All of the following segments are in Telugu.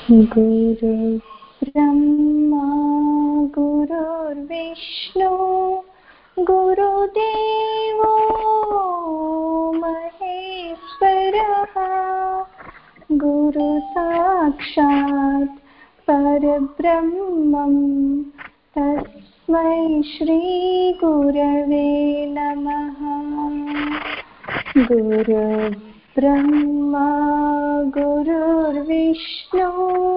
गुरु ब्रह्मा गुरुर्विष्णु गुरुदेवो महेश्वरः गुरु साक्षात् परब्रह्मं तस्मै श्री गुरवे नमः। गुरु ब्रह्मा गुरुर्विष्णु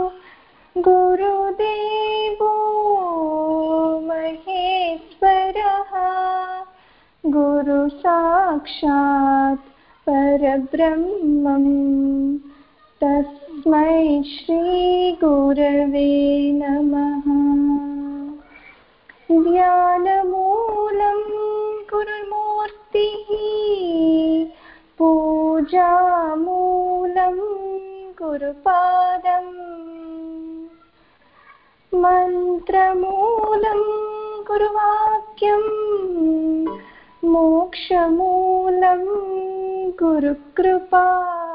गुरुदेवो महेश्वरः गुरु साक्षात् परब्रह्मं तस्मै श्री गुरवे नमः। ध्यानमूलं गुरुमूर्तिः पूजामूलं गुरुपादम् मन्त्रमूलं गुरुवाक्यं मोक्षमूलं गुरुकृपा।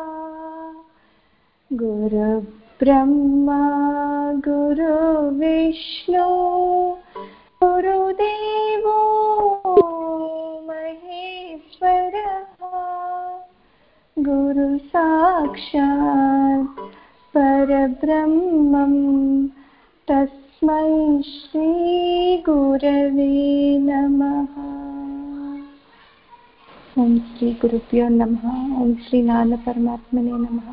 गुरुब्रह्मा गुरुविष्णु गुरुदेवो महेश्वरः गुरु साक्षात् परब्रह्मं तस्मै श्री गुरवे नमः। ओम श्री गुरुभ्यो नमः। ओम श्री नारायण परमात्मने नमः।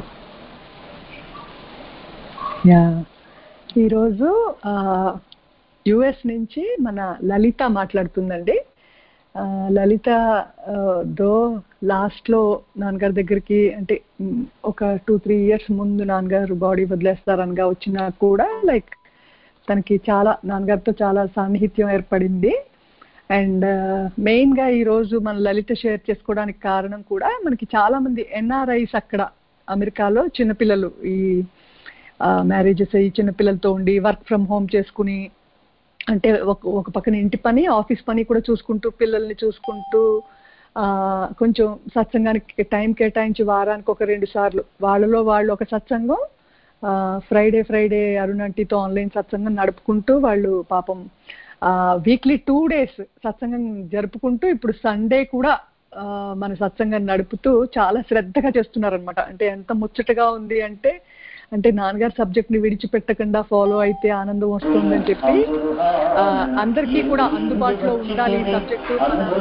ఈరోజు యుఎస్ నుంచి మన లలిత మాట్లాడుతుందండి. లలిత లాస్ట్లో నాన్నగారి దగ్గరికి, అంటే ఒక 2-3 ఇయర్స్ ముందు నాన్నగారు బాడీ వదిలేస్తారనగా వచ్చినా కూడా తనకి చాలా నాన్నగారితో చాలా సాన్నిహిత్యం ఏర్పడింది. అండ్ మెయిన్గా ఈరోజు మన లలిత షేర్ చేసుకోవడానికి కారణం కూడా, మనకి చాలామంది ఎన్ఆర్ఐస్ అక్కడ అమెరికాలో చిన్నపిల్లలు ఈ మ్యారేజెస్ అయ్యి చిన్నపిల్లలతో ఉండి వర్క్ ఫ్రమ్ హోమ్ చేసుకుని, అంటే ఒక పక్కన ఇంటి పని ఆఫీస్ పని కూడా చూసుకుంటూ పిల్లల్ని చూసుకుంటూ కొంచెం సత్సంగానికి టైం కేటాయించి వారానికి 1-2 సార్లు వాళ్ళలో వాళ్ళు ఒక సత్సంగం, ఫ్రైడే అరుణాంటితో ఆన్లైన్ సత్సంగం నడుపుకుంటూ వాళ్ళు పాపం వీక్లీ 2 days సత్సంగం జరుపుకుంటూ ఇప్పుడు సండే కూడా మన సత్సంగం నడుపుతూ చాలా శ్రద్ధగా చేస్తున్నారనమాట. అంటే ఎంత ముచ్చటగా ఉంది అంటే నాన్నగారి సబ్జెక్ట్ ని విడిచిపెట్టకుండా ఫాలో అయితే ఆనందం వస్తుందని చెప్పి అందరికీ కూడా అందుబాటులో ఉండాలి సబ్జెక్టు,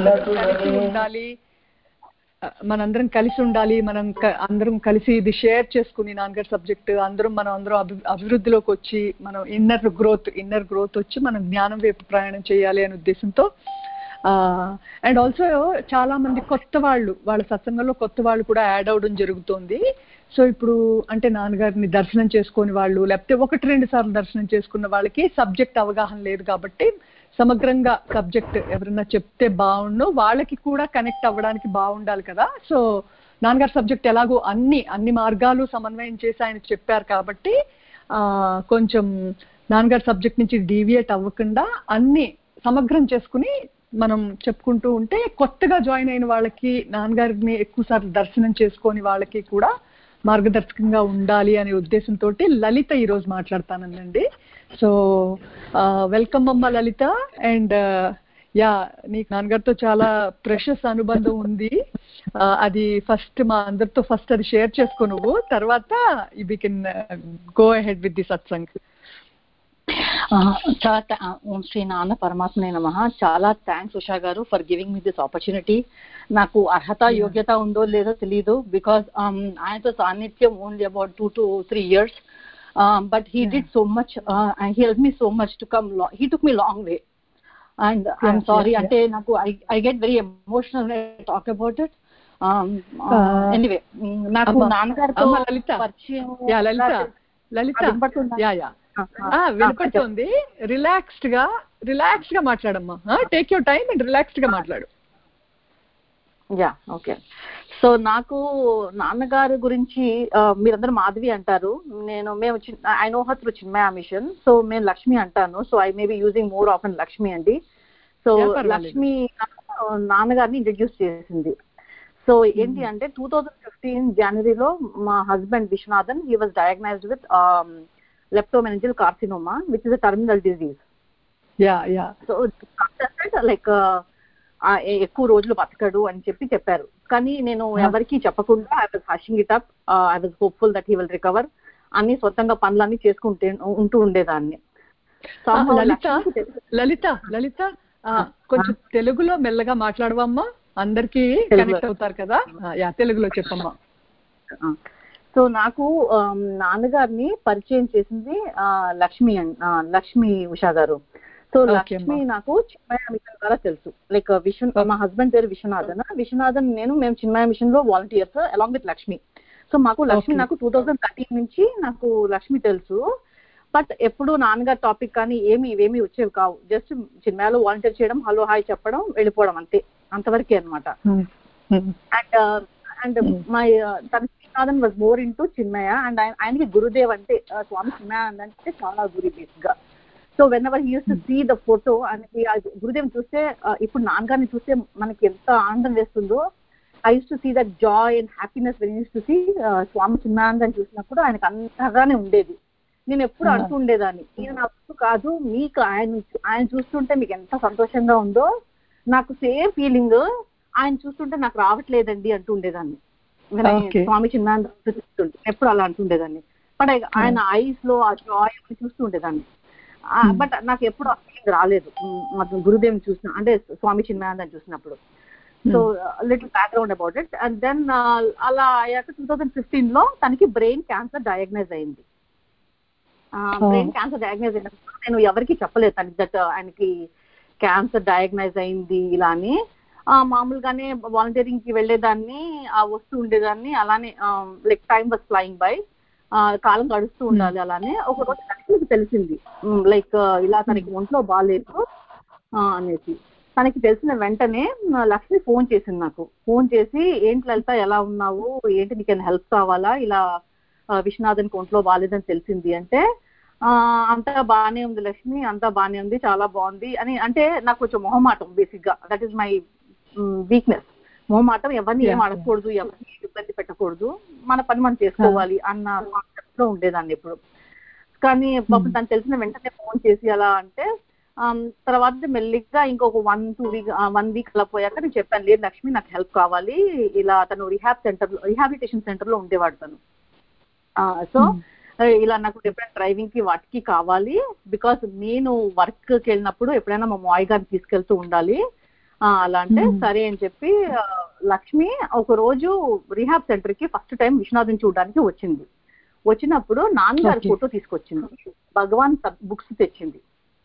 మనందరం కలిసి ఉండాలి, అందరం కలిసి ఇది షేర్ చేసుకుని నాన్నగారి సబ్జెక్ట్ అందరం అభివృద్ధిలోకి వచ్చి మనం ఇన్నర్ గ్రోత్ వచ్చి మనం జ్ఞానం వైపు ప్రయాణం చేయాలి అనే ఉద్దేశంతో. అండ్ ఆల్సో చాలా మంది కొత్త వాళ్ళు, వాళ్ళ సత్సంగంలో కొత్త వాళ్ళు కూడా యాడ్ అవడం జరుగుతోంది. సో ఇప్పుడు అంటే నాన్నగారిని దర్శనం చేసుకుని వాళ్ళు, లేకపోతే 1-2 సార్లు దర్శనం చేసుకున్న వాళ్ళకి సబ్జెక్ట్ అవగాహన లేదు కాబట్టి సమగ్రంగా సబ్జెక్ట్ ఎవరైనా చెప్తే బాగుండు, వాళ్ళకి కూడా కనెక్ట్ అవ్వడానికి బాగుండాలి కదా. సో నాన్నగారి సబ్జెక్ట్ ఎలాగో అన్ని మార్గాలు సమన్వయం చేసి ఆయన చెప్పారు కాబట్టి కొంచెం నాన్నగారి సబ్జెక్ట్ నుంచి డీవియేట్ అవ్వకుండా అన్ని సమగ్రం చేసుకుని మనం చెప్పుకుంటూ ఉంటే కొత్తగా జాయిన్ అయిన వాళ్ళకి, నాన్నగారిని ఎక్కువసార్లు దర్శనం చేసుకొని వాళ్ళకి కూడా మార్గదర్శకంగా ఉండాలి అనే ఉద్దేశంతో లలిత ఈరోజు మాట్లాడతానండి. సో వెల్కమ్ అమ్మ లలిత. అండ్ నీకు నాన్నగారితో చాలా ప్రెషస్ అనుబంధం ఉంది. అది మా అందరితో అది షేర్ చేసుకో నువ్వు, తర్వాత we can go ahead with the satsang. Om Shri నాన్న పరమాత్మనే నమః. చాలా thanks Usha garu for giving me this opportunity. నాకు అర్హత యోగ్యత ఉందో లేదో తెలీదు, బికాస్ ఆయనతో సాన్నిధ్యం only about 2 to 3 years, but he did so much and he helped me so much to come. He took me long way, and I'm sorry, అంటే నాకు I get very emotional when I talk about it. Anyway, నాకు నాన్నగారితో పరిచయం. లలిత వినపడుతుంది. రిలాక్స్డ్ గా మాట్లాడమ్మా. Take your time and relaxed గా మాట్లాడు. ఓకే. సో నాకు నాన్నగారి గురించి మీరందరూ మాధవి అంటారు, మేము I know her through Chinmaya Mission. So మేము లక్ష్మి అంటాను. So I may be using more of Lakshmi అండి. సో లక్ష్మి నాన్నగారిని ఇంట్రడ్యూస్ చేసింది. సో ఏంటి అంటే 2015 జనవరిలో మా husband Vishwanathan he was diagnosed with leptomeningeal carcinoma which is a terminal disease. So like ఎక్కువ రోజులు బతకడు అని చెప్పారు. కానీ నేను ఎవరికి చెప్పకుండా I was hushing it up. I was hopeful that he will recover అని సొంతంగా పనులన్నీ ఉంటూ ఉండేదాన్ని. లలిత కొంచెం తెలుగులో మెల్లగా మాట్లాడవమ్మా, అందరికి కనెక్ట్ అవుతారు కదా. తెలుగులో చెప్పమ్మా. సో నాకు నాన్నగారిని పరిచయం చేసింది లక్ష్మి ఉషా గారు. సో లక్ష్మి నాకు చిన్మయ మిషన్ ద్వారా తెలుసు. లైక్ మా హస్బెండ్ పేరు విశ్వనాథన్ మేము చిన్మయ మిషన్ లో volunteers along with Lakshmi. So మాకు లక్ష్మి నాకు 2013 నుంచి నాకు లక్ష్మి తెలుసు. బట్ ఎప్పుడు నాన్నగారు టాపిక్ కానీ ఇవేమి వచ్చేవి కావు. జస్ట్ చిన్మయలో వాలంటీర్ చేయడం, హలో హాయ్ చెప్పడం, వెళ్ళిపోవడం, అంతవరకే అనమాట. And my Viswanathan was more into Chinmaya. And ఆయనకి గురుదేవ్ అంటే స్వామి చిన్మయ అంటే చాలా గురి బేసిక్ గా. So whenever he used to see the photo ఆయనకి గురుదేవ్ చూస్తే, ఇప్పుడు నాన్నగారిని చూస్తే మనకి ఎంత ఆనందం వేస్తుందో, I used to see that joy and happiness when used to see Swami చిన్మయానందని చూసినప్పుడు ఆయనకు అంతగానే ఉండేది. నేను ఎప్పుడు అంటూ ఉండేదాన్ని, ఈయన అప్పుడు కాదు, మీకు ఆయన చూస్తుంటే మీకు ఎంత సంతోషంగా ఉందో నాకు సేమ్ ఫీలింగ్ ఆయన చూస్తుంటే నాకు రావట్లేదండి అంటూ ఉండేదాన్ని. స్వామి చిన్మయానంద చూస్తుంటే ఎప్పుడు అలా అంటుండేదాన్ని. బట్ ఆయన ఐస్ లో ఆ జాయ్ చూస్తూ ఉండేదాన్ని. బట్ నాకు ఎప్పుడు ఆ ఫీలింగ్ రాలేదు గురుదేవ్ని చూసిన, అంటే స్వామి చిన్మయానందని చూసినప్పుడు. So little background about it. And then అలా అయ్యాక 2015 లో తనకి బ్రెయిన్ క్యాన్సర్ డయాగ్నైజ్ అయింది. బ్రెయిన్ క్యాన్సర్ డయాగ్నైజ్ అయినప్పుడు నేను ఎవరికి చెప్పలేదు తనకి దట్ ఆయనకి క్యాన్సర్ డయాగ్నైజ్ అయింది ఇలా అని. మామూలుగానే వాలంటీరింగ్ కి వెళ్ళేదాన్ని, వస్తూ ఉండేదాన్ని. అలానే like time was flying by, కాలం గడుస్తూ ఉండాలి. అలానే ఒక రోజు లక్ష్మికి తెలిసింది లైక్ ఇలా తనకి ఒంట్లో బాగాలేదు అనేసి. తనకి తెలిసిన వెంటనే లక్ష్మి ఫోన్ చేసింది నాకు. ఫోన్ చేసి, ఏంటి లలిత ఎలా ఉన్నావు, ఏంటి నీకేమైనా హెల్ప్ కావాలా, ఇలా విశ్వనాథన్కి ఒంట్లో బాగాలేదని తెలిసింది అంటే, అంతా బాగానే ఉంది లక్ష్మి, అంతా బాగానే ఉంది, చాలా బాగుంది అని. అంటే నాకు కొంచెం మొహమాటం బేసిక్ గా, దట్ ఈస్ మై వీక్నెస్. మొహమాటం, ఎవరిని ఏం అడగకూడదు, ఎవరిని ఇబ్బంది పెట్టకూడదు, మన పని మనం చేసుకోవాలి అన్న కాన్సెప్ట్ లో ఉండేదాన్ని ఎప్పుడు. కానీ పాపం తను తెలిసిన వెంటనే ఫోన్ చేసి అలా అంటే, తర్వాత మెల్లిగా ఇంకొక 1 వీక్ అలా పోయాక నేను చెప్పాను, లేదు లక్ష్మి నాకు హెల్ప్ కావాలి, ఇలా తను రిహాబిలిటేషన్ సెంటర్ లో ఉండేవాడు తను. సో ఇలా నాకు ఎప్పుడైనా డ్రైవింగ్ కి వాటికి కావాలి, బికాస్ నేను వర్క్ కి వెళ్ళినప్పుడు ఎప్పుడైనా మా మాయ్ గారిని తీసుకెళ్తూ ఉండాలి అలా అంటే, సరే అని చెప్పి లక్ష్మి ఒక రోజు రిహాబ్ సెంటర్ కి ఫస్ట్ టైం విశ్వనాథన్ చూడడానికి వచ్చింది. వచ్చినప్పుడు నాన్నగారి ఫోటో తీసుకొచ్చింది, భగవాన్ బుక్స్ తెచ్చింది.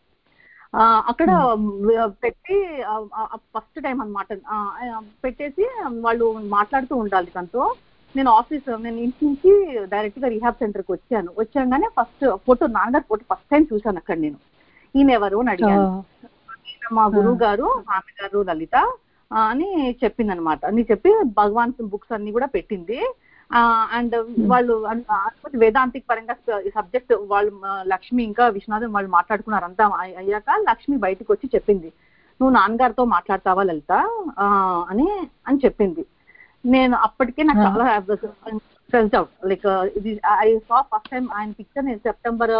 అక్కడ పెట్టి ఫస్ట్ టైం అనమాట పెట్టేసి వాళ్ళు మాట్లాడుతూ ఉండాలి తనతో. నేను ఇంటి నుంచి డైరెక్ట్ గా రిహాబ్ సెంటర్కి వచ్చాగానే ఫస్ట్ ఫోటో, నాన్నగారి ఫోటో ఫస్ట్ టైం చూసాను అక్కడ నేను. ఈయన ఎవరు అని అడిగాను. మా గురువు గారు, ఆమె గారు లలిత అని చెప్పింది అనమాట. అని చెప్పి భగవాన్ బుక్స్ అన్ని కూడా పెట్టింది. అండ్ వాళ్ళు వేదాంతిక్ పరంగా సబ్జెక్ట్ వాళ్ళు లక్ష్మి ఇంకా విశ్వనాథన్ వాళ్ళు మాట్లాడుకున్నారు. అంతా అయ్యాక లక్ష్మి బయటకు వచ్చి చెప్పింది, నువ్వు నాన్నగారితో మాట్లాడతావా లలిత అని చెప్పింది. నేను అప్పటికే నాకు చాలా stressed out. Like I saw first time ఆయన పిక్చర్ నేను సెప్టెంబర్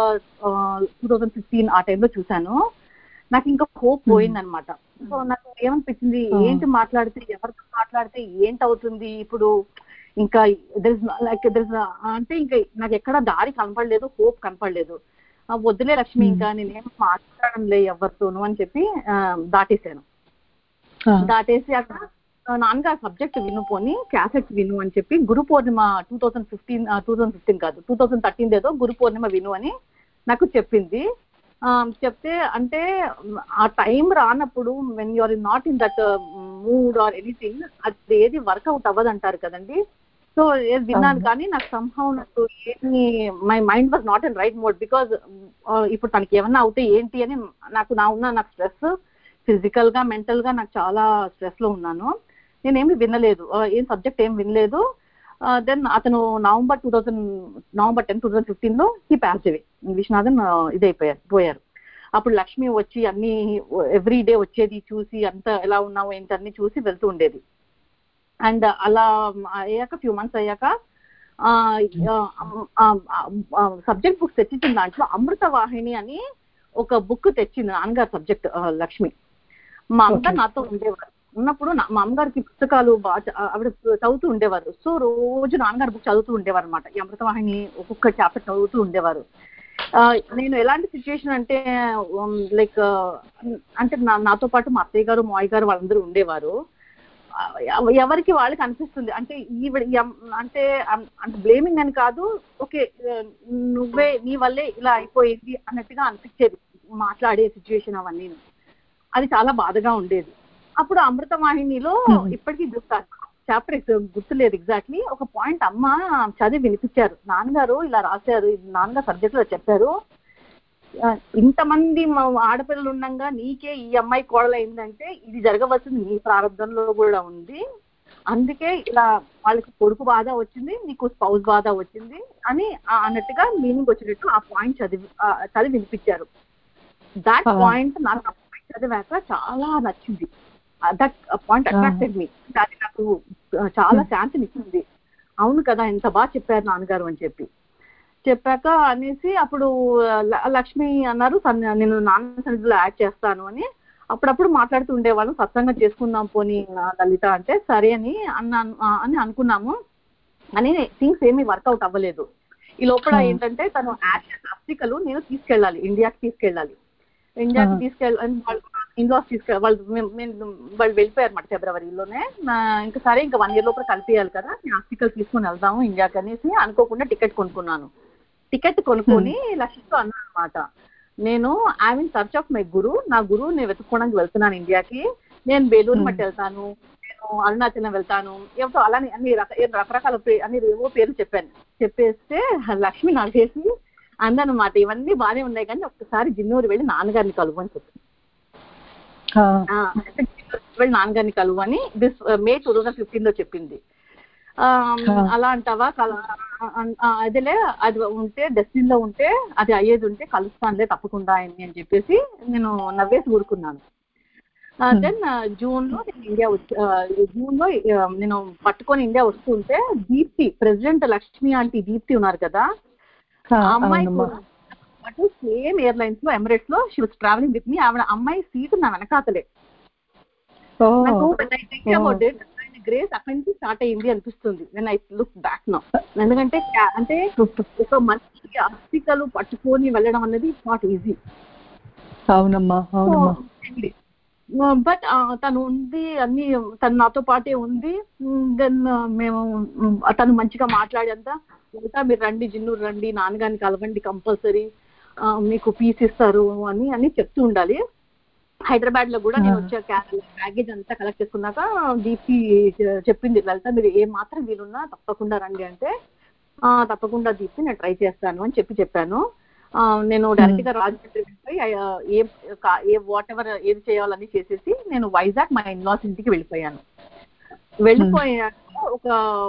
2015 ఆ టైంలో చూసాను. నాకు ఇంకా హోప్ పోయిందనమాట. సో నాకు ఏమనిపించింది, ఏంటి మాట్లాడితే, ఎవరితో మాట్లాడితే ఏంటి అవుతుంది ఇప్పుడు, ఇంకా అంటే ఇంకా నాకు ఎక్కడ దారి కనపడలేదు, హోప్ కనపడలేదు. వద్దులే లక్ష్మి, ఇంకా నేనేం మాట్లాడడంలే ఎవరితోనూ అని చెప్పి దాటేసాను. దాటేసి అక్కడ నాన్నగారు సబ్జెక్ట్ వినుపోని క్యాసెట్స్ విను అని చెప్పి, గురు పూర్ణిమ 2015 కాదు 2013 ఏదో గురు పూర్ణిమ విను అని నాకు చెప్పింది. చెప్తే అంటే ఆ టైం రానప్పుడు when you are not in that mood or anything, అది ఏది వర్కౌట్ అవ్వదు అంటారు కదండి. సో విన్నాను, కానీ నాకు సంహౌ నాకు ఏమి my mind was not in right mode. Because ఇప్పుడు తనకి ఏమన్నా అవుతే ఏంటి అని నాకు స్ట్రెస్, ఫిజికల్ గా మెంటల్ గా నాకు చాలా స్ట్రెస్ లో ఉన్నాను. నేనేమి వినలేదు, ఏం సబ్జెక్ట్ ఏం వినలేదు. దెన్ అతను నవంబర్ 10, 2015 లో హీ పాస్డ్ అవే. విశ్వనాథన్ పోయారు. అప్పుడు లక్ష్మి వచ్చి అన్ని ఎవ్రీ డే వచ్చేది, చూసి అంతా ఎలా ఉన్నావు ఏంటన్నీ చూసి వెళ్తూ ఉండేది. అండ్ అలా అయ్యాక ఫ్యూ మంత్స్ అయ్యాక సబ్జెక్ట్ బుక్స్ తెచ్చించిన దాంట్లో అమృతవాహిని అని ఒక బుక్ తెచ్చింది నాన్నగారు సబ్జెక్ట్ లక్ష్మి. మా అమ్మగారు నాతో ఉండేవారు, ఉన్నప్పుడు మా అమ్మగారికి పుస్తకాలు బాగా ఆవిడ చదువుతూ ఉండేవారు. సో రోజు నాన్నగారు బుక్ చదువుతూ ఉండేవారు అనమాట. ఈ అమృతవాహిని ఒక్కొక్క చాప్టర్ చదువుతూ ఉండేవారు. నేను ఎలాంటి సిచ్యువేషన్ అంటే లైక్ అంటే నాతో పాటు మా అత్తయ్య గారు మావయ్య గారు వాళ్ళందరూ ఉండేవారు. ఎవరికి వాళ్ళకి అనిపిస్తుంది అంటే అంటే అంటే బ్లేమింగ్ అని కాదు, ఓకే నువ్వే నీ వల్లే ఇలా అయిపోయింది అన్నట్టుగా అనిపించేది మాట్లాడే సిచ్యువేషన్ అవన్నీ. అది చాలా బాధగా ఉండేది. అప్పుడు అమృతవాహినిలో ఇప్పటికీ చాప్టర్ గుర్తులేదు ఎగ్జాక్ట్లీ, ఒక పాయింట్ అమ్మ చదివి వినిపించారు. నాన్నగారు ఇలా రాశారు, నాన్నగారు సబ్జెక్ట్ లో చెప్పారు, ఇంతమంది ఆడపిల్లలు ఉండగా నీకే ఈ అమ్మాయి కోడలైందంటే ఇది జరగవలసింది నీ ప్రారంభంలో కూడా ఉంది, అందుకే ఇలా వాళ్ళకి కొడుకు బాధ వచ్చింది, నీకు స్పౌస్ బాధ వచ్చింది అని అన్నట్టుగా మీనింగ్ వచ్చేటట్టు ఆ పాయింట్ చదివి వినిపించారు. దాట్ పాయింట్ నాకు చదివాక చాలా నచ్చింది. That point attracted me. అది నాకు చాలా శాంతినిచ్చింది. అవును కదా, ఎంత బాగా చెప్పారు నాన్నగారు అని చెప్పాక అనేసి అప్పుడు లక్ష్మి అన్నారు నేను నాన్న సన్నిధిలో యాడ్ చేస్తాను అని. అప్పుడప్పుడు మాట్లాడుతూ ఉండేవాళ్ళం, సత్సంగం చేసుకుందాం పోనీ లలిత అంటే సరే అని అనుకున్నాము. అని థింగ్స్ ఏమీ వర్కౌట్ అవ్వలేదు. ఈ లోపల ఏంటంటే తను ఆఫ్రికాలు నేను తీసుకెళ్ళాలి, ఇండియాకి తీసుకెళ్ళాలి. ఇండియాకి వాళ్ళు వెళ్ళిపోయారు అన్నమాట ఫిబ్రవరిలోనే. ఇంకా సరే ఇంకా 1 year లోపల కలిపేయాలి కదా, నేను ఆఫ్రికాలు తీసుకొని వెళ్దాము ఇండియాకి అనేసి అనుకోకుండా టికెట్ కొనుక్కున్నాను. టికెట్ కొనుక్కొని లక్ష్మితో అన్నాను అనమాట, నేను I mean search of my guru, నా గురువు నేను వెతుక్కోవడానికి వెళ్తున్నాను ఇండియాకి, నేను బేలూరు మట్టి వెళ్తాను, నేను అరుణాచలం వెళ్తాను, ఏమిటో అలానే అన్ని రకరకాల ఏవో పేర్లు చెప్పేస్తే లక్ష్మి నడిచేసి అందనమాట, ఇవన్నీ బాగానే ఉన్నాయి కానీ ఒక్కసారి జిన్నూరు వెళ్ళి నాన్నగారిని కలువు అని చెప్పింది. వెళ్ళి నాన్నగారిని కలువు అని May 2015 చెప్పింది. అలా అంటావా, అదిలే అది ఉంటే డెస్టినీలో ఉంటే అది అయ్యేది ఉంటే కలుస్తానులే తప్పకుండా అని చెప్పేసి నేను నవ్వేసి ఊరుకున్నాను. దెన్ జూన్లో నేను పట్టుకొని ఇండియా వస్తుంటే దీప్తి, ప్రెసిడెంట్ లక్ష్మి ఆంటీ దీప్తి ఉన్నారు కదా, అమ్మాయి పాటు సేమ్ ఎయిర్లైన్స్ లో ఎమిరేట్స్ లో she was traveling with me. ఆవిడ అమ్మాయి సీటు నా వెనకాతలే. నాకు గ్రేస్ అక్కడి నుంచి స్టార్ట్ అయ్యింది అనిపిస్తుంది when I look back now. ఎందుకంటే అంటే ఒక మంచి ఆస్తికలు పట్టుకొని వెళ్ళడం అనేది నాట్ ఈజీ. అవునమ్మా, అవునమ్మా. బట్ తను ఉంది, అన్ని తను నాతో పాటే ఉంది. దెన్ మేము తను మంచిగా మాట్లాడేంత మీరు రండి జిన్నూరు రండి, నాన్నగారిని కలవండి కంపల్సరీ, మీకు పీస్ ఇస్తారు అని చెప్తూ ఉండాలి. హైదరాబాద్ లో కూడా నేను వచ్చే బ్యాగేజ్ అంతా కలెక్ట్ చేసుకున్నాక దీప్తి చెప్పింది, లలిత మీరు ఏ మాత్రం వీలున్నా తప్పకుండా రండి అంటే, తప్పకుండా దీప్తి నేను ట్రై చేస్తాను అని చెప్పాను. నేను డైరెక్ట్ గా రాజమండ్రి వెళ్ళిపోయి వాట్ ఎవర్ ఏది చేయాలని చేసేసి నేను వైజాగ్ మా ఇన్లాస్ ఇంటికి వెళ్ళిపోయాను. వెళ్ళిపోయాక ఒక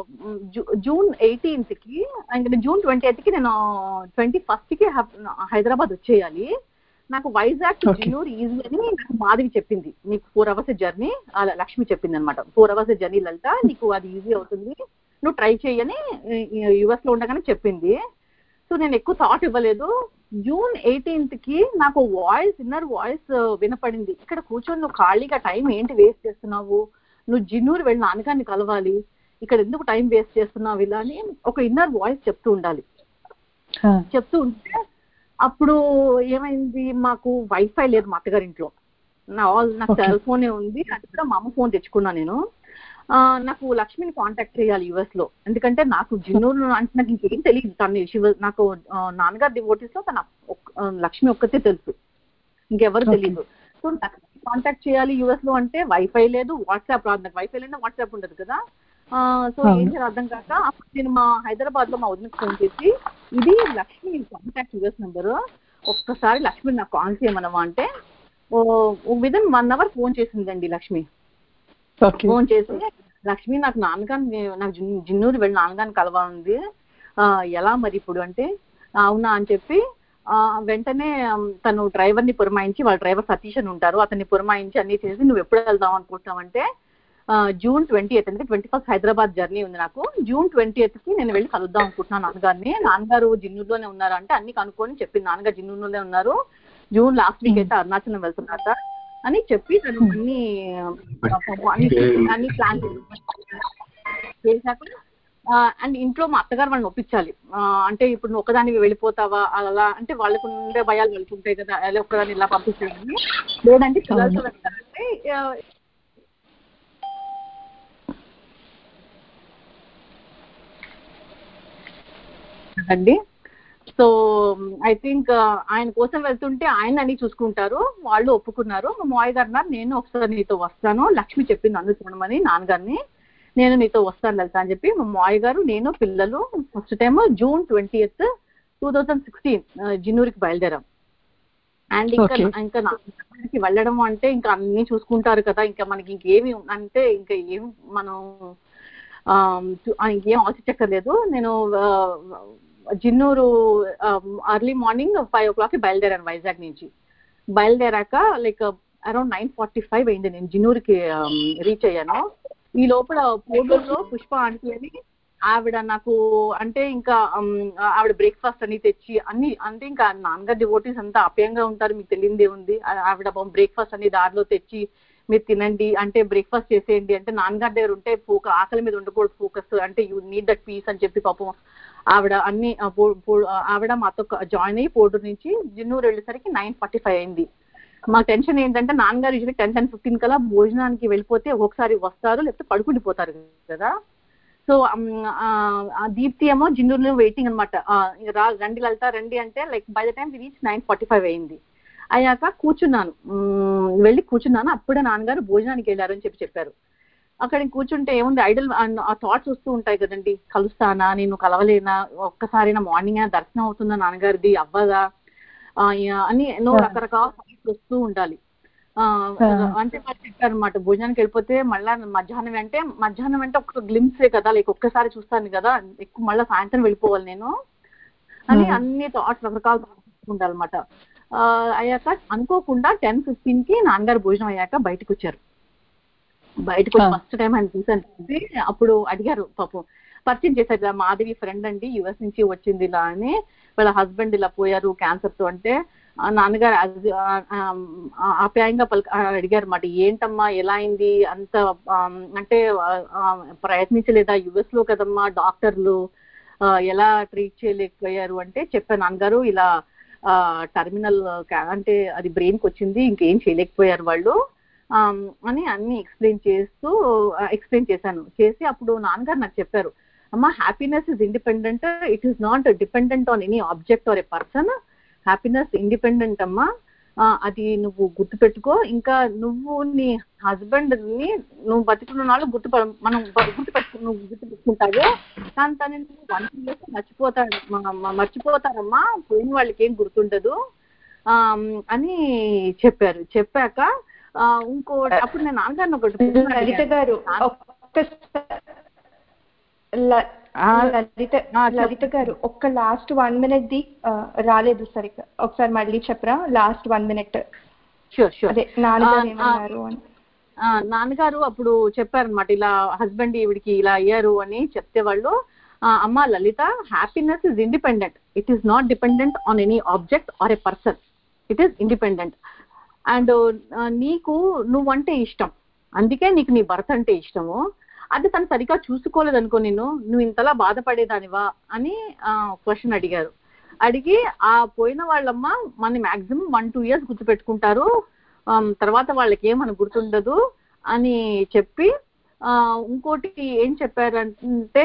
June 18th ఇంకా June 28th నేను 21st హైదరాబాద్ వచ్చేయాలి. నాకు వైజాగ్ జిన్నూరు ఈజీ అని నాకు మాధవి చెప్పింది, నీకు 4 hours జర్నీ, లక్ష్మి చెప్పింది అనమాట, 4 hours జర్నీ లలిత నీకు అది ఈజీ అవుతుంది, నువ్వు ట్రై చెయ్యని US లో ఉండగానే చెప్పింది. సో నేను ఎక్కువ థాట్ ఇవ్వలేదు. June 18th నాకు ఇన్నర్ వాయిస్ వినపడింది, ఇక్కడ కూర్చొని నువ్వు ఖాళీగా టైం ఏంటి వేస్ట్ చేస్తున్నావు, నువ్వు జిన్నూరు వెళ్ళి నాన్నగారిని కలవాలి, ఇక్కడ ఎందుకు టైం వేస్ట్ చేస్తున్నావు ఇలా అని ఒక ఇన్నర్ వాయిస్ చెప్తూ ఉండాలి. చెప్తూ ఉంటే అప్పుడు ఏమైంది, మాకు వైఫై లేదు మా అత్తగారింట్లో, నాకు సెల్ ఫోనే ఉంది, అది కూడా మా అమ్మ ఫోన్ తెచ్చుకున్నా నేను. నాకు లక్ష్మిని కాంటాక్ట్ చేయాలి US లో, ఎందుకంటే నాకు జిన్నూరు అంటే నాకు ఇంకేం తెలియదు. తను నాకు నాన్నగారు డివోటీస్ లో తన లక్ష్మి ఒక్కతే తెలుసు, ఇంకెవరు తెలియదు. సో కాంటాక్ట్ చేయాలి US లో అంటే వైఫై లేదు, వాట్సాప్ రాదు, నాకు వైఫై లేదా వాట్సాప్ ఉండదు కదా. సో ఏం చేయాలి అర్థం కాక అప్పుడు నేను మా హైదరాబాద్ లో మా వదినకి ఫోన్ చేసి, ఇది లక్ష్మి కాంటాక్ట్ US నెంబరు, ఒక్కసారి లక్ష్మిని నాకు కాల్ చేయమనవా అంటే విదిన్ 1 hour ఫోన్ చేసిందండి లక్ష్మి. ఫోన్ చేసి, లక్ష్మి నాకు నాకు జిన్నూరు వెళ్ళి నాన్నగారిని కలవాలి, ఎలా మరి ఇప్పుడు అంటే, అవునా అని చెప్పి వెంటనే తను డ్రైవర్ని పురమాయించి, వాళ్ళ డ్రైవర్ సతీష్ అని ఉంటారు, అతన్ని పురమాయించి అన్ని చేసి నువ్వు ఎప్పుడు వెళ్దాం అనుకుంటావంటే జూన్ 20th అంటే 21st హైదరాబాద్ జర్నీ ఉంది నాకు. జూన్ 20th నేను వెళ్ళి కలుద్దాం అనుకుంటున్నాను నాన్నగారిని. నాన్నగారు జిన్నూరులోనే ఉన్నారు అంటే అన్ని కనుక్కొని చెప్పింది, నాన్నగారు జిన్నూరులోనే ఉన్నారు, జూన్ లాస్ట్ వీక్ అయితే అరుణాచలం వెళ్తున్నారట అని చెప్పి తను అన్ని ప్లాన్ చేశాక అండ్ ఇంట్లో మా అత్తగారు వాళ్ళని ఒప్పించాలి. అంటే ఇప్పుడు నువ్వు ఒక్కదానికి వెళ్ళిపోతావా అలా అంటే వాళ్ళకు ఉండే భయాలు వాళ్ళకి ఉంటాయి కదా, అలా ఒక్కదాన్ని ఇలా పంపించాలని, లేదంటే పిల్లలతో వెళ్తారంటే అండి. సో ఐ థింక్ ఆయన కోసం వెళ్తుంటే ఆయన అన్ని చూసుకుంటారు, వాళ్ళు ఒప్పుకున్నారు. మా మావయ్య గారు అన్నారు నేను ఒకసారి నీతో వస్తాను, లక్ష్మి చెప్పింది అందుకోమని నాన్నగారిని, నేను నీతో వస్తాను వెళ్తా అని చెప్పి మా మావయ్య గారు నేను పిల్లలు ఫస్ట్ టైం జూన్ 20th 2016 జిన్నూరుకి బయలుదేరాం. అండ్ ఇంకా నాన్నగారికి వెళ్ళడం అంటే ఇంకా అన్ని చూసుకుంటారు కదా, ఇంకా మనకి ఇంకేమి అంటే ఇంకా ఏం మనం ఇంకేం ఆలోచించక్కర్లేదు. నేను జిన్నూరు అర్లీ మార్నింగ్ 5 o'clock బయలుదేరాను వైజాగ్ నుంచి. బయలుదేరాక లైక్ అరౌండ్ 9:45 అయింది నేను జిన్నూరుకి రీచ్ అయ్యాను. ఈ లోపల పోడూరులో పుష్ప ఆంటీ అని ఆవిడ నాకు అంటే ఇంకా ఆవిడ బ్రేక్ఫాస్ట్ అని తెచ్చి అన్ని అంటే ఇంకా నాన్నగారు డివోటీస్ అంతా ఆప్యాయంగా ఉంటారు, మీకు తెలియదే ఉంది. ఆవిడ బ్రేక్ఫాస్ట్ అని దారిలో తెచ్చి మీరు తినండి అంటే బ్రేక్ఫాస్ట్ చేసేయండి అంటే నాన్నగారి దగ్గర ఉంటే ఆకలి మీద ఉండకూడదు ఫోకస్ అంటే యూ నీడ్ దట్ పీస్ అని చెప్పి పాపం ఆవిడ అన్ని ఆవిడ మాతో జాయిన్ అయ్యి పోడూరు నుంచి జిన్నూరు వెళ్ళేసరికి 9:45 అయింది. మా టెన్షన్ ఏంటంటే నాన్నగారు యూజువల్లీ 10-10:15 కల్లా భోజనానికి వెళ్ళిపోతే ఒక్కొక్కసారి వస్తారు లేకపోతే పడుకుండిపోతారు కదా. సో దీప్తి ఏమో జిన్నూరులో వెయిటింగ్ అనమాట, రండి లలిత రండి అంటే like by the time reach 9:45 అయింది. అయ్యాక కూర్చున్నాను, వెళ్ళి కూర్చున్నాను. అప్పుడే నాన్నగారు భోజనానికి వెళ్ళారని చెప్పారు. అక్కడికి కూర్చుంటే ఏముంది ఐడల్ ఆ థాట్స్ వస్తూ ఉంటాయి కదండి, కలుస్తానా నేను కలవలేనా, ఒక్కసారి నా మార్నింగ్ దర్శనం అవుతుందా నాన్నగారిది అవ్వదా అని ఎన్నో రకరకాల థాట్స్ వస్తూ ఉండాలి. అంటే వాళ్ళు చెప్పారు అనమాట భోజనానికి వెళ్ళిపోతే మళ్ళా మధ్యాహ్నం అంటే ఒక గ్లిమ్సే కదా, లైక్ ఒక్కసారి చూస్తాను కదా, ఎక్కువ మళ్ళీ సాయంత్రం వెళ్ళిపోవాలి నేను అని అన్ని థాట్స్ రకరకాల థాట్స్ ఉండాలన్నమాట. అయ్యాక అనుకోకుండా 10:15 నాన్నగారు భోజనం అయ్యాక బయటకు వచ్చారు. బయటకు వచ్చి ఫస్ట్ టైం ఆయన చూసాను. అప్పుడు అడిగారు, పాపం పరిచయం చేశారు, ఇలా మాధవి ఫ్రెండ్ అండి యుఎస్ నుంచి వచ్చింది ఇలా అని, వాళ్ళ హస్బెండ్ ఇలా పోయారు క్యాన్సర్ తో అంటే నాన్నగారు ఆప్యాయంగా అడిగారు అన్నమాట, ఏంటమ్మా ఎలా అయింది అంత అంటే ప్రయత్నించలేదా యుఎస్ లో కదమ్మా డాక్టర్లు ఎలా ట్రీట్ చేయలేకపోయారు అంటే చెప్పాను నాన్నగారు ఇలా టర్మినల్ అంటే అది బ్రెయిన్కి వచ్చింది ఇంకేం చేయలేకపోయారు వాళ్ళు అని అన్ని ఎక్స్ప్లెయిన్ చేశాను. చేసి అప్పుడు నాన్నగారు నాకు చెప్పారు, అమ్మా happiness is independent, it is not dependent on any object or a person. Happiness independent అమ్మా, అది నువ్వు గుర్తుపెట్టుకో. ఇంకా నువ్వు నీ హస్బెండ్ ని నువ్వు బతికున్న వాళ్ళు నువ్వు గుర్తుపెట్టుకుంటావు, కానీ తను నువ్వు 1 year మర్చిపోతారమ్మా, పోయిన వాళ్ళకి ఏం గుర్తుండదు అని చెప్పారు. చెప్పాక ఇంకో అప్పుడు నేను నాన్నగారిని ఒకటి లలిత గారు లలిత గారు ఒక్క లాస్ట్ 1 minute ది రాలేదు సరిగ్గా, ఒకసారి మళ్ళీ చెప్పరా లాస్ట్ 1 minute. అదే నాన్నగారు అప్పుడు చెప్పారనమాట, ఇలా హస్బెండ్ ఈవిడికి ఇలా అయ్యారు అని చెప్తే వాళ్ళు, అమ్మ Lalitha happiness is independent, it is not dependent on any object or a person, it is independent. And నీకు నువ్వంటే ఇష్టం, అందుకే నీకు నీ భర్త అంటే ఇష్టము, అది తను సరిగ్గా చూసుకోలేదు అనుకో నువ్వు ఇంతలా బాధపడేదానివా అని క్వశ్చన్ అడిగారు. అడిగి ఆ పోయిన వాళ్ళమ్మ మన మాక్సిమం 1-2 years గుర్తుపెట్టుకుంటారు, తర్వాత వాళ్ళకి ఏమని గుర్తుండదు అని చెప్పి ఇంకోటి ఏం చెప్పారంటే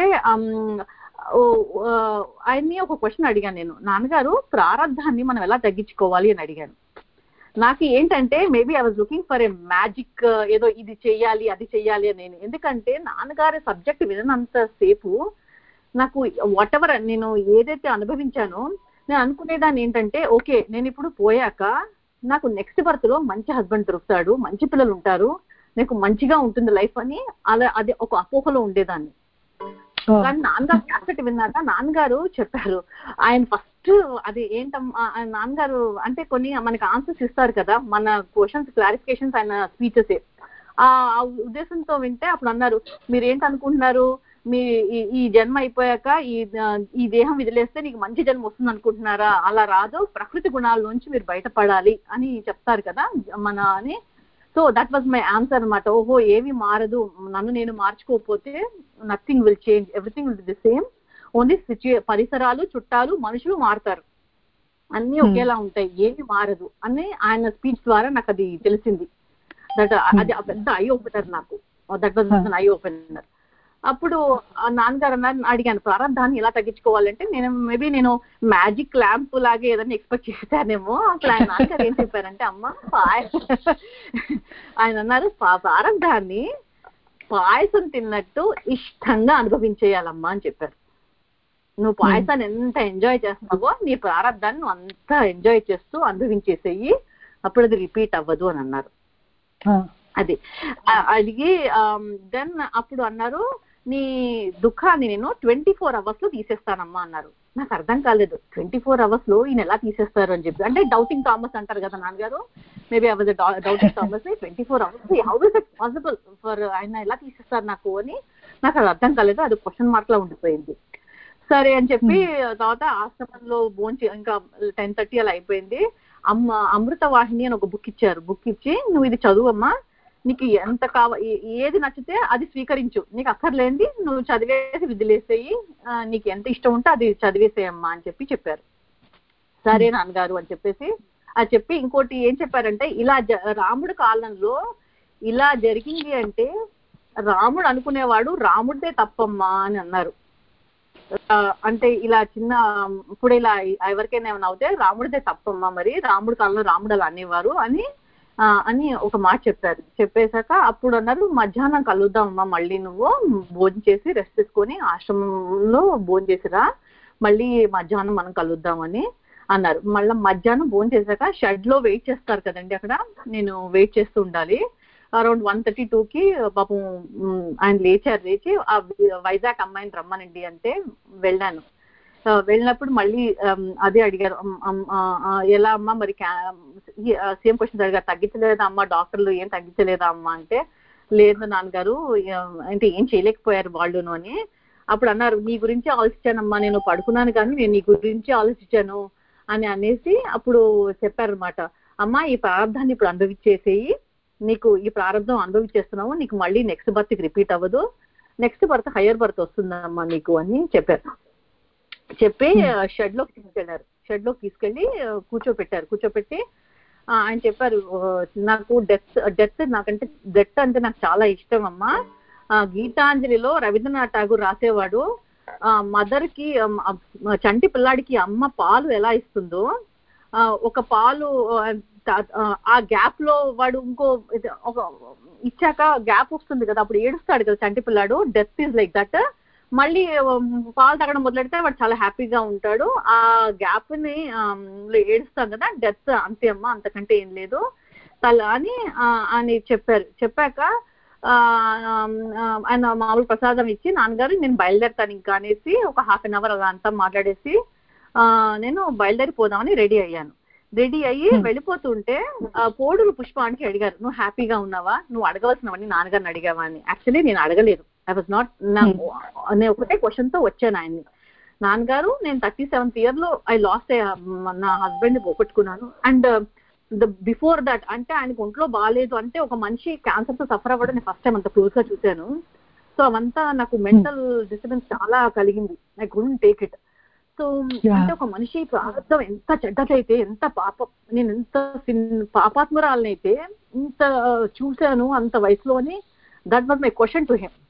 ఆయన్ని ఒక క్వశ్చన్ అడిగాను నేను, నాన్నగారు ప్రారంధాన్ని మనం ఎలా తగ్గించుకోవాలి అని అడిగాను. నాకు ఏంటంటే maybe I was looking for a magic, ఏదో ఇది చెయ్యాలి అది చెయ్యాలి అని. నేను ఎందుకంటే నాన్నగారి సబ్జెక్ట్ వినంత సేపు నాకు వాట్ ఎవర్ నేను ఏదైతే అనుభవించానో నేను అనుకునేదాన్ని ఏంటంటే ఓకే నేను ఇప్పుడు పోయాక నాకు నెక్స్ట్ బర్త్ లో మంచి హస్బెండ్ దొరుకుతాడు, మంచి పిల్లలు ఉంటారు, నాకు మంచిగా ఉంటుంది లైఫ్ అని అలా అది ఒక అపోహలో ఉండేదాన్ని. కానీ నాన్నగారు క్యాసెట్ విన్నాక నాన్నగారు చెప్పారు, ఆయన ఫస్ట్ అది ఏంటమ్మా నాన్నగారు అంటే కొన్ని మనకి ఆన్సర్స్ ఇస్తారు కదా, మన క్వశ్చన్స్ క్లారిఫికేషన్స్ ఆయన స్పీచెసే. ఆ ఉద్దేశంతో వింటే అప్పుడు అన్నారు, మీరేంటి అనుకుంటున్నారు, మీ ఈ జన్మ అయిపోయాక ఈ దేహం వదిలేస్తే నీకు మంచి జన్మ వస్తుంది అనుకుంటున్నారా? అలా రాదు, ప్రకృతి గుణాల నుంచి మీరు బయటపడాలి అని చెప్తారు కదా మన అని. So that was my answer అనమాట. ఓహో, ఏమి మారదు, నన్ను నేను మార్చుకోకపోతే nothing will change, everything will be the same, only పరిసరాలు, చుట్టాలు, మనుషులు మారుతారు, అన్ని ఒకేలా ఉంటాయి, ఏమి మారదు అని ఆయన స్పీచ్ ద్వారా నాకు అది తెలిసింది. దట్ అది పెద్ద ఐ ఓపెనర్ నాకు. That was eye opener. అప్పుడు నాన్నగారు అడిగాను, ప్రారంభాన్ని ఎలా తగ్గించుకోవాలంటే మేబీ నేను మ్యాజిక్ ల్యాంప్ లాగే ఏదైనా ఎక్స్పెక్ట్ చేశానేమో. అప్పుడు ఆయన నాన్నగారు ఏం చెప్పారంటే, అమ్మ ఆయన అన్నారు, ప్రారంభాన్ని పాయసం తిన్నట్టు ఇష్టంగా అనుభవించేయాలమ్మా అని చెప్పారు. నువ్వు పాయసాన్ని ఎంత ఎంజాయ్ చేస్తావో నీ ప్రారంభాన్ని నువ్వు అంత ఎంజాయ్ చేస్తూ అనుభవించేసేయి, అప్పుడు అది రిపీట్ అవ్వదు అని అన్నారు. అది అడిగి దెన్ అప్పుడు అన్నారు, నీ దుఃఖాన్ని నేను 24 hours లో తీసేస్తానమ్మా అన్నారు. నాకు అర్థం కాలేదు, 24 hours లో ఈయన ఎలా తీసేస్తారు అని చెప్పి. అంటే డౌటింగ్ థామస్ అంటారు కదా నాన్నగారు, maybe I was doubting Thomas. 24 hours how is it possible for, ఆయన ఎలా తీసేస్తారు నాకు అని నాకు అది అర్థం కాలేదు. అది క్వశ్చన్ మార్క్ లా ఉండిపోయింది. సరే అని చెప్పి తర్వాత ఆశ్రమంలో భోంచి ఇంకా 10:30 అలా అయిపోయింది. అమృతవాహిని అని ఒక బుక్ ఇచ్చారు. బుక్ ఇచ్చి, నువ్వు ఇది చదువమ్మా, నీకు ఎంత ఏది నచ్చితే అది స్వీకరించు, నీకు అక్కర్లేంది నువ్వు చదివేసి విదిలేసేయి, నీకు ఎంత ఇష్టం ఉంటే అది చదివేసేయమ్మా అని చెప్పారు. సరే నాన్నగారు అని చెప్పేసి అది చెప్పి, ఇంకోటి ఏం చెప్పారంటే, ఇలా రాముడి కాలంలో ఇలా జరిగింది అంటే రాముడు అనుకునేవాడు రాముడిదే తప్పమ్మా అని అన్నారు. అంటే ఇలా చిన్న ఇప్పుడు ఇలా ఎవరికైనా ఏమైనా అవుతే రాముడిదే తప్పమ్మా, మరి రాముడి కాలంలో రాముడు అలా అనేవారు అని ఒక మాట చెప్పారు. చెప్పేశాక అప్పుడు అన్నారు, మధ్యాహ్నం కలుద్దామమ్మా, మళ్ళీ నువ్వు భోజనం చేసి రెస్ట్ తీసుకొని ఆశ్రమంలో భోజనం చేసిరా, మళ్ళీ మధ్యాహ్నం మనం కలుద్దామని అన్నారు. మళ్ళీ మధ్యాహ్నం భోజనం చేశాక షెడ్ లో వెయిట్ చేస్తారు కదండి, అక్కడ నేను వెయిట్ చేస్తూ ఉండాలి. అరౌండ్ 1:32కి పాపం ఆయన లేచి ఆ వైజాగ్ అమ్మాయిని రమ్మనండి అంటే వెళ్ళాను. వెళ్ళినప్పుడు మళ్ళీ అదే అడిగారు, ఎలా అమ్మా మరి సేమ్ క్వశ్చన్ అడిగారు, తగ్గించలేదా అమ్మా డాక్టర్లు, ఏం తగ్గించలేదా అమ్మా అంటే, లేదు నాన్నగారు అంటే ఏం చేయలేకపోయారు వాళ్ళును అని. అప్పుడు అన్నారు, నీ గురించి ఆలోచించానమ్మా, నేను పడుకున్నాను కానీ నేను నీ గురించి ఆలోచించాను అని అనేసి అప్పుడు చెప్పారనమాట. అమ్మా, ఈ ప్రారంభాన్ని ఇప్పుడు అనుభవించేసేయి, నీకు ఈ ప్రారంభం అనుభవించేస్తున్నావు, నీకు మళ్ళీ నెక్స్ట్ బర్త్కి రిపీట్ అవ్వదు, నెక్స్ట్ బర్త్ హయ్యర్ బర్త్ వస్తుందమ్మా నీకు అని చెప్పారు. చెప్పి షెడ్ లోకి తీసుకెళ్ళి కూర్చోపెట్టి ఆయన చెప్పారు, నాకు డెత్ నాకంటే డెత్ అంటే నాకు చాలా ఇష్టం అమ్మా. గీతాంజలిలో రవీంద్రనాథ్ ఠాగూర్ రాసేవాడు, మదర్ కి చంటి పిల్లాడికి అమ్మ పాలు ఎలా ఇస్తుందో, ఒక పాలు ఆ గ్యాప్ లో వాడు ఇంకో ఒక ఇచ్చాక గ్యాప్ వస్తుంది కదా, అప్పుడు ఏడుస్తాడు కదా చంటి పిల్లాడు. Death is like that. మళ్ళీ పాలు తాగడం మొదలెడితే వాడు చాలా హ్యాపీగా ఉంటాడు. ఆ గ్యాప్ ని ఏడుస్తాం కదా, డెత్ అంతే అమ్మా, అంతకంటే ఏం లేదు అని చెప్పాక ఆయన మామూలు ప్రసాదం ఇచ్చి, నాన్నగారు నేను బయలుదేరుతాను ఇంకా అనేసి ఒక 1/2 hour అలా అంతా మాట్లాడేసి నేను బయలుదేరిపోదామని రెడీ అయ్యాను. రెడీ అయ్యి వెళ్ళిపోతుంటే పోడులు పుష్పానికి అడిగారు, నువ్వు హ్యాపీగా ఉన్నావా, నువ్వు అడగవలసినవని నాన్నగారిని అడిగావా అని. యాక్చువల్లీ నేను అడగలేదు, ఐ వాజ్ నాట్, నేను ఒకటే క్వశ్చన్ తో వచ్చాను ఆయన్ని. నాన్నగారు, నేను 37th year లో ఐ లాస్ట్ నా హస్బెండ్ పోగొట్టుకున్నాను, అండ్ బిఫోర్ దట్ అంటే ఆయనకు ఒంట్లో బాగాలేదు అంటే ఒక మనిషి క్యాన్సర్ తో సఫర్ అవ్వడం నేను ఫస్ట్ టైం అంత క్లోజ్ గా చూశాను. సో అవంతా నాకు మెంటల్ డిస్టర్బెన్స్ చాలా కలిగింది, I couldn't take it. So అంటే ఒక మనిషి ప్రారంభం ఎంత చెడ్డదైతే, నేను ఎంత పాపాత్మురాలనైతే ఇంత చూశాను అంత వయసులోని. That was my question to him.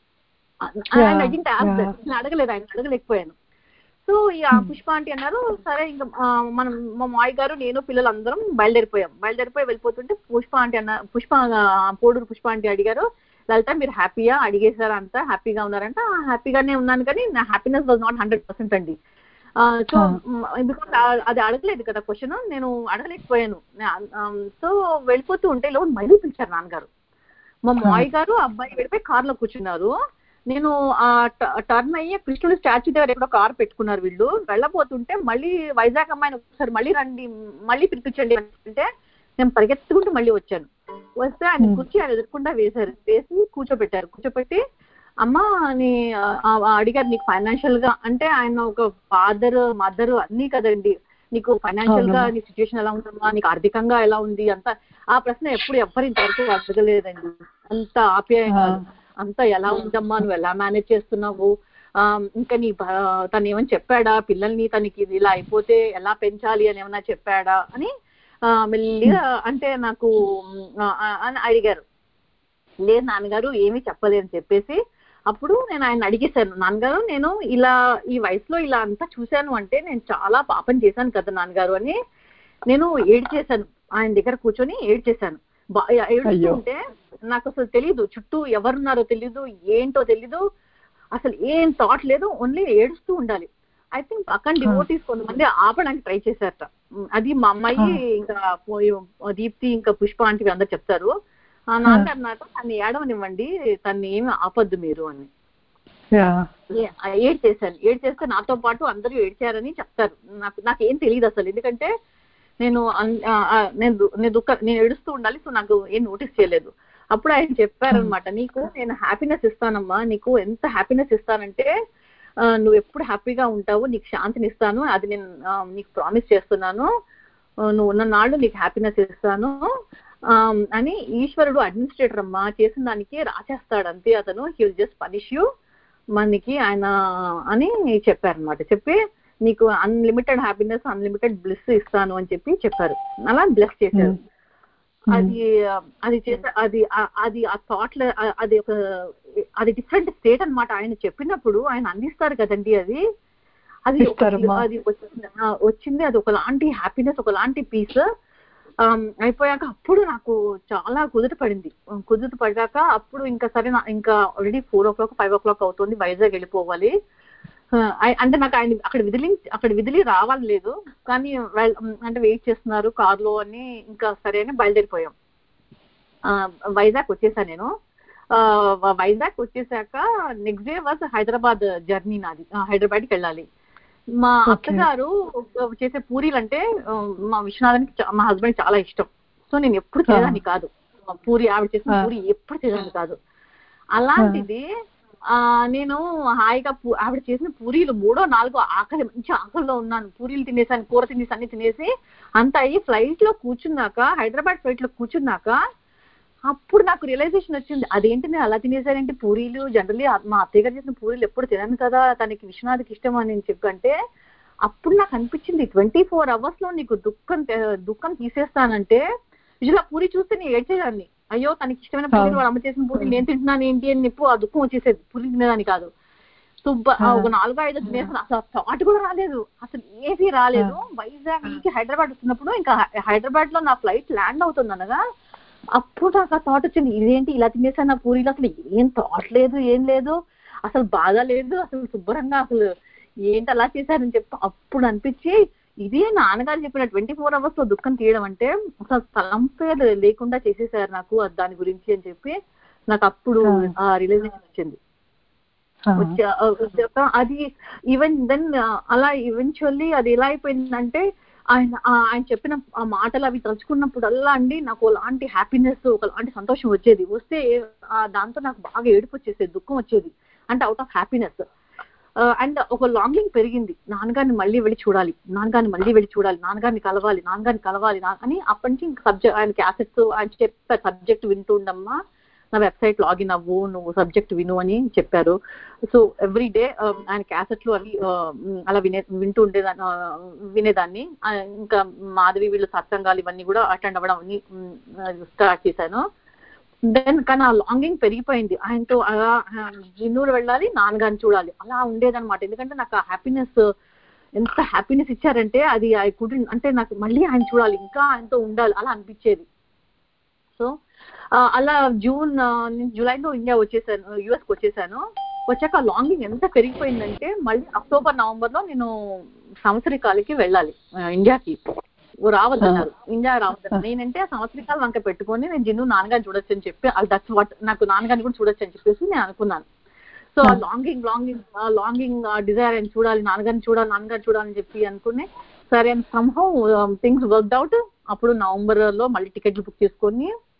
నేను అడగలేకపోయాను. సో ఈ పుష్ప ఆంటీ అన్నారు, సరే ఇంకా మనం మా మాయ గారు నేను పిల్లలందరం బయలుదేరిపోయి వెళ్ళిపోతుంటే పోడూరు పుష్ప ఆంటీ అడిగారు, లలిత మీరు హ్యాపీయా అడిగేశారా, అంతా హ్యాపీగా ఉన్నారంట. హ్యాపీగానే ఉన్నాను కానీ నా హ్యాపీనెస్ వాజ్ నాట్ 100% అండి. సో బికాస్ అది అడగలేదు కదా క్వశ్చన్, నేను అడగలేకపోయాను. సో వెళ్ళిపోతూ ఉంటే లోన్ మళ్ళీ పిలిచారు నాన్నగారు. మా మాయ గారు అబ్బాయి వెళ్ళిపోయి కార్లో కూర్చున్నారు. నేను ఆ టర్న్ అయ్యి కృష్ణుడి స్టాచ్యూ దగ్గర ఎక్కడో కారు పెట్టుకున్నారు వీళ్ళు. వెళ్ళబోతుంటే మళ్ళీ వైజాగ్ అమ్మాయిని ఒకసారి మళ్ళీ రండి, మళ్ళీ పిలిపించండి అంటే నేను పరిగెత్తుకుంటూ మళ్ళీ వచ్చాను. వస్తే ఆయన కుర్చీ ఆయన ఎదుర్కొండా వేసి కూర్చోబెట్టి అమ్మ నీ అడిగారు నీకు ఫైనాన్షియల్ గా, అంటే ఆయన ఒక ఫాదర్ మదర్ అన్ని కదండి, నీకు ఫైనాన్షియల్ గా నీ సిచ్యువేషన్ ఎలా ఉందమ్మా, నీకు ఆర్థికంగా ఎలా ఉంది అంత, ఆ ప్రశ్న ఎప్పుడు ఎవ్వరు ఇంతవరకు అడగలేదండి. అంత ఆప్యాయంగా అంతా ఎలా ఉందమ్మా, నువ్వు ఎలా మేనేజ్ చేస్తున్నావు, ఇంకా నీ తను ఏమని చెప్పాడా పిల్లల్ని, తనకి ఇలా అయిపోతే ఎలా పెంచాలి అని ఏమన్నా చెప్పాడా అని మెల్లిగా అంటే నాకు అని అడిగారు. లేదు నాన్నగారు ఏమీ చెప్పలేదని చెప్పేసి అప్పుడు నేను ఆయన అడిగేశాను, నాన్నగారు నేను ఇలా ఈ వయసులో ఇలా అంతా చూశాను అంటే నేను చాలా పాపం చేశాను కదా నాన్నగారు అని నేను ఏడ్చేశాను. ఆయన దగ్గర కూర్చొని ఏడ్చేశాను. ఏడుస్తుంటే నాకు అసలు తెలీదు, చుట్టూ ఎవరున్నారో తెలీదు, ఏంటో తెలీదు, అసలు ఏం థాట్ లేదు, ఓన్లీ ఏడుస్తూ ఉండాలి. ఐ థింక్ పక్కన డివోటీస్ కొంతమంది ఆపడానికి ట్రై చేశారట. అది మా అమ్మాయి ఇంకా దీప్తి ఇంకా పుష్ప అంటే అందరు చెప్తారు. నాన్నగారు నాకు తన్ని ఏడవనివ్వండి, తన్ని ఏమి ఆపద్దు మీరు అని ఏడ్చేస్తే నాతో పాటు అందరూ ఏడ్చారని చెప్తారు. నాకేం తెలియదు అసలు, ఎందుకంటే నేను ఏడుస్తూ ఉండాలి, సో నాకు ఏం నోటీస్ చేయలేదు. అప్పుడు ఆయన చెప్పారనమాట, నీకు నేను హ్యాపీనెస్ ఇస్తానమ్మా, నీకు ఎంత హ్యాపీనెస్ ఇస్తానంటే నువ్వు ఎప్పుడు హ్యాపీగా ఉంటావు, నీకు శాంతిని ఇస్తాను, అది నేను నీకు ప్రామిస్ చేస్తున్నాను, నువ్వు ఉన్న నాళ్ళు నీకు హ్యాపీనెస్ ఇస్తాను అని. ఈశ్వరుడు అడ్మినిస్ట్రేటర్ అమ్మా, చేసిన దానికి రాసేస్తాడు అంతే, అతను he will just punish you మనకి ఆయన అని చెప్పారనమాట. చెప్పి నీకు అన్లిమిటెడ్ హ్యాపీనెస్ అన్లిమిటెడ్ బ్లెస్ ఇస్తాను అని చెప్పారు. అలా బ్లెస్ చేశారు. అది చేసే అది ఆ థాట్ అది ఒక అది డిఫరెంట్ స్టేట్ అనమాట. ఆయన చెప్పినప్పుడు ఆయన అందిస్తారు కదండి, అది వచ్చింది, అది ఒకలాంటి హ్యాపీనెస్, ఒకలాంటి పీస్. అయిపోయాక అప్పుడు నాకు చాలా కుదుట పడ్డాక అప్పుడు ఇంకా సరే, ఇంకా ఆల్రెడీ 4 o'clock 5 o'clock అవుతుంది, వైజాగ్ వెళ్ళిపోవాలి. అంటే నాకు ఆయన అక్కడ విదిలి రావాలి లేదు, కానీ అంటే వెయిట్ చేస్తున్నారు కార్లో అని, ఇంకా సరే అని బయలుదేరిపోయాం. వైజాగ్ వచ్చేసాను నేను. వైజాగ్ వచ్చేసాక next day was Hyderabad journey నాది, హైదరాబాద్కి వెళ్ళాలి. మా అత్తగారు చేసే పూరీలు అంటే మా విశ్వనాథానికి మా హస్బెండ్ చాలా ఇష్టం. సో నేను ఎప్పుడు తినేదాన్ని కాదు పూరి, ఆవిడ చేసిన పూరి ఎప్పుడు తినేదాన్ని కాదు. అలాంటిది నేను హాయిగా ఆవిడ చేసిన పూరీలు 3 4 ఆకలి, మంచి ఆకలిలో ఉన్నాను, పూరీలు తినేసాను, కూర తినేసి అన్ని తినేసి అంత అయ్యి ఫ్లైట్ లో కూర్చున్నాక, హైదరాబాద్ ఫ్లైట్ లో కూర్చున్నాక అప్పుడు నాకు రియలైజేషన్ వచ్చింది, అదేంటి నేను అలా తినేసానంటే పూరీలు జనరల్లీ మా అత్తయ్య గారు చేసిన పూరీలు ఎప్పుడు తినను కదా, తనకి విశ్వనాథ్కి ఇష్టం అని చెప్పంటే అప్పుడు నాకు అనిపించింది 24 hours లో నీకు దుఃఖం తీసేస్తానంటే, ఇలా పూరి చూస్తే నేను ఏడ్చేదాన్ని, అయ్యో తనకి ఇష్టమైన పూరీలు వాళ్ళ అమ్మ చేసిన పూరీలు నేను తింటున్నాను ఏంటి అని చెప్పి ఆ దుఃఖం వచ్చేసేది. పూరీలు తినేదాన్ని కాదు. ఒక 4-5 తినేసాను, అసలు థాట్ కూడా రాలేదు, అసలు ఏమీ రాలేదు. వైజాగ్ నుంచి హైదరాబాద్ వస్తున్నప్పుడు ఇంకా హైదరాబాద్ లో నా ఫ్లైట్ ల్యాండ్ అవుతుంది అనగా అప్పుడు నాకు ఆ థాట్ వచ్చింది, ఇదేంటి ఇలా తినేసాను నా పూరీలు, అసలు ఏం థాట్ లేదు, ఏం లేదు, అసలు బాధ లేదు, అసలు శుభ్రంగా, అసలు ఏంటి అలా చేశారని చెప్పి అప్పుడు అనిపించి, ఇదే నాన్నగారు చెప్పిన 24 hours లో దుఃఖం తీయడం అంటే అసలు తలంపే లేకుండా చేసేసారు నాకు దాని గురించి అని చెప్పి నాకు అప్పుడు ఆ రియలైజేషన్ వచ్చింది. అది ఈవెన్ దెన్ అలా ఈవెన్చువల్లీ అది ఎలా అయిపోయిందంటే, ఆయన చెప్పిన ఆ మాటలు అవి తలుచుకున్నప్పుడల్లా అండి నాకు ఒకలాంటి హ్యాపీనెస్, ఒకలాంటి సంతోషం వచ్చేది. వస్తే దాంతో నాకు బాగా ఏడుపు వచ్చేసేది, దుఃఖం వచ్చేది, అంటే అవుట్ ఆఫ్ హ్యాపీనెస్. అండ్ ఒక లాంగింగ్ పెరిగింది, నాన్నగారిని మళ్ళీ వెళ్ళి చూడాలి, నాన్నగారిని కలవాలి అని. అప్పటి నుంచి ఇంకా ఆయన క్యాసెట్స్, ఆయన చెప్పే సబ్జెక్ట్ వింటూ ఉండమ్మా, నా వెబ్సైట్ లాగిన్ అవ్వు, నువ్వు సబ్జెక్ట్ విను అని చెప్పారు. సో ఎవ్రీ డే ఆయన క్యాసెట్లు అవి అలా వింటూ వినేదాన్ని. ఇంకా మాధవి వీళ్ళు సత్సంగాలు ఇవన్నీ కూడా అటెండ్ అవ్వడం అన్ని స్టార్ట్ చేశాను. దెన్ కానీ ఆ లాంగింగ్ పెరిగిపోయింది, ఆయనతో అలా జిన్నూరు వెళ్ళాలి, నాన్నగారిని చూడాలి, అలా ఉండేదన్నమాట. ఎందుకంటే నాకు ఆ హ్యాపీనెస్, ఎంత హ్యాపీనెస్ ఇచ్చారంటే అది అంటే నాకు మళ్ళీ ఆయన చూడాలి, ఇంకా ఆయనతో ఉండాలి అలా అనిపించేది. సో అలా జూలైలో ఇండియా వచ్చేసాను, యుఎస్కి వచ్చేసాను. వచ్చాక లాంగింగ్ ఎంత పెరిగిపోయిందంటే మళ్ళీ అక్టోబర్ నవంబర్లో నేను సంవత్సరికాలకి వెళ్ళాలి ఇండియాకి, రావద్దన్నారు, ఇండియా రావద్దన్నారు. నేనంటే ఆ సంవత్సరికాలు వంక పెట్టుకొని నేను జిన్ను నాన్నగారిని చూడొచ్చు అని చెప్పి, దట్స్ వాట్, నాకు నాన్నగారిని కూడా చూడొచ్చు అని చెప్పేసి నేను అనుకున్నాను. సో ఆ లాంగింగ్ డిజైర్ అని చూడాలి, నాన్నగారిని చూడాలని చెప్పి అనుకుని సరే సమ్హౌ థింగ్స్ వర్క్డ్ అవుట్. అప్పుడు నవంబర్లో మళ్ళీ టికెట్లు బుక్ చేసుకొని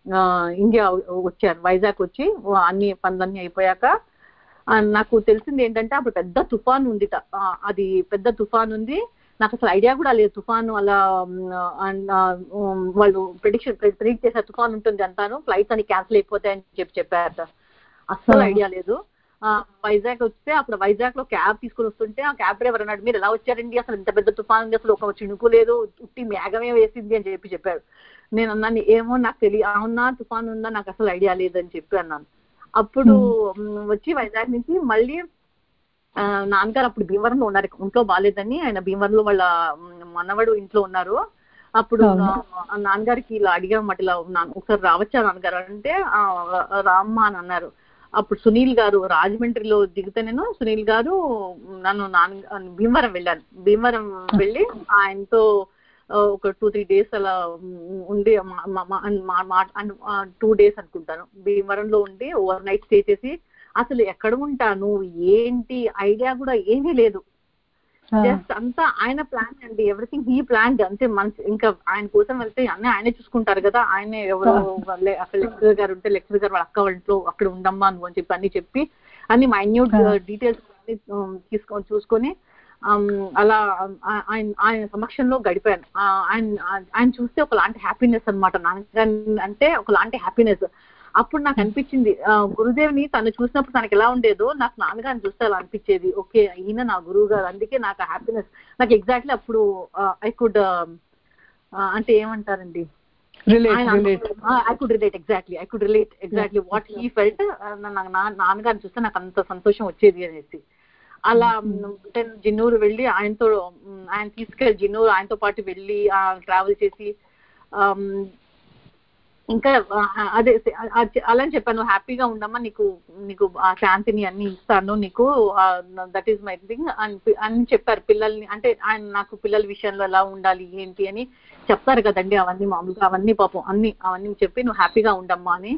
ఇండియా వచ్చారు, వైజాగ్ వచ్చి అన్ని పనులన్నీ అయిపోయాక నాకు తెలిసింది ఏంటంటే అప్పుడు పెద్ద తుఫాన్ ఉంది. అది పెద్ద తుఫాన్ ఉంది, నాకు అసలు ఐడియా కూడా లేదు తుఫాను అలా వాళ్ళు ప్రిడిక్ట్ చేసే తుఫాన్ ఉంటుంది అంటాను, ఫ్లైట్స్ అని క్యాన్సిల్ అయిపోతాయని చెప్పారు. అస్సలు ఐడియా లేదు. వైజాగ్ వస్తే అప్పుడు వైజాగ్ లో క్యాబ్ తీసుకుని వస్తుంటే ఆ క్యాబ్ డ్రైవర్ అన్నాడు, మీరు ఎలా వచ్చారండి, అసలు ఇంత పెద్ద తుఫాన్ ఉంది, అసలు ఒక చినుకు లేదు, ఉట్టి మేఘమే వేసింది అని చెప్పాడు. నేను అన్నాను ఏమో నాకు తెలియదు, అవునా తుఫాన్ ఉందా, నాకు అసలు ఐడియా లేదని చెప్పి అన్నాను. అప్పుడు వచ్చి వైజాగ్ నుంచి మళ్ళీ నాన్నగారు అప్పుడు భీమవరంలో ఉన్నారు, ఇంట్లో బాగాలేదని ఆయన భీమవరంలో వాళ్ళ మనవడు ఇంట్లో ఉన్నారు. అప్పుడు నాన్నగారికి ఇలా అడిగామట, ఇలా ఒకసారి రావచ్చా నాన్నగారు అంటే రామ్మా అని అన్నారు. అప్పుడు సునీల్ గారు రాజమండ్రిలో దిగితే నేను సునీల్ గారు నన్ను భీమవరం వెళ్ళాను. భీమవరం వెళ్ళి ఆయనతో ఒక 2-3 days అలా ఉండి 2 days అనుకుంటాను భీమవరంలో ఉండి ఓవర్ నైట్ స్టే చేసి, అసలు ఎక్కడ ఉంటాను ఏంటి ఐడియా కూడా ఏమీ లేదు, జస్ట్ అంతా ఆయన ప్లాన్ అండి, ఎవ్రీథింగ్ హీ ప్లాన్ అంతే. ఇంకా ఆయన కోసం వెళ్తే అన్నీ ఆయనే చూసుకుంటారు కదా, ఆయనే ఎవరో అక్కడ లెక్చరర్ గారు ఉంటే లెక్చరర్ గారు వాళ్ళ అక్క వాళ్ళ ఇంట్లో అక్కడ ఉండమ్మా నువ్వు అని చెప్పి అన్ని చెప్పి అన్ని మైన్యూట్ డీటెయిల్స్ తీసుకొని చూసుకొని అలా ఆయన సమక్షంలో గడిపాను. ఆయన చూస్తే ఒకలాంటి హ్యాపీనెస్ అనమాట, అంటే ఒకలాంటి హ్యాపీనెస్. అప్పుడు నాకు అనిపించింది గురుదేవ్ని తను చూసినప్పుడు తనకి ఎలా ఉండేదో నాకు నాన్నగారిని చూస్తే అలా అనిపించేది, ఓకే ఈయన నా గురువు గారు, అందుకే నాకు హ్యాపీనెస్. నాకు ఎగ్జాక్ట్లీ అప్పుడు ఐ కుడ్ అంటే ఏమంటారండి, I could relate exactly what he felt. నాన్నగారిని చూస్తే నాకు అంత సంతోషం వచ్చేది అనేసి. అలా జిన్నూరు వెళ్ళి ఆయన తీసుకెళ్ళి జిన్నూరు ఆయనతో పాటు వెళ్ళి ట్రావెల్ చేసి ఇంకా అదే అలా చెప్పాను, హ్యాపీగా ఉండమ్మా, నీకు ఆ శాంతిని అన్ని ఇస్తాను నీకు, దట్ ఈస్ మై థింగ్ అని చెప్పారు. పిల్లల్ని అంటే ఆయన నాకు పిల్లల విషయంలో ఎలా ఉండాలి ఏంటి అని చెప్తారు కదండి, అవన్నీ మామూలుగా అవన్నీ పాపం అవన్నీ చెప్పి నువ్వు హ్యాపీగా ఉండమ్మా అని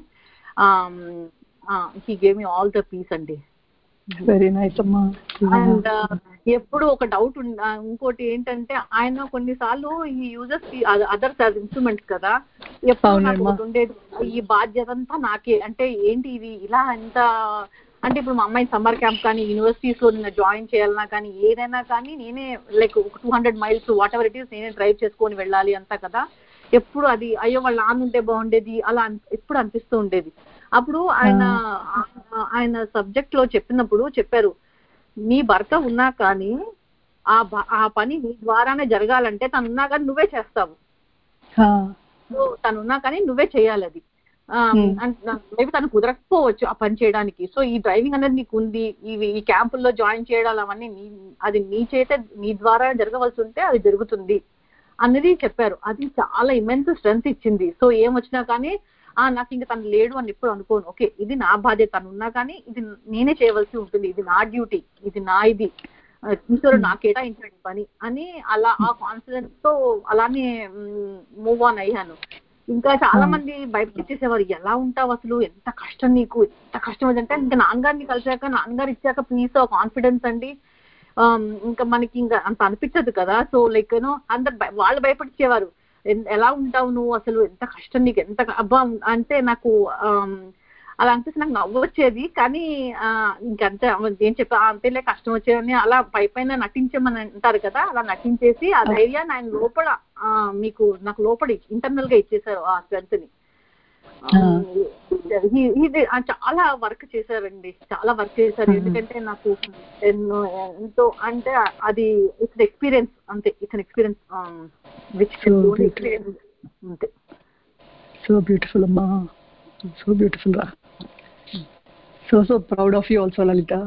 he gave me all the peace అండి. వెరీ నైస్ అమ్మా. అండ్ ఎప్పుడు ఒక డౌట్ ఇంకోటి ఏంటంటే ఆయన కొన్నిసార్లు ఈ యూజెస్ అదర్స్ యాజ్ ఇన్స్ట్రుమెంట్స్ కదా, ఎప్పుడు నాకు ఒకటి ఉండేది, ఈ బాధ్యత అంతా నాకే, అంటే ఏంటి ఇది ఇలా ఎంత అంటే ఇప్పుడు మా అమ్మాయి సమ్మర్ క్యాంప్ కానీ యూనివర్సిటీస్ లో నిన్న జాయిన్ చేయాలన్నా కానీ ఏదైనా కానీ నేనే like 200 miles whatever it is నేనే డ్రైవ్ చేసుకొని వెళ్ళాలి అంతా కదా. ఎప్పుడు అది అయ్యో వాళ్ళు ఉంటే బాగుండేది అలా ఎప్పుడు అనిపిస్తూ ఉండేది. అప్పుడు ఆయన సబ్జెక్ట్ లో చెప్పినప్పుడు చెప్పారు, నీ భర్త ఉన్నా కానీ ఆ పని నీ ద్వారానే జరగాలంటే తను ఉన్నా కానీ నువ్వే చేస్తావు, తను ఉన్నా కానీ నువ్వే చేయాలి అది. మేబీ తను కుదరకపోవచ్చు ఆ పని చేయడానికి, సో ఈ డ్రైవింగ్ అనేది నీకు ఉంది, ఈ క్యాంపుల్లో జాయిన్ చేయడాలు అవన్నీ అది నీ చేతే నీ ద్వారా జరగవలసి ఉంటే అది జరుగుతుంది అన్నది చెప్పారు. అది చాలా ఇమెన్స్ స్ట్రెంగ్త్ ఇచ్చింది. సో ఏమొచ్చినా కానీ నాకు ఇంకా తను లేడు అని ఎప్పుడు అనుకోను, ఓకే ఇది నా బాధ్యత, తను ఉన్నా కానీ ఇది నేనే చేయవలసి ఉంటుంది, ఇది నా డ్యూటీ, ఇది నా ఇది ఈశ్వరుడు నా కేటాయించిన పని అని అలా ఆ కాన్ఫిడెన్స్ తో అలానే మూవ్ ఆన్ అయ్యాను. ఇంకా చాలా మంది భయపెట్టేసేవారు, ఎలా ఉంటావు అసలు, ఎంత కష్టం నీకు, ఎంత కష్టం అంటే ఇంకా నాన్నగారిని కలిసాక నాన్నగారు ఇచ్చాక పీస్ కాన్ఫిడెన్స్ అండి ఇంకా మనకి ఇంకా అంత అనిపించదు కదా. సో లైక్ అందరు వాళ్ళు భయపడిచేవారు, ఎలా ఉంటావు నువ్వు అసలు, ఎంత కష్టం నీకు, ఎంత అబ్బా అంటే నాకు అలా అనిపిస్తే నాకు నవ్వు వచ్చేది. కానీ ఇంకంతే ఏం చెప్పా అంతేలే కష్టం వచ్చేదని అలా పైన నటించమని అంటారు కదా, అలా నటించేసి ఆ ధైర్యాన్ని ఆయన లోపల నాకు లోపల ఇంటర్నల్ గా ఇచ్చేసారు ఆ స్ట్రెంత్ ని. చాలా వర్క్ చేశారండి, చాలా వర్క్ చేశారు. ఎందుకంటే నాకు ఎంతో అంటే అది ఇట్స్ ఎక్స్పీరియన్స్ అంతే, ఇట్స్ ఎక్స్పీరియన్స్ విచ్ ఎక్స్పీరియన్స్ అంతే. సో బ్యూటిఫుల్ అమ్మా, సో బ్యూటిఫుల్ రా. So proud of you also, Lalita.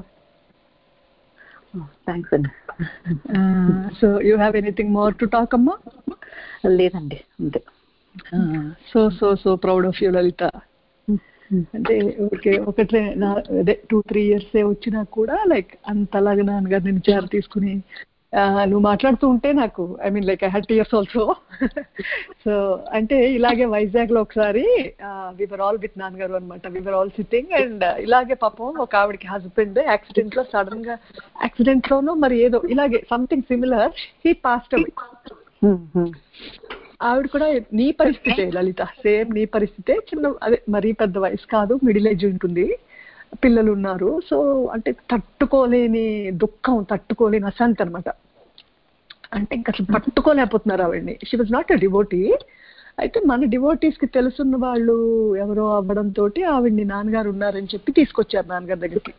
Thanks అండి. So you have anything more to talk amma? లేదండి అంతే. So proud of you, Lalita. అంటే ఒకటే అదే 2-3 years వచ్చినా కూడా లైక్ అంతలాగా నాన్నగారు నేను కేర్ తీసుకుని నువ్వు మాట్లాడుతూ ఉంటే నాకు I mean like I had tears also. So అంటే ఇలాగే వైజాగ్ లో ఒకసారి వివర్ ఆల్ విత్ నాన్నగారు అనమాట, వివర్ ఆల్ సిట్టింగ్ అండ్ ఇలాగే పాపం ఒక ఆవిడకి హస్బెండ్ యాక్సిడెంట్ లో సడన్ గా యాక్సిడెంట్ లోనూ మరి ఏదో ఇలాగే something similar he passed away. ఆవిడ కూడా నీ పరిస్థితే లలిత, సేమ్ నీ పరిస్థితే, చిన్న అదే మరీ పెద్ద వయసు కాదు, మిడిల్ ఏజ్ ఉంటుంది, పిల్లలు ఉన్నారు. సో అంటే తట్టుకోలేని దుఃఖం, తట్టుకోలేని అశాంతి అనమాట. అంటే ఇంకా అసలు పట్టుకోలేకపోతున్నారు ఆవిడ్ని. She was not a devotee. అయితే మన డివోటీస్ కి తెలుసున్న వాళ్ళు ఎవరో అవ్వడంతో ఆవిడ్ని నాన్నగారు ఉన్నారని చెప్పి తీసుకొచ్చారు నాన్నగారి దగ్గరికి.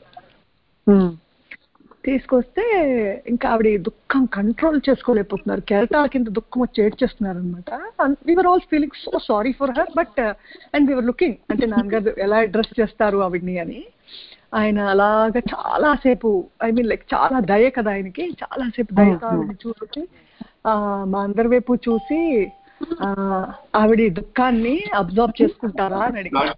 తీసుకొస్తే ఇంకా ఆవిడ దుఃఖం కంట్రోల్ చేసుకోలేకపోతున్నారు, కెరటాల కింద దుఃఖం వచ్చి ఏడ్చేస్తున్నారు అనమాట. We were all feeling so sorry for her, but and we were looking అంటే నాన్నగారు ఎలా అడ్రస్ చేస్తారు ఆవిడ్ని అని. ఆయన అలాగా చాలాసేపు, ఐ మీన్ లైక్ చాలా దయ కదా ఆయనకి, చాలాసేపు దయతో ఆవిడని చూసి మా అందరి వైపు చూసి ఆవిడ దుఃఖాన్ని అబ్జర్వ్ చేసుకుంటారా అని అడిగారు.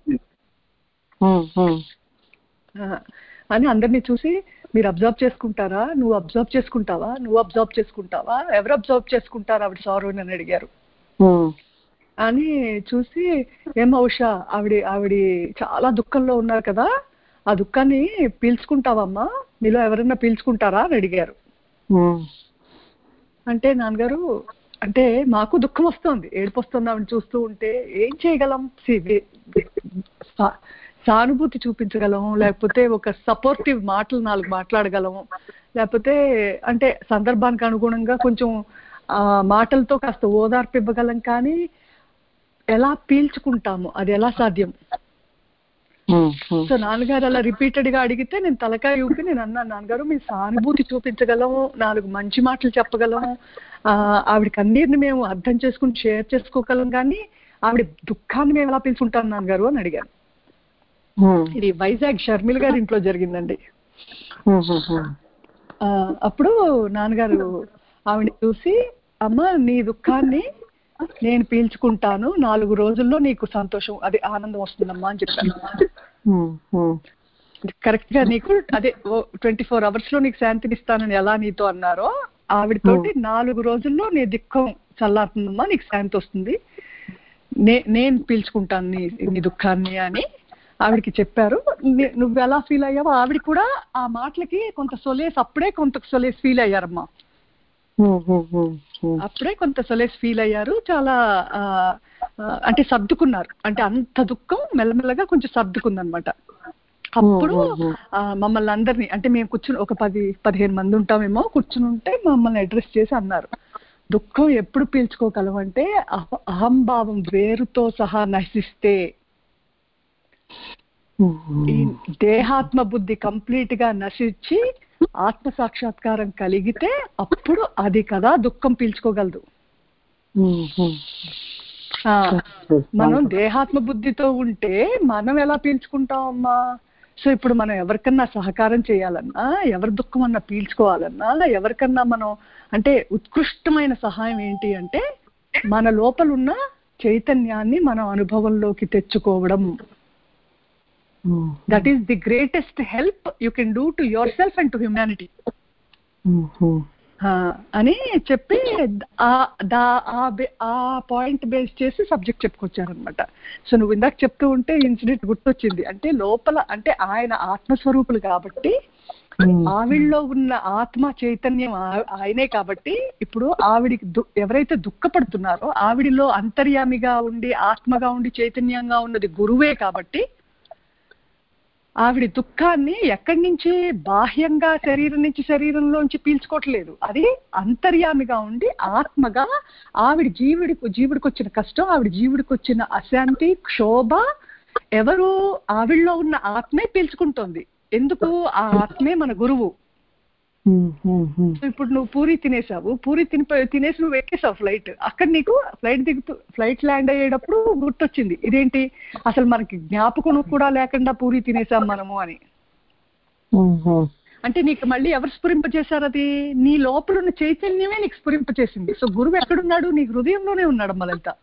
అని అందరినీ చూసి మీరు అబ్జర్వ్ చేసుకుంటారా, నువ్వు అబ్జర్వ్ చేసుకుంటావా, నువ్వు అబ్జర్వ్ చేసుకుంటావా, ఎవరు అబ్జర్వ్ చేసుకుంటారు ఆవిడ సారోని అని అడిగారు. అని చూసి ఏమో ఉషా ఆవిడ చాలా దుఃఖంలో ఉన్నారు కదా, ఆ దుఃఖాన్ని పీల్చుకుంటావమ్మా, మీలో ఎవరన్నా పీల్చుకుంటారా అని అడిగారు. అంటే నాన్నగారు అంటే మాకు దుఃఖం వస్తుంది, ఏడుపు వస్తుంది ఆవిడ చూస్తూ ఉంటే, ఏం చేయగలం, సానుభూతి చూపించగలం, లేకపోతే ఒక సపోర్టివ్ మాటలు 4 మాట్లాడగలం, లేకపోతే అంటే సందర్భానికి అనుగుణంగా కొంచెం మాటలతో కాస్త ఓదార్పు ఇవ్వగలం, కానీ ఎలా పీల్చుకుంటాము, అది ఎలా సాధ్యం? సో నాన్నగారు అలా రిపీటెడ్ గా అడిగితే నేను తలకాయ ఊపి నేను అన్నాను, నాన్నగారు మీ సానుభూతి చూపించగలం, 4 మంచి మాటలు చెప్పగలం, ఆవిడ కన్నీరుని మేము అర్థం చేసుకుని షేర్ చేసుకోగలం, కానీ ఆవిడ దుఃఖాన్ని మేము ఎలా పీల్చుకుంటాం నాన్నగారు అని అడిగాను. ఇది వైజాగ్ షర్మిల గారి ఇంట్లో జరిగిందండి. అప్పుడు నాన్నగారు ఆవిడ చూసి, అమ్మ నీ దుఃఖాన్ని నేను పీల్చుకుంటాను, 4 రోజుల్లో నీకు సంతోషం, అదే ఆనందం వస్తుందమ్మా అని చెప్పాను. కరెక్ట్ గా నీకు అదే 24 hours లో నీకు శాంతిని ఇస్తానని ఎలా నీతో అన్నారో, ఆవిడతోటి 4 రోజుల్లో నీ దుఃఖం చల్లారుతుందమ్మా, నీకు శాంతి వస్తుంది, నేను పీల్చుకుంటాను నీ దుఃఖాన్ని అని ఆవిడకి చెప్పారు. నువ్వు ఎలా ఫీల్ అయ్యావో ఆవిడ కూడా ఆ మాటలకి కొంత సొలేస్, అప్పుడే కొంత సొలేస్ ఫీల్ అయ్యారమ్మా, అప్పుడే కొంత సొలేస్ ఫీల్ అయ్యారు, చాలా అంటే సర్దుకున్నారు, అంటే అంత దుఃఖం మెల్లమెల్లగా కొంచెం సర్దుకుందనమాట. అప్పుడు మమ్మల్ని అందరినీ, అంటే మేము కూర్చుని ఒక 10-15 మంది ఉంటామేమో, కూర్చుని ఉంటే మమ్మల్ని అడ్రస్ చేసి అన్నారు, దుఃఖం ఎప్పుడు పీల్చుకోగలం అంటే అహంభావం వేరుతో సహా నశిస్తే, ఈ దేహాత్మ బుద్ధి కంప్లీట్ గా నశించి ఆత్మ సాక్షాత్కారం కలిగితే అప్పుడు అది కదా దుఃఖం పీల్చుకోగలదు. మనం దేహాత్మ బుద్ధితో ఉంటే మనం ఎలా పీల్చుకుంటామమ్మా? సో ఇప్పుడు మనం ఎవరికన్నా సహకారం చేయాలన్నా, ఎవరి దుఃఖం అన్నా పీల్చుకోవాలన్నా, ఎవరికన్నా మనం అంటే ఉత్కృష్టమైన సహాయం ఏంటి అంటే మన లోపల ఉన్న చైతన్యాన్ని మనం అనుభవంలోకి తెచ్చుకోవడం. That is the greatest help you can do to yourself and to humanity. అని చెప్పి ఆ పాయింట్ బేస్ చేసి సబ్జెక్ట్ చెప్పుకొచ్చారనమాట. సో నువ్వు ఇందాక చెప్తూ ఉంటే ఇన్సిడెంట్ గుర్తొచ్చింది. అంటే లోపల అంటే ఆయన ఆత్మస్వరూపులు కాబట్టి, ఆవిడలో ఉన్న ఆత్మ చైతన్యం ఆయనే కాబట్టి, ఇప్పుడు ఆవిడికి ఎవరైతే దుఃఖపడుతున్నారో ఆవిడిలో అంతర్యామిగా ఉండి ఆత్మగా ఉండి చైతన్యంగా ఉన్నది గురువే కాబట్టి, ఆవిడ దుఃఖాన్ని ఎక్కడి నుంచి బాహ్యంగా శరీరంలోంచి పీల్చుకోవట్లేదు, అది అంతర్యామిగా ఉండి ఆత్మగా జీవుడికి వచ్చిన కష్టం, ఆవిడ జీవుడికి వచ్చిన అశాంతి, క్షోభ ఎవరు ఆవిడలో ఉన్న ఆత్మే పీల్చుకుంటోంది. ఎందుకు? ఆ ఆత్మే మన గురువు. ఇప్పుడు నువ్వు పూరి తినేసావు, పూరి తినేసి నువ్వు ఎక్కేసావు ఫ్లైట్, అక్కడ నీకు ఫ్లైట్ ల్యాండ్ అయ్యేటప్పుడు గుర్తొచ్చింది, ఇదేంటి అసలు మనకి జ్ఞాపకం కూడా లేకుండా పూరి తినేసాం మనము అని. అంటే నీకు మళ్ళీ ఎవరు స్ఫురింపజేశారు? అది నీ లోపల ఉన్న చైతన్యమే నీకు స్ఫురింపజేసింది. సో గురువు ఎక్కడున్నాడు? నీ హృదయంలోనే ఉన్నాడు. మళ్ళంతా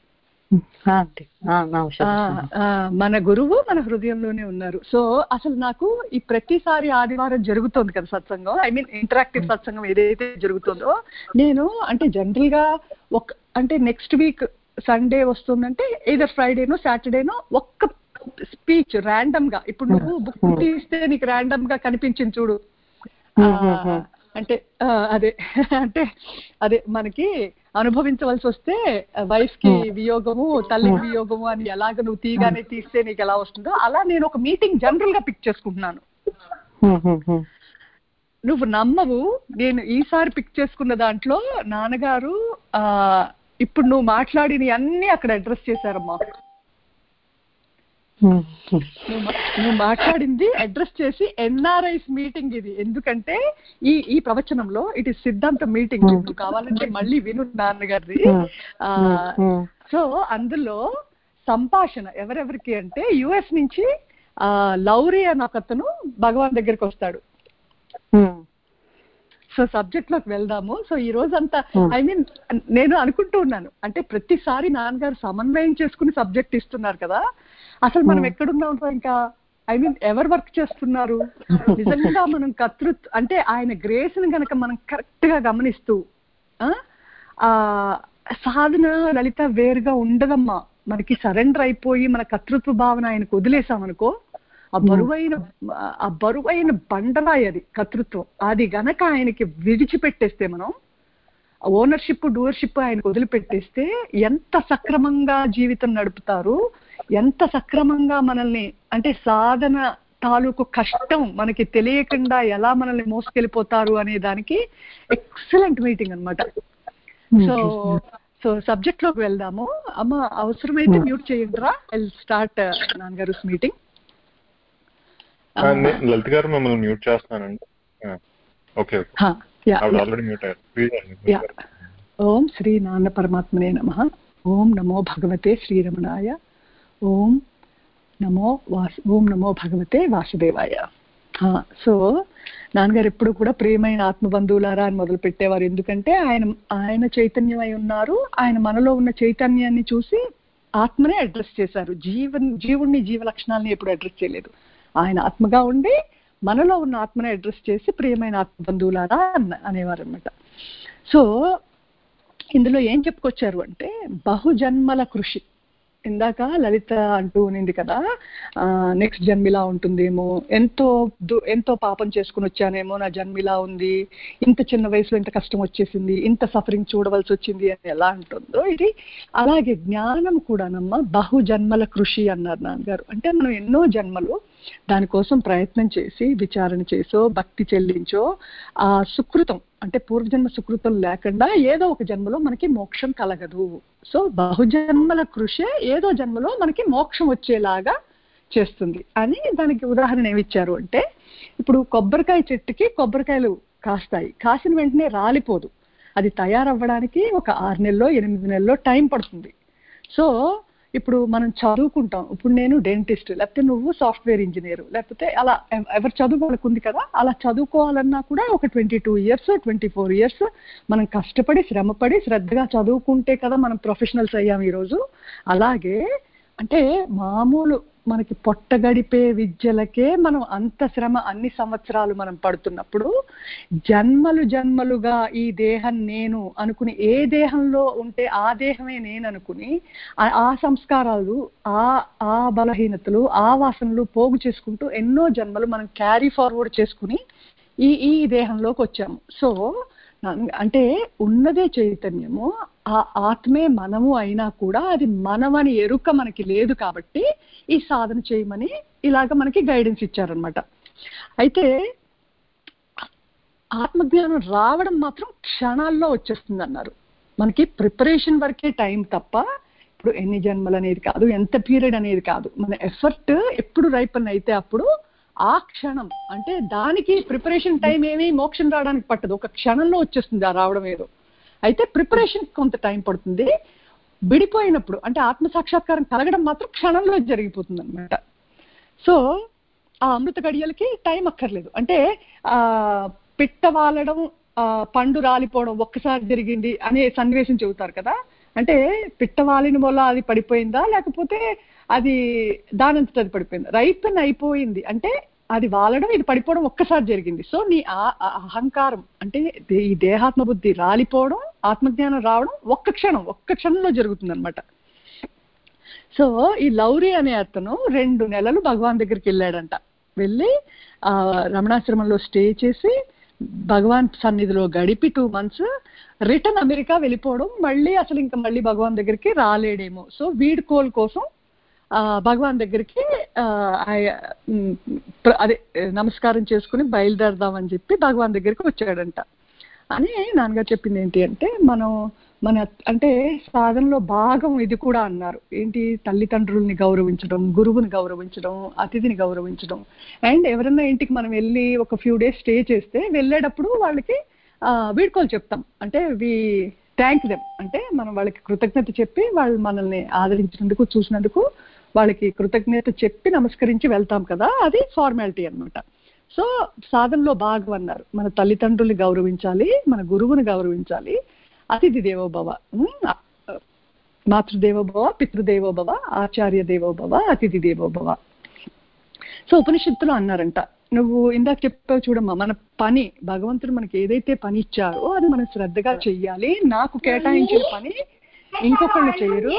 మన గురువు మన హృదయంలోనే ఉన్నారు. సో అసలు నాకు ఈ ప్రతిసారి ఆదివారం జరుగుతుంది కదా సత్సంగం, ఐ మీన్ ఇంటరాక్టివ్ సత్సంగం ఏదైతే జరుగుతుందో, నేను అంటే జనరల్ గా అంటే నెక్స్ట్ వీక్ సండే వస్తుందంటే either ఫ్రైడేనో సాటర్డేనో ఒక్క స్పీచ్ ర్యాండమ్ గా, ఇప్పుడు నువ్వు బుక్ తీస్తే నీకు ర్యాండమ్ గా కనిపించింది చూడు, అంటే అదే అంటే అదే మనకి అనుభవించవలసి వస్తే వైఫ్ కి వియోగము, తల్లికి వియోగము అని ఎలాగ నువ్వు తీగానే తీస్తే నీకు ఎలా వస్తుందో అలా నేను ఒక మీటింగ్ జనరల్ గా పిక్ చేసుకుంటున్నాను. నువ్వు నమ్మవు, నేను ఈసారి పిక్ చేసుకున్న దాంట్లో నాన్నగారు ఇప్పుడు నువ్వు మాట్లాడిన అన్ని అక్కడ అడ్రస్ చేశారమ్మా. నువ్వు మాట్లాడింది అడ్రస్ చేసి ఎన్ఆర్ఐస్ మీటింగ్ ఇది. ఎందుకంటే ఈ ప్రవచనంలో ఇట్ ఇస్ సిద్ధాంత మీటింగ్. నువ్వు కావాలంటే మళ్ళీ విను నాన్నగారిది. సో అందులో సంభాషణ ఎవరెవరికి అంటే యుఎస్ నుంచి లౌరీ అని ఒకతను భగవాన్ దగ్గరికి వస్తాడు. సో సబ్జెక్ట్ లోకి వెళ్దాము. సో ఈ రోజంతా నేను అనుకుంటూ ఉన్నాను, అంటే ప్రతిసారి నాన్నగారు సమన్వయం చేసుకుని సబ్జెక్ట్ ఇస్తున్నారు కదా, అసలు మనం ఎక్కడున్నాం ఇంకా ఎవరు వర్క్ చేస్తున్నారు నిజంగా మనం అంటే ఆయన గ్రేస్ ని గనక మనం కరెక్ట్ గా గమనిస్తూ సాధన లలిత వేరుగా ఉండదమ్మా. మనకి సరెండర్ అయిపోయి మన కర్తృత్వ భావన ఆయనకు వదిలేసామనుకో, ఆ బరువైన బండరాయి అది కర్తృత్వం. అది గనక ఆయనకి విడిచిపెట్టేస్తే, మనం ఓనర్షిప్ డూవర్షిప్ ఆయనకు వదిలిపెట్టేస్తే ఎంత సక్రమంగా జీవితం నడుపుతారు, ఎంత సక్రమంగా మనల్ని అంటే సాధన తాలూకు కష్టం మనకి తెలియకుండా ఎలా మనల్ని మోసుకెళ్ళిపోతారు అనే దానికి ఎక్సలెంట్ మీటింగ్ అన్నమాట. సో సబ్జెక్ట్ లోకి వెళ్దాము. అమ్మ అవసరమైతే మ్యూట్ చేయండి రా. ఐ విల్ స్టార్ట్ నాన్నగారు మీటింగ్. లలిత గారు మిమ్మల్ని మ్యూట్ చేస్తున్నానండి. ఓకే. ఓం శ్రీ నాన్న పరమాత్మనే నమః. ఓం నమో భగవతే శ్రీరమణాయ. ఓం నమో భగవతే వాసుదేవాయ. సో నాన్నగారు ఎప్పుడు కూడా ప్రియమైన ఆత్మబంధువులారా అని మొదలు పెట్టేవారు. ఎందుకంటే ఆయన చైతన్యమై ఉన్నారు. ఆయన మనలో ఉన్న చైతన్యాన్ని చూసి ఆత్మనే అడ్రస్ చేశారు. జీవుణ్ణి జీవ లక్షణాలని ఎప్పుడు అడ్రస్ చేయలేదు. ఆయన ఆత్మగా ఉండి మనలో ఉన్న ఆత్మని అడ్రస్ చేసి ప్రియమైన ఆత్మబంధువులారా అనేవారు అనమాట. సో ఇందులో ఏం చెప్పుకొచ్చారు అంటే బహుజన్మల కృషి. ఇందాక లలిత అంటూ ఉన్నింది కదా, నెక్స్ట్ జన్మిలా ఉంటుందేమో, ఎంతో పాపం చేసుకుని వచ్చానేమో, నా జన్మిలా ఉంది, ఇంత చిన్న వయసులో ఇంత కష్టం వచ్చేసింది, ఇంత సఫరింగ్ చూడవలసి వచ్చింది అని ఎలా ఉంటుందో ఇది అలాగే జ్ఞానం కూడానమ్మా బహుజన్మల కృషి అన్నారు నాన్నగారు. అంటే మనం ఎన్నో జన్మలు దానికోసం ప్రయత్నం చేసి విచారణ చేసో భక్తి చెల్లించో ఆ సుకృతం అంటే పూర్వజన్మ సుకృతం లేకుండా ఏదో ఒక జన్మలో మనకి మోక్షం కలగదు. సో బహుజన్మల కృషి ఏదో జన్మలో మనకి మోక్షం వచ్చేలాగా చేస్తుంది అని దానికి ఉదాహరణ ఏమిచ్చారు అంటే, ఇప్పుడు కొబ్బరికాయ చెట్టుకి కొబ్బరికాయలు కాస్తాయి, కాసిన వెంటనే రాలిపోదు. అది తయారవ్వడానికి ఒక 6 నెలలో 8 నెలలో టైం పడుతుంది. సో ఇప్పుడు మనం చదువుకుంటాం, ఇప్పుడు నేను డెంటిస్ట్, లేకపోతే నువ్వు సాఫ్ట్వేర్ ఇంజనీర్, లేకపోతే అలా ఎవరు చదువు వాళ్ళకు ఉంది కదా, అలా చదువుకోవాలన్నా కూడా ఒక 22 years 24 years మనం కష్టపడి శ్రమపడి శ్రద్ధగా చదువుకుంటే కదా మనం ప్రొఫెషనల్స్ అయ్యాం ఈరోజు. అలాగే అంటే మామూలు మనకి పొట్ట గడిపే విద్యలకే మనం అంత శ్రమ అన్ని సంవత్సరాలు మనం పడుతున్నప్పుడు, జన్మలుగా ఈ దేహం నేను అనుకుని ఏ దేహంలో ఉంటే ఆ దేహమే నేను అనుకుని ఆ సంస్కారాలు ఆ బలహీనతలు ఆ వాసనలు పోగు చేసుకుంటూ ఎన్నో జన్మలు మనం క్యారీ ఫార్వర్డ్ చేసుకుని ఈ దేహంలోకి వచ్చాము. సో అంటే ఉన్నదే చైతన్యము, ఆ ఆత్మే మనము అయినా కూడా అది మనమని ఎరుక మనకి లేదు కాబట్టి ఈ సాధన చేయమని ఇలాగ మనకి గైడెన్స్ ఇచ్చారనమాట. అయితే ఆత్మజ్ఞానం రావడం మాత్రం క్షణాల్లో వచ్చేస్తుంది అన్నారు. మనకి ప్రిపరేషన్ వరకే టైం తప్ప ఇప్పుడు ఎన్ని జన్మలు అనేది కాదు, ఎంత పీరియడ్ అనేది కాదు. మన ఎఫర్ట్ ఎప్పుడు రైపన్ అయితే అప్పుడు ఆ క్షణం అంటే దానికి ప్రిపరేషన్ టైం ఏమీ మోక్షం రావడానికి పట్టదు, ఒక క్షణంలో వచ్చేస్తుంది ఆ రావడం ఏదో. అయితే ప్రిపరేషన్ కొంత టైం పడుతుంది. విడిపోయినప్పుడు అంటే ఆత్మ సాక్షాత్కారం కలగడం మాత్రం క్షణంలో జరిగిపోతుంది అనమాట. సో ఆ అమృత గడియలకి టైం అక్కర్లేదు. అంటే పిట్ట వాలడం పండు రాలిపోవడం ఒక్కసారి జరిగింది అనే సన్నివేశం చెబుతారు కదా, అంటే పిట్ట వాలిన వల్ల అది పడిపోయిందా లేకపోతే అది దానంతట అది పడిపోయిందా? రైపన్ అయిపోయింది అంటే అది వాలడం ఇది పడిపోవడం ఒక్కసారి జరిగింది. సో నీ అహంకారం అంటే ఈ దేహాత్మ బుద్ధి రాలిపోవడం ఆత్మజ్ఞానం రావడం ఒక్క క్షణంలో జరుగుతుంది అనమాట. సో ఈ లౌరీ అనే అతను 2 నెలలు భగవాన్ దగ్గరికి వెళ్ళాడంట. వెళ్ళి రమణాశ్రమంలో స్టే చేసి భగవాన్ సన్నిధిలో గడిపి 2 months రిటర్న్ అమెరికా వెళ్ళిపోవడం, మళ్ళీ అసలు ఇంకా మళ్ళీ భగవాన్ దగ్గరికి రాలేడేమో. సో వీడ్కోల్ కోసం భగవాన్ దగ్గరికి అదే నమస్కారం చేసుకుని బయలుదేరదామని చెప్పి భగవాన్ దగ్గరికి వచ్చాడంట అని నాన్నగారు చెప్పింది. ఏంటి అంటే మన అంటే సాధనలో భాగం ఇది కూడా అన్నారు. ఏంటి, తల్లిదండ్రుల్ని గౌరవించడం, గురువుని గౌరవించడం, అతిథిని గౌరవించడం. అండ్ ఎవరన్నా ఇంటికి మనం వెళ్ళి ఒక ఫ్యూ డేస్ స్టే చేస్తే వెళ్ళేటప్పుడు వాళ్ళకి వీడ్కోలు చెప్తాం. అంటే థ్యాంక్ దెమ్, అంటే మనం వాళ్ళకి కృతజ్ఞత చెప్పి వాళ్ళు మనల్ని ఆదరించినందుకు, చూసినందుకు వాళ్ళకి కృతజ్ఞత చెప్పి నమస్కరించి వెళ్తాం కదా, అది ఫార్మాలిటీ అన్నమాట. సో సాధనలో భాగం అన్నారు. మన తల్లిదండ్రుల్ని గౌరవించాలి, మన గురువుని గౌరవించాలి, అతిథి దేవోభవ, మాతృదేవోభవ, పితృదేవోభవ, ఆచార్య దేవోభవ, అతిథి దేవోభవ. సో ఉపనిషత్తులు అన్నారంట, నువ్వు ఇందాక చెప్పావు చూడమ్మా, మన పని భగవంతుడు మనకి ఏదైతే పని ఇచ్చారో అది మనం శ్రద్ధగా చెయ్యాలి. నాకు కేటాయించిన పని ఇంకొకళ్ళు చెయ్యరు,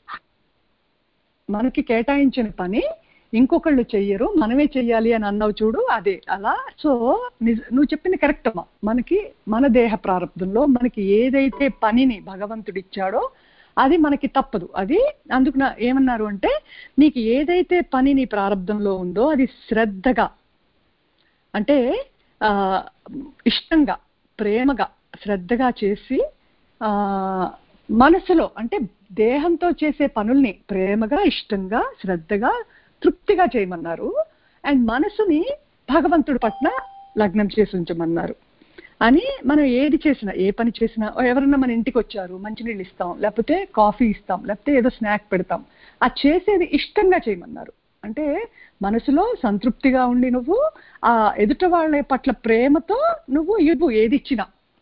మనకి కేటాయించిన పని ఇంకొకళ్ళు చెయ్యరు, మనమే చెయ్యాలి అని అన్నావు చూడు, అదే అలా. సో నువ్వు చెప్పింది కరెక్ట్ అమ్మా. మనకి మన దేహ ప్రారంభంలో మనకి ఏదైతే పనిని భగవంతుడు ఇచ్చాడో అది మనకి తప్పదు. అది అందుకు ఏమన్నారు అంటే, నీకు ఏదైతే పని నీ ప్రారంభంలో ఉందో అది శ్రద్ధగా, అంటే ఇష్టంగా, ప్రేమగా, శ్రద్ధగా చేసి మనసులో, అంటే దేహంతో చేసే పనుల్ని ప్రేమగా, ఇష్టంగా, శ్రద్ధగా, తృప్తిగా చేయమన్నారు. అండ్ మనసుని భగవంతుడి పట్ల లగ్నం చేసి ఉంచమన్నారు. అని మనం ఏది చేసినా, ఏ పని చేసినా, ఎవరన్నా మన ఇంటికి వచ్చారు, మంచినీళ్ళు ఇస్తాం, లేకపోతే కాఫీ ఇస్తాం, లేకపోతే ఏదో స్నాక్ పెడతాం, ఆ చేసేది ఇష్టంగా చేయమన్నారు. అంటే మనసులో సంతృప్తిగా ఉండి నువ్వు ఆ ఎదుట వాళ్ళ పట్ల ప్రేమతో నువ్వు ఇవ్వు ఏది ఇచ్చినా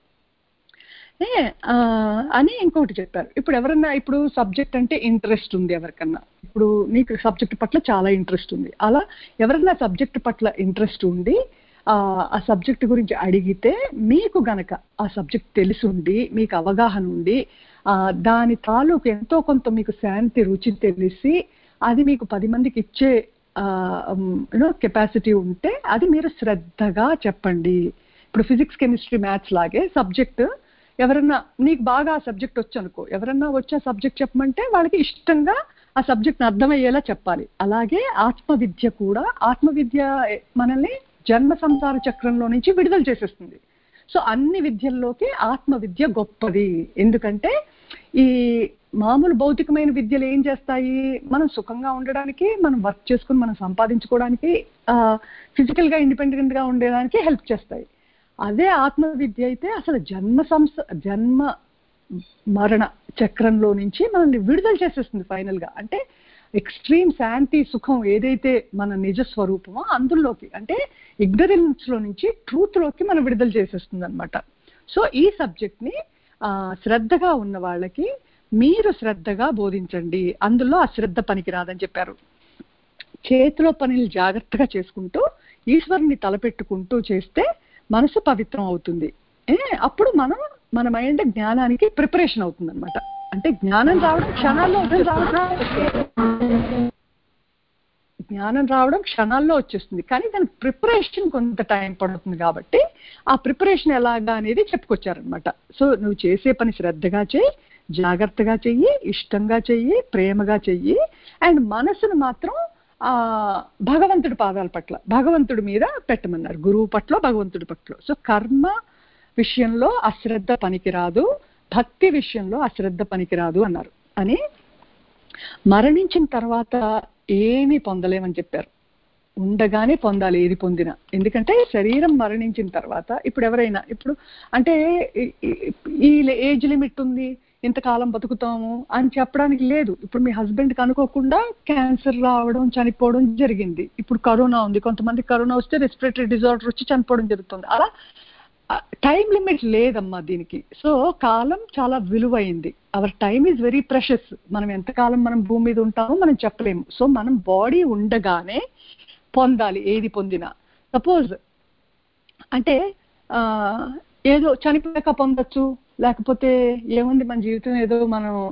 అని ఇంకొకటి చెప్పారు. ఇప్పుడు ఎవరన్నా, ఇప్పుడు సబ్జెక్ట్ అంటే ఇంట్రెస్ట్ ఉంది ఎవరికన్నా, ఇప్పుడు నీకు సబ్జెక్ట్ పట్ల చాలా ఇంట్రెస్ట్ ఉంది, అలా ఎవరన్నా సబ్జెక్ట్ పట్ల ఇంట్రెస్ట్ ఉండి ఆ సబ్జెక్ట్ గురించి అడిగితే, మీకు గనక ఆ సబ్జెక్ట్ తెలిసి మీకు అవగాహన ఉండి దాని తాలూకు ఎంతో కొంత మీకు శాంతి రుచి తెలిసి అది మీకు 10 మందికి ఇచ్చే కెపాసిటీ ఉంటే అది మీరు శ్రద్ధగా చెప్పండి. ఇప్పుడు ఫిజిక్స్, కెమిస్ట్రీ, మ్యాథ్స్ లాగే సబ్జెక్ట్ ఎవరన్నా నీకు బాగా ఆ సబ్జెక్ట్ వచ్చు అనుకో, ఎవరన్నా వచ్చి ఆ సబ్జెక్ట్ చెప్పమంటే వాళ్ళకి ఇష్టంగా ఆ సబ్జెక్ట్ని అర్థమయ్యేలా చెప్పాలి. అలాగే ఆత్మవిద్య కూడా, ఆత్మవిద్య మనల్ని జన్మ సంసార చక్రంలో నుంచి విడుదల చేసేస్తుంది. సో అన్ని విద్యల్లోకి ఆత్మవిద్య గొప్పది. ఎందుకంటే ఈ మామూలు భౌతికమైన విద్యలు ఏం చేస్తాయి, మనం సుఖంగా ఉండడానికి, మనం వర్క్ చేసుకుని మనం సంపాదించుకోవడానికి, ఫిజికల్ గా ఇండిపెండెంట్ గా ఉండడానికి హెల్ప్ చేస్తాయి. అదే ఆత్మ విద్య అయితే అసలు జన్మ మరణ చక్రంలో నుంచి మనల్ని విడుదల చేసేస్తుంది ఫైనల్ గా. అంటే ఎక్స్ట్రీమ్ శాంతి, సుఖం ఏదైతే మన నిజ స్వరూపమో అందులోకి, అంటే ఇగ్నరెన్స్ లో నుంచి ట్రూత్ లోకి మనం విడుదల చేసేస్తుంది అనమాట. సో ఈ సబ్జెక్ట్ ని శ్రద్ధగా ఉన్న వాళ్ళకి మీరు శ్రద్ధగా బోధించండి. అందులో అశ్రద్ధ పనికి రాదని చెప్పారు. చేతిలో పనులు జాగ్రత్తగా చేసుకుంటూ ఈశ్వరుని తలపెట్టుకుంటూ చేస్తే మనసు పవిత్రం అవుతుంది. అప్పుడు మన మైండ్ జ్ఞానానికి ప్రిపరేషన్ అవుతుంది అనమాట. అంటే జ్ఞానం రావడం క్షణాల్లో వచ్చేస్తుంది, కానీ దాని ప్రిపరేషన్ కొంత టైం పడుతుంది. కాబట్టి ఆ ప్రిపరేషన్ ఎలాగా అనేది చెప్పుకొచ్చారనమాట. సో నువ్వు చేసే పని శ్రద్ధగా చెయ్యి, జాగ్రత్తగా చెయ్యి, ఇష్టంగా చెయ్యి, ప్రేమగా చెయ్యి. అండ్ మనసును మాత్రం భగవంతుడి పాదాల పట్ల, భగవంతుడి మీద పెట్టమన్నారు, గురువు పట్ల, భగవంతుడి పట్ల. సో కర్మ విషయంలో అశ్రద్ధ పనికిరాదు, భక్తి విషయంలో అశ్రద్ధ పనికిరాదు అన్నారు. అని మరణించిన తర్వాత ఏమీ పొందలేమని చెప్పారు. ఉండగానే పొందాలి ఏది పొందినా. ఎందుకంటే శరీరం మరణించిన తర్వాత ఇప్పుడు ఎవరైనా, ఇప్పుడు అంటే ఈ ఏజ్ లిమిట్ ఉంది, ఇంతకాలం బతుకుతాము అని చెప్పడానికి లేదు. ఇప్పుడు మీ హస్బెండ్కి అనుకోకుండా క్యాన్సర్ రావడం, చనిపోవడం జరిగింది. ఇప్పుడు కరోనా ఉంది, కొంతమంది కరోనా వస్తే రెస్పిరేటరీ డిజార్డర్ వచ్చి చనిపోవడం జరుగుతుంది. అలా టైం లిమిట్ లేదమ్మా దీనికి. సో కాలం చాలా విలువైంది. Our time is very precious. మనం ఎంతకాలం మనం భూమి మీద ఉంటామో మనం చెప్పలేము. సో మనం బాడీ ఉండగానే పొందాలి ఏది పొందినా. సపోజ్ అంటే ఏదో చనిపోయాక పొందొచ్చు, లేకపోతే ఏముంది మన జీవితం ఏదో మనం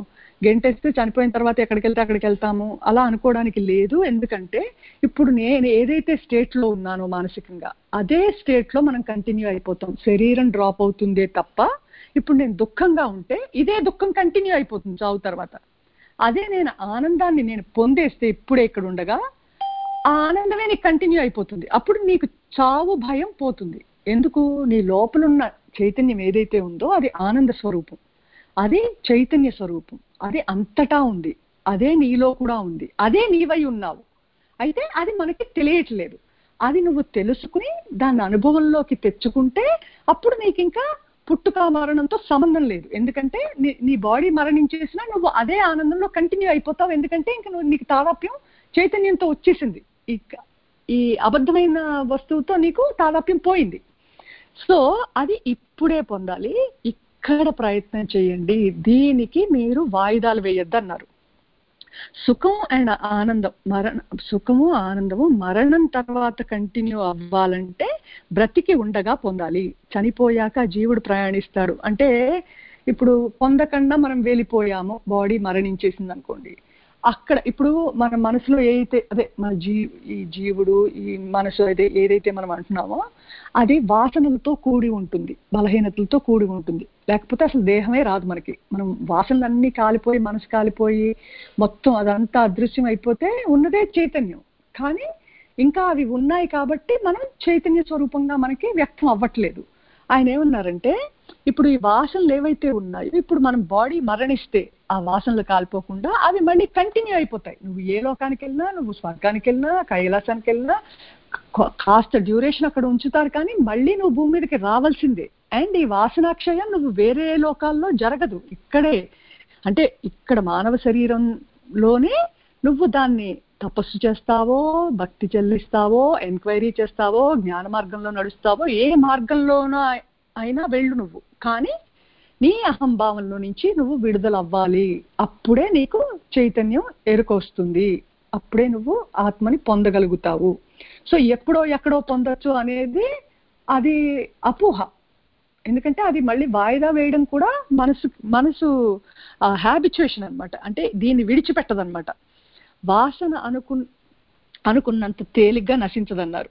గెంటేస్తే చనిపోయిన తర్వాత ఎక్కడికి వెళ్తే అక్కడికి వెళ్తాము అలా అనుకోవడానికి లేదు. ఎందుకంటే ఇప్పుడు నేను ఏదైతే స్టేట్ లో ఉన్నానో మానసికంగా అదే స్టేట్ లో మనం కంటిన్యూ అయిపోతాం. శరీరం డ్రాప్ అవుతుందే తప్ప ఇప్పుడు నేను దుఃఖంగా ఉంటే ఇదే దుఃఖం కంటిన్యూ అయిపోతుంది చావు తర్వాత. అదే నేను ఆనందాన్ని నేను పొందేస్తే ఇప్పుడే ఇక్కడ ఉండగా ఆ ఆనందమే నీకు కంటిన్యూ అయిపోతుంది. అప్పుడు నీకు చావు భయం పోతుంది. ఎందుకు? నీ లోపలున్న చైతన్యం ఏదైతే ఉందో అది ఆనంద స్వరూపం, అది చైతన్య స్వరూపం, అది అంతటా ఉంది, అదే నీలో కూడా ఉంది, అదే నీవై ఉన్నావు. అయితే అది మనకి తెలియట్లేదు. అది నువ్వు తెలుసుకుని దాన్ని అనుభవంలోకి తెచ్చుకుంటే అప్పుడు నీకు ఇంకా పుట్టుక మరణంతో సంబంధం లేదు. ఎందుకంటే నీ బాడీ మరణించేసినా నువ్వు అదే ఆనందంలో కంటిన్యూ అయిపోతావు. ఎందుకంటే ఇంకా నువ్వు నీకు తాదాప్యం చైతన్యంతో వచ్చేసింది. ఈ అబద్ధమైన వస్తువుతో నీకు తాదాప్యం పోయింది. సో అది ఇప్పుడే పొందాలి. ఇక్కడ ప్రయత్నం చేయండి. దీనికి మీరు వాయిదాలు వేయొద్దన్నారు. సుఖం అండ్ ఆనందం, సుఖము ఆనందము మరణం తర్వాత కంటిన్యూ అవ్వాలంటే బ్రతికి ఉండగా పొందాలి. చనిపోయాక జీవుడు ప్రయాణిస్తాడు అంటే ఇప్పుడు పొందకుండా మనం వెళ్ళిపోయాము, బాడీ మరణించేసింది అనుకోండి, అక్కడ ఇప్పుడు మన మనసులో ఏదైతే అదే మన ఈ జీవుడు ఈ మనసు ఏదైతే మనం అంటున్నామో అది వాసనలతో కూడి ఉంటుంది, బలహీనతలతో కూడి ఉంటుంది. లేకపోతే అసలు దేహమే రాదు మనకి. మనం వాసనలన్నీ కాలిపోయి మనసు కాలిపోయి మొత్తం అదంతా అదృశ్యం అయిపోతే ఉన్నదే చైతన్యం. కానీ ఇంకా అవి ఉన్నాయి కాబట్టి మనం చైతన్య స్వరూపంగా మనకి వ్యక్తం అవ్వట్లేదు. ఆయన ఏమన్నారంటే ఇప్పుడు ఈ వాసనలు ఏవైతే ఉన్నాయో ఇప్పుడు మనం బాడీ మరణిస్తే ఆ వాసనలు కాలిపోకుండా అవి మళ్ళీ కంటిన్యూ అయిపోతాయి. నువ్వు ఏ లోకానికి వెళ్ళినా, నువ్వు స్వర్గానికి వెళ్ళినా, కైలాసానికి వెళ్ళినా కాస్త డ్యూరేషన్ అక్కడ ఉంచుతారు, కానీ మళ్ళీ నువ్వు భూమి మీదకి రావాల్సిందే. అండ్ ఈ వాసనాక్షయం నువ్వు వేరే లోకాల్లో జరగదు, ఇక్కడే. అంటే ఇక్కడ మానవ శరీరంలోనే నువ్వు దాన్ని తపస్సు చేస్తావో, భక్తి చెల్లిస్తావో, ఎంక్వైరీ చేస్తావో, జ్ఞాన మార్గంలో నడుస్తావో, ఏ మార్గంలోనో అయినా వెళ్ళు నువ్వు. కానీ నీ అహంభావంలో నుంచి నువ్వు విడుదల అవ్వాలి. అప్పుడే నీకు చైతన్యం ఎరుకొస్తుంది, అప్పుడే నువ్వు ఆత్మని పొందగలుగుతావు. సో ఎప్పుడో ఎక్కడో పొందొచ్చు అనేది అది అపోహ. ఎందుకంటే అది మళ్ళీ వాయిదా వేయడం కూడా మనసు హ్యాబిచుయేషన్ అనమాట. అంటే దీన్ని విడిచిపెట్టదనమాట. వాసన అనుకున్నంత తేలిగ్గా నశించదన్నారు.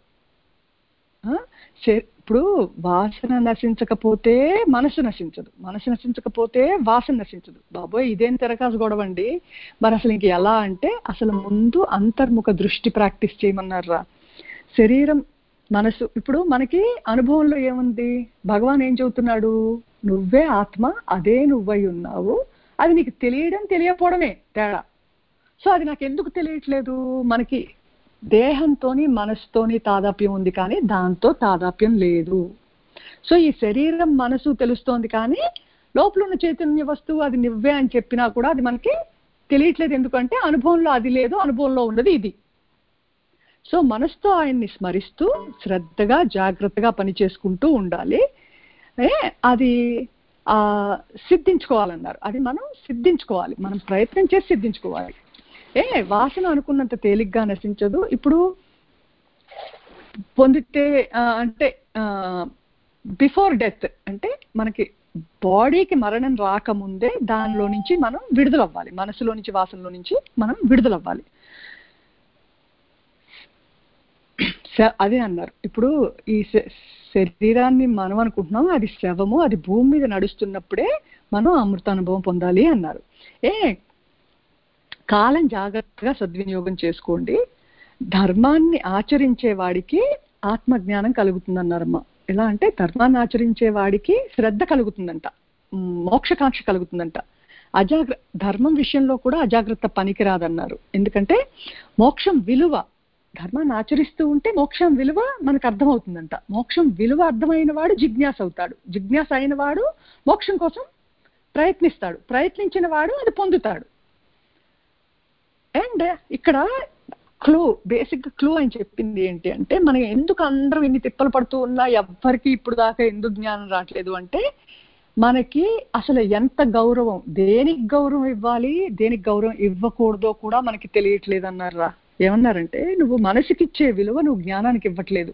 ఇప్పుడు వాసన నశించకపోతే మనసు నశించదు, మనసు నశించకపోతే వాసన నశించదు. బాబోయ్ ఇదేం తెరకాసు గొడవండి. మరి అసలు ఇంక ఎలా అంటే అసలు ముందు అంతర్ముఖ దృష్టి ప్రాక్టీస్ చేయమన్నారా. శరీరం మనసు ఇప్పుడు మనకి అనుభవంలో ఏముంది? భగవాన్ ఏం చెబుతున్నాడు? నువ్వే ఆత్మ, అదే నువ్వై ఉన్నావు. అది నీకు తెలియడం తెలియకపోవడమే తేడా. సో అది నాకు ఎందుకు తెలియట్లేదు? మనకి దేహంతోని మనసుతోని తాదాప్యం ఉంది, కానీ దాంతో తాదాప్యం లేదు. సో ఈ శరీరం మనసు తెలుస్తోంది, కానీ లోపల ఉన్న చైతన్య వస్తువు అది నువ్వే అని చెప్పినా కూడా అది మనకి తెలియట్లేదు. ఎందుకంటే అనుభవంలో అది లేదు, అనుభవంలో ఉన్నది ఇది. సో మనసుతో ఆయన్ని స్మరిస్తూ శ్రద్ధగా జాగ్రత్తగా పని చేసుకుంటూ ఉండాలి. అది సిద్ధించుకోవాలన్నారు. అది మనం సిద్ధించుకోవాలి, మనం ప్రయత్నం చేసి సిద్ధించుకోవాలి. వాసన అనుకున్నంత తేలిగ్గా నశించదు. ఇప్పుడు పొందితే అంటే బిఫోర్ డెత్ అంటే మనకి బాడీకి మరణం రాకముందే దానిలో నుంచి మనం విడుదలవ్వాలి, మనసులో నుంచి వాసనలో నుంచి మనం విడుదలవ్వాలి. అదే అన్నారు. ఇప్పుడు ఈ శరీరాన్ని మనం అనుకుంటున్నాం, అది శవము, అది భూమి మీద నడుస్తున్నప్పుడే మనం అమృతానుభవం పొందాలి అన్నారు. కాలం జాగ్రత్తగా సద్వినియోగం చేసుకోండి. ధర్మాన్ని ఆచరించే వాడికి ఆత్మజ్ఞానం కలుగుతుందన్నారమ్మా. ఎలా అంటే ధర్మాన్ని ఆచరించే వాడికి శ్రద్ధ కలుగుతుందంట, మోక్షకాంక్ష కలుగుతుందంట. ధర్మం విషయంలో కూడా అజాగ్రత్త పనికిరాదన్నారు. ఎందుకంటే మోక్షం విలువ, ధర్మాన్ని ఆచరిస్తూ ఉంటే మోక్షం విలువ మనకు అర్థమవుతుందంట. మోక్షం విలువ అర్థమైన వాడు జిజ్ఞాస అవుతాడు, జిజ్ఞాస అయిన వాడు మోక్షం కోసం ప్రయత్నిస్తాడు, ప్రయత్నించిన వాడు అది పొందుతాడు. అండ్ ఇక్కడ బేసిక్ క్లూ అని చెప్పింది ఏంటి అంటే, మనం ఎందుకు అందరం ఇన్ని తిప్పలు పడుతూ ఉన్నా ఎవ్వరికి ఇప్పుడు దాకా ఎందుకు జ్ఞానం రావట్లేదు అంటే, మనకి అసలు ఎంత గౌరవం, దేనికి గౌరవం ఇవ్వాలి, దేనికి గౌరవం ఇవ్వకూడదో కూడా మనకి తెలియట్లేదు అన్నారా. ఏమన్నారంటే, నువ్వు మనసుకిచ్చే విలువ నువ్వు జ్ఞానానికి ఇవ్వట్లేదు,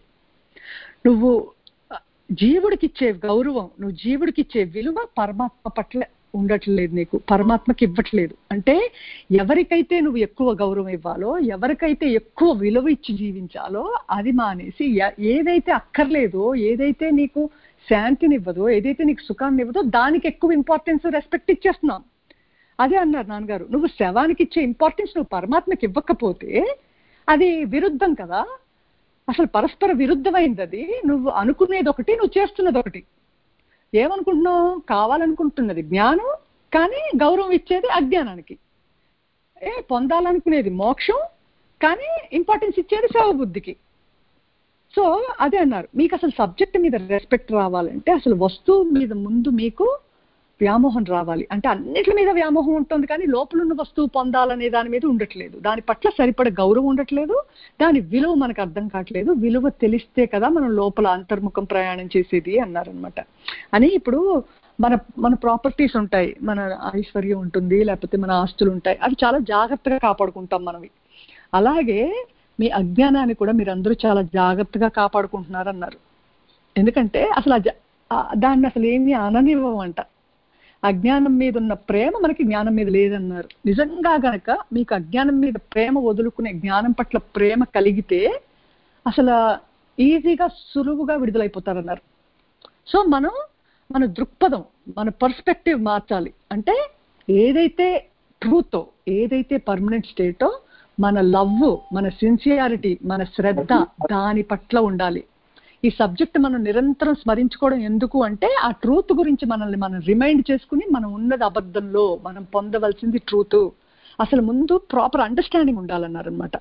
నువ్వు జీవుడికిచ్చే గౌరవం, నువ్వు జీవుడికిచ్చే విలువ పరమాత్మ పట్ల ఉండట్లేదు, నీకు పరమాత్మకి ఇవ్వట్లేదు. అంటే ఎవరికైతే నువ్వు ఎక్కువ గౌరవం ఇవ్వాలో, ఎవరికైతే ఎక్కువ విలువ ఇచ్చి జీవించాలో అది మానేసి ఏదైతే అక్కర్లేదో, ఏదైతే నీకు శాంతినివ్వదో, ఏదైతే నీకు సుఖాన్ని ఇవ్వదో దానికి ఎక్కువ ఇంపార్టెన్స్ రెస్పెక్ట్ ఇచ్చేస్తున్నాం. అదే అన్నారు నాన్నగారు, నువ్వు శవానికి ఇచ్చే ఇంపార్టెన్స్ నువ్వు పరమాత్మకి ఇవ్వకపోతే అది విరుద్ధం కదా, అసలు పరస్పర విరుద్ధమైంది. అది నువ్వు అనుకునేది ఒకటి, నువ్వు చేస్తున్నది ఒకటి. ఏమనుకుంటున్నావు? కావాలనుకుంటున్నది జ్ఞానం, కానీ గౌరవం ఇచ్చేది అజ్ఞానానికి. పొందాలనుకునేది మోక్షం, కానీ ఇంపార్టెన్స్ ఇచ్చేది శవబుద్ధికి. సో అదే అన్నారు, మీకు అసలు సబ్జెక్ట్ మీద రెస్పెక్ట్ రావాలంటే అసలు వస్తువు మీద ముందు మీకు వ్యామోహం రావాలి. అంటే అన్నిటి మీద వ్యామోహం ఉంటుంది, కానీ లోపల ఉన్న వస్తువు పొందాలనే దాని మీద ఉండట్లేదు, దాని పట్ల సరిపడే గౌరవం ఉండట్లేదు, దాని విలువ మనకు అర్థం కావట్లేదు. విలువ తెలిస్తే కదా మనం లోపల అంతర్ముఖం ప్రయాణం చేసేది అన్నారనమాట. అని ఇప్పుడు మన మన ప్రాపర్టీస్ ఉంటాయి, మన ఐశ్వర్యం ఉంటుంది, లేకపోతే మన ఆస్తులు ఉంటాయి, అవి చాలా జాగ్రత్తగా కాపాడుకుంటాం మనవి. అలాగే మీ అజ్ఞానాన్ని కూడా మీరు అందరూ చాలా జాగ్రత్తగా కాపాడుకుంటున్నారు అన్నారు. ఎందుకంటే అసలు దాన్ని అసలు ఏమీ అననివ్వమంట. అజ్ఞానం మీద ఉన్న ప్రేమ మనకి జ్ఞానం మీద లేదన్నారు. నిజంగా గనక మీకు అజ్ఞానం మీద ప్రేమ వదులుకునే జ్ఞానం పట్ల ప్రేమ కలిగితే అసలు ఈజీగా సులువుగా విడుదలైపోతారన్నారు. సో మన దృక్పథం, మన పర్స్పెక్టివ్ మార్చాలి. అంటే ఏదైతే ట్రూతో, ఏదైతే పర్మనెంట్ స్టేటో, మన లవ్, మన సిన్సియారిటీ, మన శ్రద్ధ దాని పట్ల ఉండాలి. ఈ సబ్జెక్ట్ మనం నిరంతరం స్మరించుకోవడం ఎందుకు అంటే ఆ ట్రూత్ గురించి మనల్ని మనం రిమైండ్ చేసుకుని మనం ఉన్నది అబద్ధంలో, మనం పొందవలసింది ట్రూత్. అసలు ముందు ప్రాపర్ అండర్స్టాండింగ్ ఉండాలన్నారనమాట.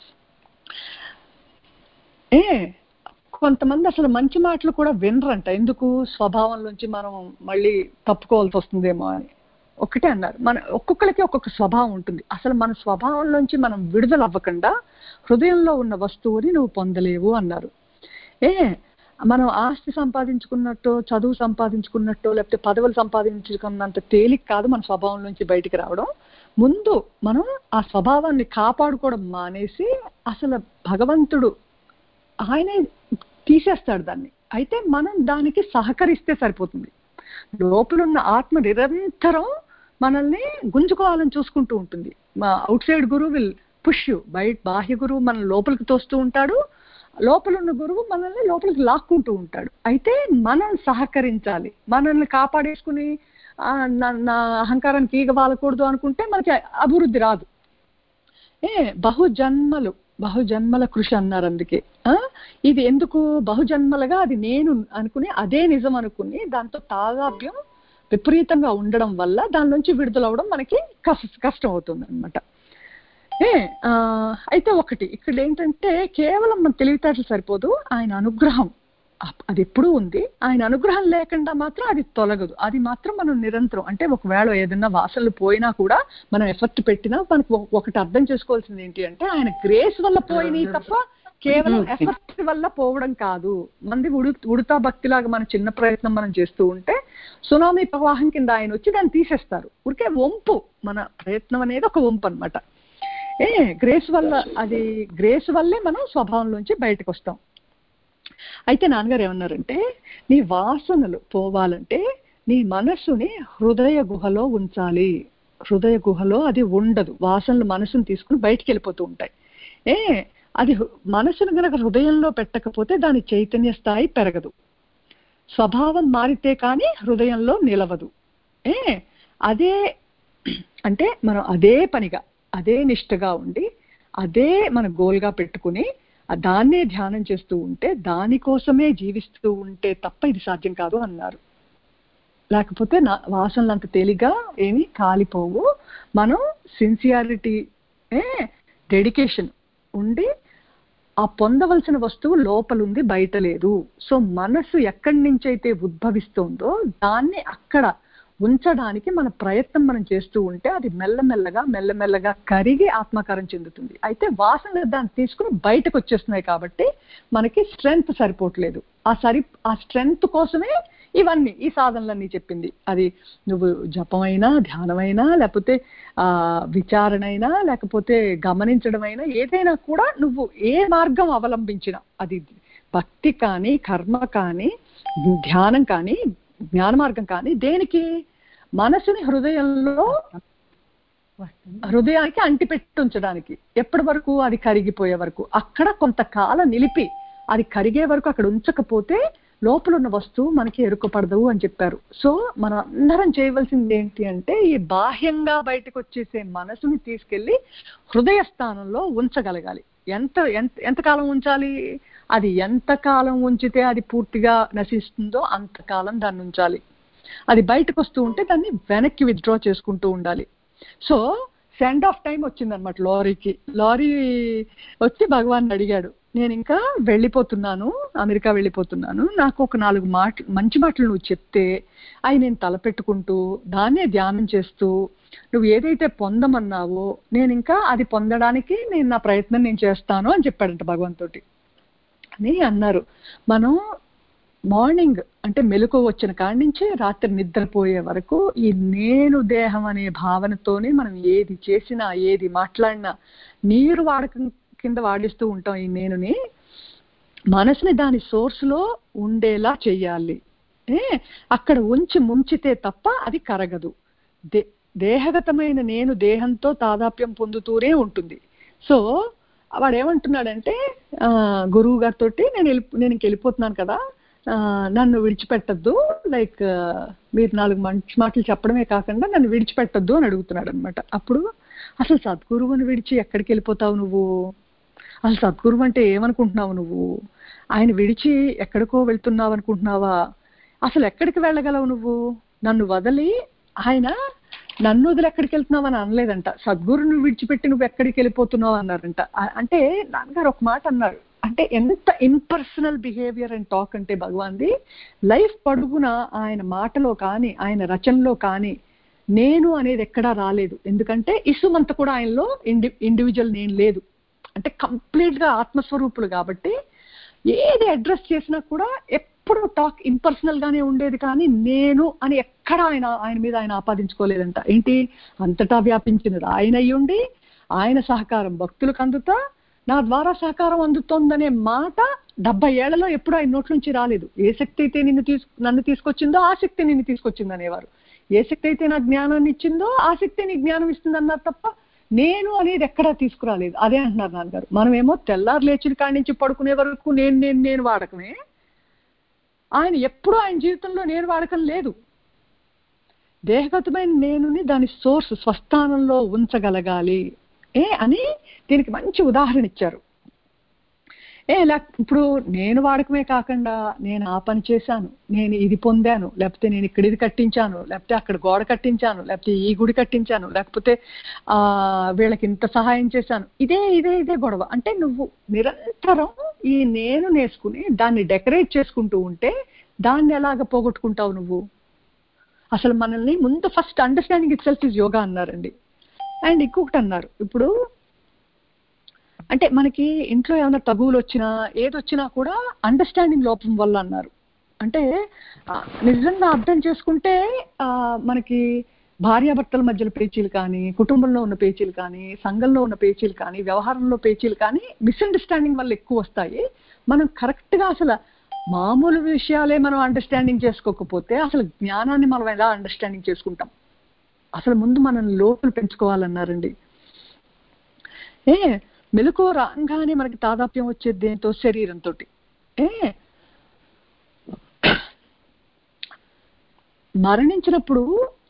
కొంతమంది అసలు మంచి మాటలు కూడా వినరంట. ఎందుకు? స్వభావంలోంచి మనం మళ్ళీ తప్పుకోవాల్సి వస్తుందేమో అని. ఒకటే అన్నారు, మన ఒక్కొక్కరికి ఒక్కొక్క స్వభావం ఉంటుంది. అసలు మన స్వభావంలోంచి మనం విడుదల అవ్వకుండా హృదయంలో ఉన్న వస్తువుని నువ్వు పొందలేవు అన్నారు. మనం ఆస్తి సంపాదించుకున్నట్టు, చదువు సంపాదించుకున్నట్టు, లేకపోతే పదవులు సంపాదించుకున్నంత తేలిక కాదు మన స్వభావం నుంచి బయటికి రావడం. ముందు మనం ఆ స్వభావాన్ని కాపాడుకోవడం మానేసి అసలు భగవంతుడు ఆయనే తీసేస్తాడు దాన్ని. అయితే మనం దానికి సహకరిస్తే సరిపోతుంది. లోపలున్న ఆత్మ నిరంతరం మనల్ని గుంజుకోవాలని చూసుకుంటూ ఉంటుంది. మా అవుట్ సైడ్ గురువు విల్ పుష్ యూ, బాహ్య గురువు మన లోపలికి తోస్తూ ఉంటాడు, లోపల ఉన్న గురువు మనల్ని లోపలికి లాక్కుంటూ ఉంటాడు. అయితే మనం సహకరించాలి. మనల్ని కాపాడేసుకుని నా అహంకారానికి ఈగ వాలకూడదు అనుకుంటే మనకి అభివృద్ధి రాదు. బహుజన్మల కృషి అన్నారు. అందుకే ఇది ఎందుకు బహుజన్మలుగా అది నేను అనుకుని అదే నిజం అనుకుని దాంతో తాదాప్యం విపరీతంగా ఉండడం వల్ల దాని నుంచి విడుదలవడం మనకి కష్టం అవుతుంది అనమాట. అయితే ఒకటి ఇక్కడ ఏంటంటే కేవలం మన తెలివితేటలు సరిపోదు, ఆయన అనుగ్రహం అది ఎప్పుడూ ఉంది. ఆయన అనుగ్రహం లేకుండా మాత్రం అది తొలగదు. అది మాత్రం మనం నిరంతరం, అంటే ఒకవేళ ఏదైనా వాసనలు పోయినా కూడా మనం ఎఫర్ట్ పెట్టినా మనకు ఒకటి అర్థం చేసుకోవాల్సింది ఏంటి అంటే ఆయన గ్రేస్ వల్ల పోయినాయి తప్ప కేవలం ఎఫర్ట్ వల్ల పోవడం కాదు. మంది ఉడతా భక్తిలాగా మన చిన్న ప్రయత్నం మనం చేస్తూ ఉంటే సునామీ ప్రవాహం కింద ఆయన వచ్చి దాన్ని తీసేస్తారు. ఊరికే వంపు, మన ప్రయత్నం అనేది ఒక వంపు అనమాట. గ్రేస్ వల్ల, అది గ్రేస్ వల్లే మనం స్వభావంలోంచి బయటకు వస్తాం. అయితే నాన్నగారు ఏమన్నారంటే నీ వాసనలు పోవాలంటే నీ మనస్సుని హృదయ గుహలో ఉంచాలి. హృదయ గుహలో అది ఉండదు. వాసనలు మనసును తీసుకుని బయటికి వెళ్ళిపోతూ ఉంటాయి. అది మనసును గనక హృదయంలో పెట్టకపోతే దాని చైతన్య స్థాయి పెరగదు. స్వభావం మారితే కానీ హృదయంలో నిలవదు. అదే అంటే మనం అదే పనిగా, అదే నిష్టగా ఉండి అదే మన గోల్గా పెట్టుకుని దాన్నే ధ్యానం చేస్తూ ఉంటే, దానికోసమే జీవిస్తూ ఉంటే తప్ప ఇది సాధ్యం కాదు అన్నారు. లేకపోతే వాసనలు అంత తేలిగా ఏమి కాలిపోవు. మనం సిన్సియారిటీ, డెడికేషన్ ఉండి ఆ పొందవలసిన వస్తువు లోపలుంది, బయట లేదు. సో మనసు ఎక్కడి నుంచి అయితే ఉద్భవిస్తుందో దాన్ని అక్కడ ఉంచడానికి మన ప్రయత్నం మనం చేస్తూ ఉంటే అది మెల్లమెల్లగా కరిగి ఆత్మకారం చెందుతుంది. అయితే వాసన దాన్ని తీసుకుని బయటకు వచ్చేస్తున్నాయి కాబట్టి మనకి స్ట్రెంగ్త్ సరిపోవట్లేదు. ఆ స్ట్రెంగ్త్ కోసమే ఇవన్నీ, ఈ సాధనలన్నీ చెప్పింది. అది నువ్వు జపమైనా, ధ్యానమైనా, లేకపోతే విచారణైనా, లేకపోతే గమనించడమైనా, ఏదైనా కూడా నువ్వు ఏ మార్గం అవలంబించినా, అది భక్తి కానీ, కర్మ కానీ, ధ్యానం కానీ, జ్ఞాన మార్గం కానీ, దేనికి మనసుని హృదయానికి అంటిపెట్టి ఉంచడానికి. ఎప్పటి వరకు? అది కరిగిపోయే వరకు. అక్కడ కొంతకాలం నిలిపి అది కరిగే వరకు అక్కడ ఉంచకపోతే లోపల ఉన్న వస్తువు మనకి ఎరుకపడదు అని చెప్పారు. సో మనం అందరం చేయవలసింది ఏంటి అంటే ఈ బాహ్యంగా బయటకు వచ్చేసే మనసుని తీసుకెళ్లి హృదయ స్థానంలో ఉంచగలగాలి. ఎంతకాలం ఉంచాలి? అది ఎంతకాలం ఉంచితే అది పూర్తిగా నశిస్తుందో అంతకాలం దాన్ని ఉంచాలి. అది బయటకు వస్తూ ఉంటే దాన్ని వెనక్కి విత్డ్రా చేసుకుంటూ ఉండాలి. సో సెండ్ ఆఫ్ టైం వచ్చిందనమాట లారీకి. లారీ వచ్చి భగవాన్ అడిగాడు, నేను ఇంకా వెళ్ళిపోతున్నాను, అమెరికా వెళ్ళిపోతున్నాను, నాకు ఒక 4 మంచి మాటలు నువ్వు చెప్తే అవి నేను తలపెట్టుకుంటూ దాన్నే ధ్యానం చేస్తూ నువ్వు ఏదైతే పొందమన్నావో నేను ఇంకా అది పొందడానికి నేను నా ప్రయత్నం నేను చేస్తాను అని చెప్పాడంట భగవంతుడి అని అన్నారు. మనం మార్నింగ్ అంటే మెలకు వచ్చిన కాడి నుంచి రాత్రి నిద్రపోయే వరకు ఈ నేను దేహం అనే భావనతోనే మనం ఏది చేసినా ఏది మాట్లాడినా నీరు వాడకం కింద వాడిస్తూ ఉంటాం. ఈ నేనుని మనసుని దాని సోర్స్ లో ఉండేలా చెయ్యాలి. అక్కడ ముంచితే తప్ప అది కరగదు. దేహగతమైన నేను దేహంతో తాదాప్యం పొందుతూనే ఉంటుంది. సో వాడు ఏమంటున్నాడంటే గురువు గారితో నేను ఇంక వెళ్ళిపోతున్నాను కదా, నన్ను విడిచిపెట్టద్దు, లైక్ మీరు 4 మంచి మాటలు చెప్పడమే కాకుండా నన్ను విడిచిపెట్టద్దు అని అడుగుతున్నాడు అనమాట. అప్పుడు అసలు సద్గురువుని విడిచి ఎక్కడికి వెళ్ళిపోతావు నువ్వు? అసలు సద్గురువు అంటే ఏమనుకుంటున్నావు నువ్వు? ఆయన విడిచి ఎక్కడికో వెళ్తున్నావు అనుకుంటున్నావా? అసలు ఎక్కడికి వెళ్ళగలవు నువ్వు? నన్ను వదిలి ఆయన నన్ను వదిలి ఎక్కడికి వెళ్తున్నావు అని అనలేదంట. సద్గురుని విడిచిపెట్టి నువ్వు ఎక్కడికి వెళ్ళిపోతున్నావు అన్నారంట. అంటే నాన్నగారు ఒక మాట అన్నారు, అంటే ఎంత ఇంపర్సనల్ బిహేవియర్ అండ్ టాక్ అంటే భగవాన్ది లైఫ్ పొడుగున ఆయన మాటలో కానీ ఆయన రచనలో కానీ నేను అనేది ఎక్కడా రాలేదు. ఎందుకంటే ఇసుమంత కూడా ఆయనలో ఇండివిజువల్ నేను లేదు. అంటే కంప్లీట్ గా ఆత్మస్వరూపులు కాబట్టి ఏది అడ్రస్ చేసినా కూడా ఎప్పుడు టాక్ ఇంపర్సనల్ గానే ఉండేది, కానీ నేను అని ఎక్కడ ఆయన మీద ఆయన ఆపాదించుకోలేదంట. ఏంటి? అంతటా వ్యాపించినది ఆయన అయ్యుండి ఆయన సహకారం భక్తులకు అందుతా నా ద్వారా సహకారం అందుతోందనే మాట 70 ఏళ్లలో ఎప్పుడు ఆయన నోట్ల నుంచి రాలేదు. ఏ శక్తి అయితే నన్ను తీసుకొచ్చిందో ఆ శక్తి నిన్ను తీసుకొచ్చింది అనేవారు. ఏ శక్తి అయితే నా జ్ఞానాన్ని ఇచ్చిందో ఆ శక్తి నీ జ్ఞానం ఇస్తుంది అన్నారు తప్ప నేను అనేది ఎక్కడా తీసుకురాలేదు. అదే అంటున్నారు నాన్నగారు. మనమేమో తెల్లారు లేచిన కాడి నుంచి పడుకునే వరకు నేను వాడకమే. ఆయన ఎప్పుడూ ఆయన జీవితంలో నేను వాడకం లేదు. దేహగతమైన నేనుని దాని సోర్స్ స్వస్థానంలో ఉంచగలగాలి అని దీనికి మంచి ఉదాహరణ ఇచ్చారు. ఇప్పుడు నేను వాడకమే కాకుండా నేను ఆ పని చేశాను, నేను ఇది పొందాను, లేకపోతే నేను ఇక్కడ ఇది కట్టించాను, లేకపోతే అక్కడ గోడ కట్టించాను, లేకపోతే ఈ గుడి కట్టించాను, లేకపోతే వీళ్ళకి ఇంత సహాయం చేశాను, ఇదే గొడవ. అంటే నువ్వు నిరంతరం ఈ నేను నేర్చుకుని దాన్ని డెకరేట్ చేసుకుంటూ ఉంటే దాన్ని ఎలాగ పోగొట్టుకుంటావు నువ్వు? అసలు మనల్ని ముందు first understanding itself is yoga అన్నారండి. అండ్ ఇంకొకటి అన్నారు, ఇప్పుడు అంటే మనకి ఇంట్లో ఏమైనా తగువులు వచ్చినా ఏదొచ్చినా కూడా అండర్స్టాండింగ్ లోపం వల్ల అన్నారు. అంటే నిజంగా అర్థం చేసుకుంటే మనకి భార్యాభర్తల మధ్యలో పేచీలు కానీ, కుటుంబంలో ఉన్న పేచీలు కానీ, సంఘంలో ఉన్న పేచీలు కానీ, వ్యవహారంలో పేచీలు కానీ మిస్అండర్స్టాండింగ్ వల్ల ఎక్కువ వస్తాయి. మనం కరెక్ట్గా అసలు మామూలు విషయాలే మనం అండర్స్టాండింగ్ చేసుకోకపోతే అసలు జ్ఞానాన్ని మనం ఎలా అండర్స్టాండింగ్ చేసుకుంటాం? అసలు ముందు మనం లోతులు పెంచుకోవాలన్నారండి. మెలకు రాగానే మనకి తాదాప్యం వచ్చేది దేంతో? శరీరంతో. మరణించినప్పుడు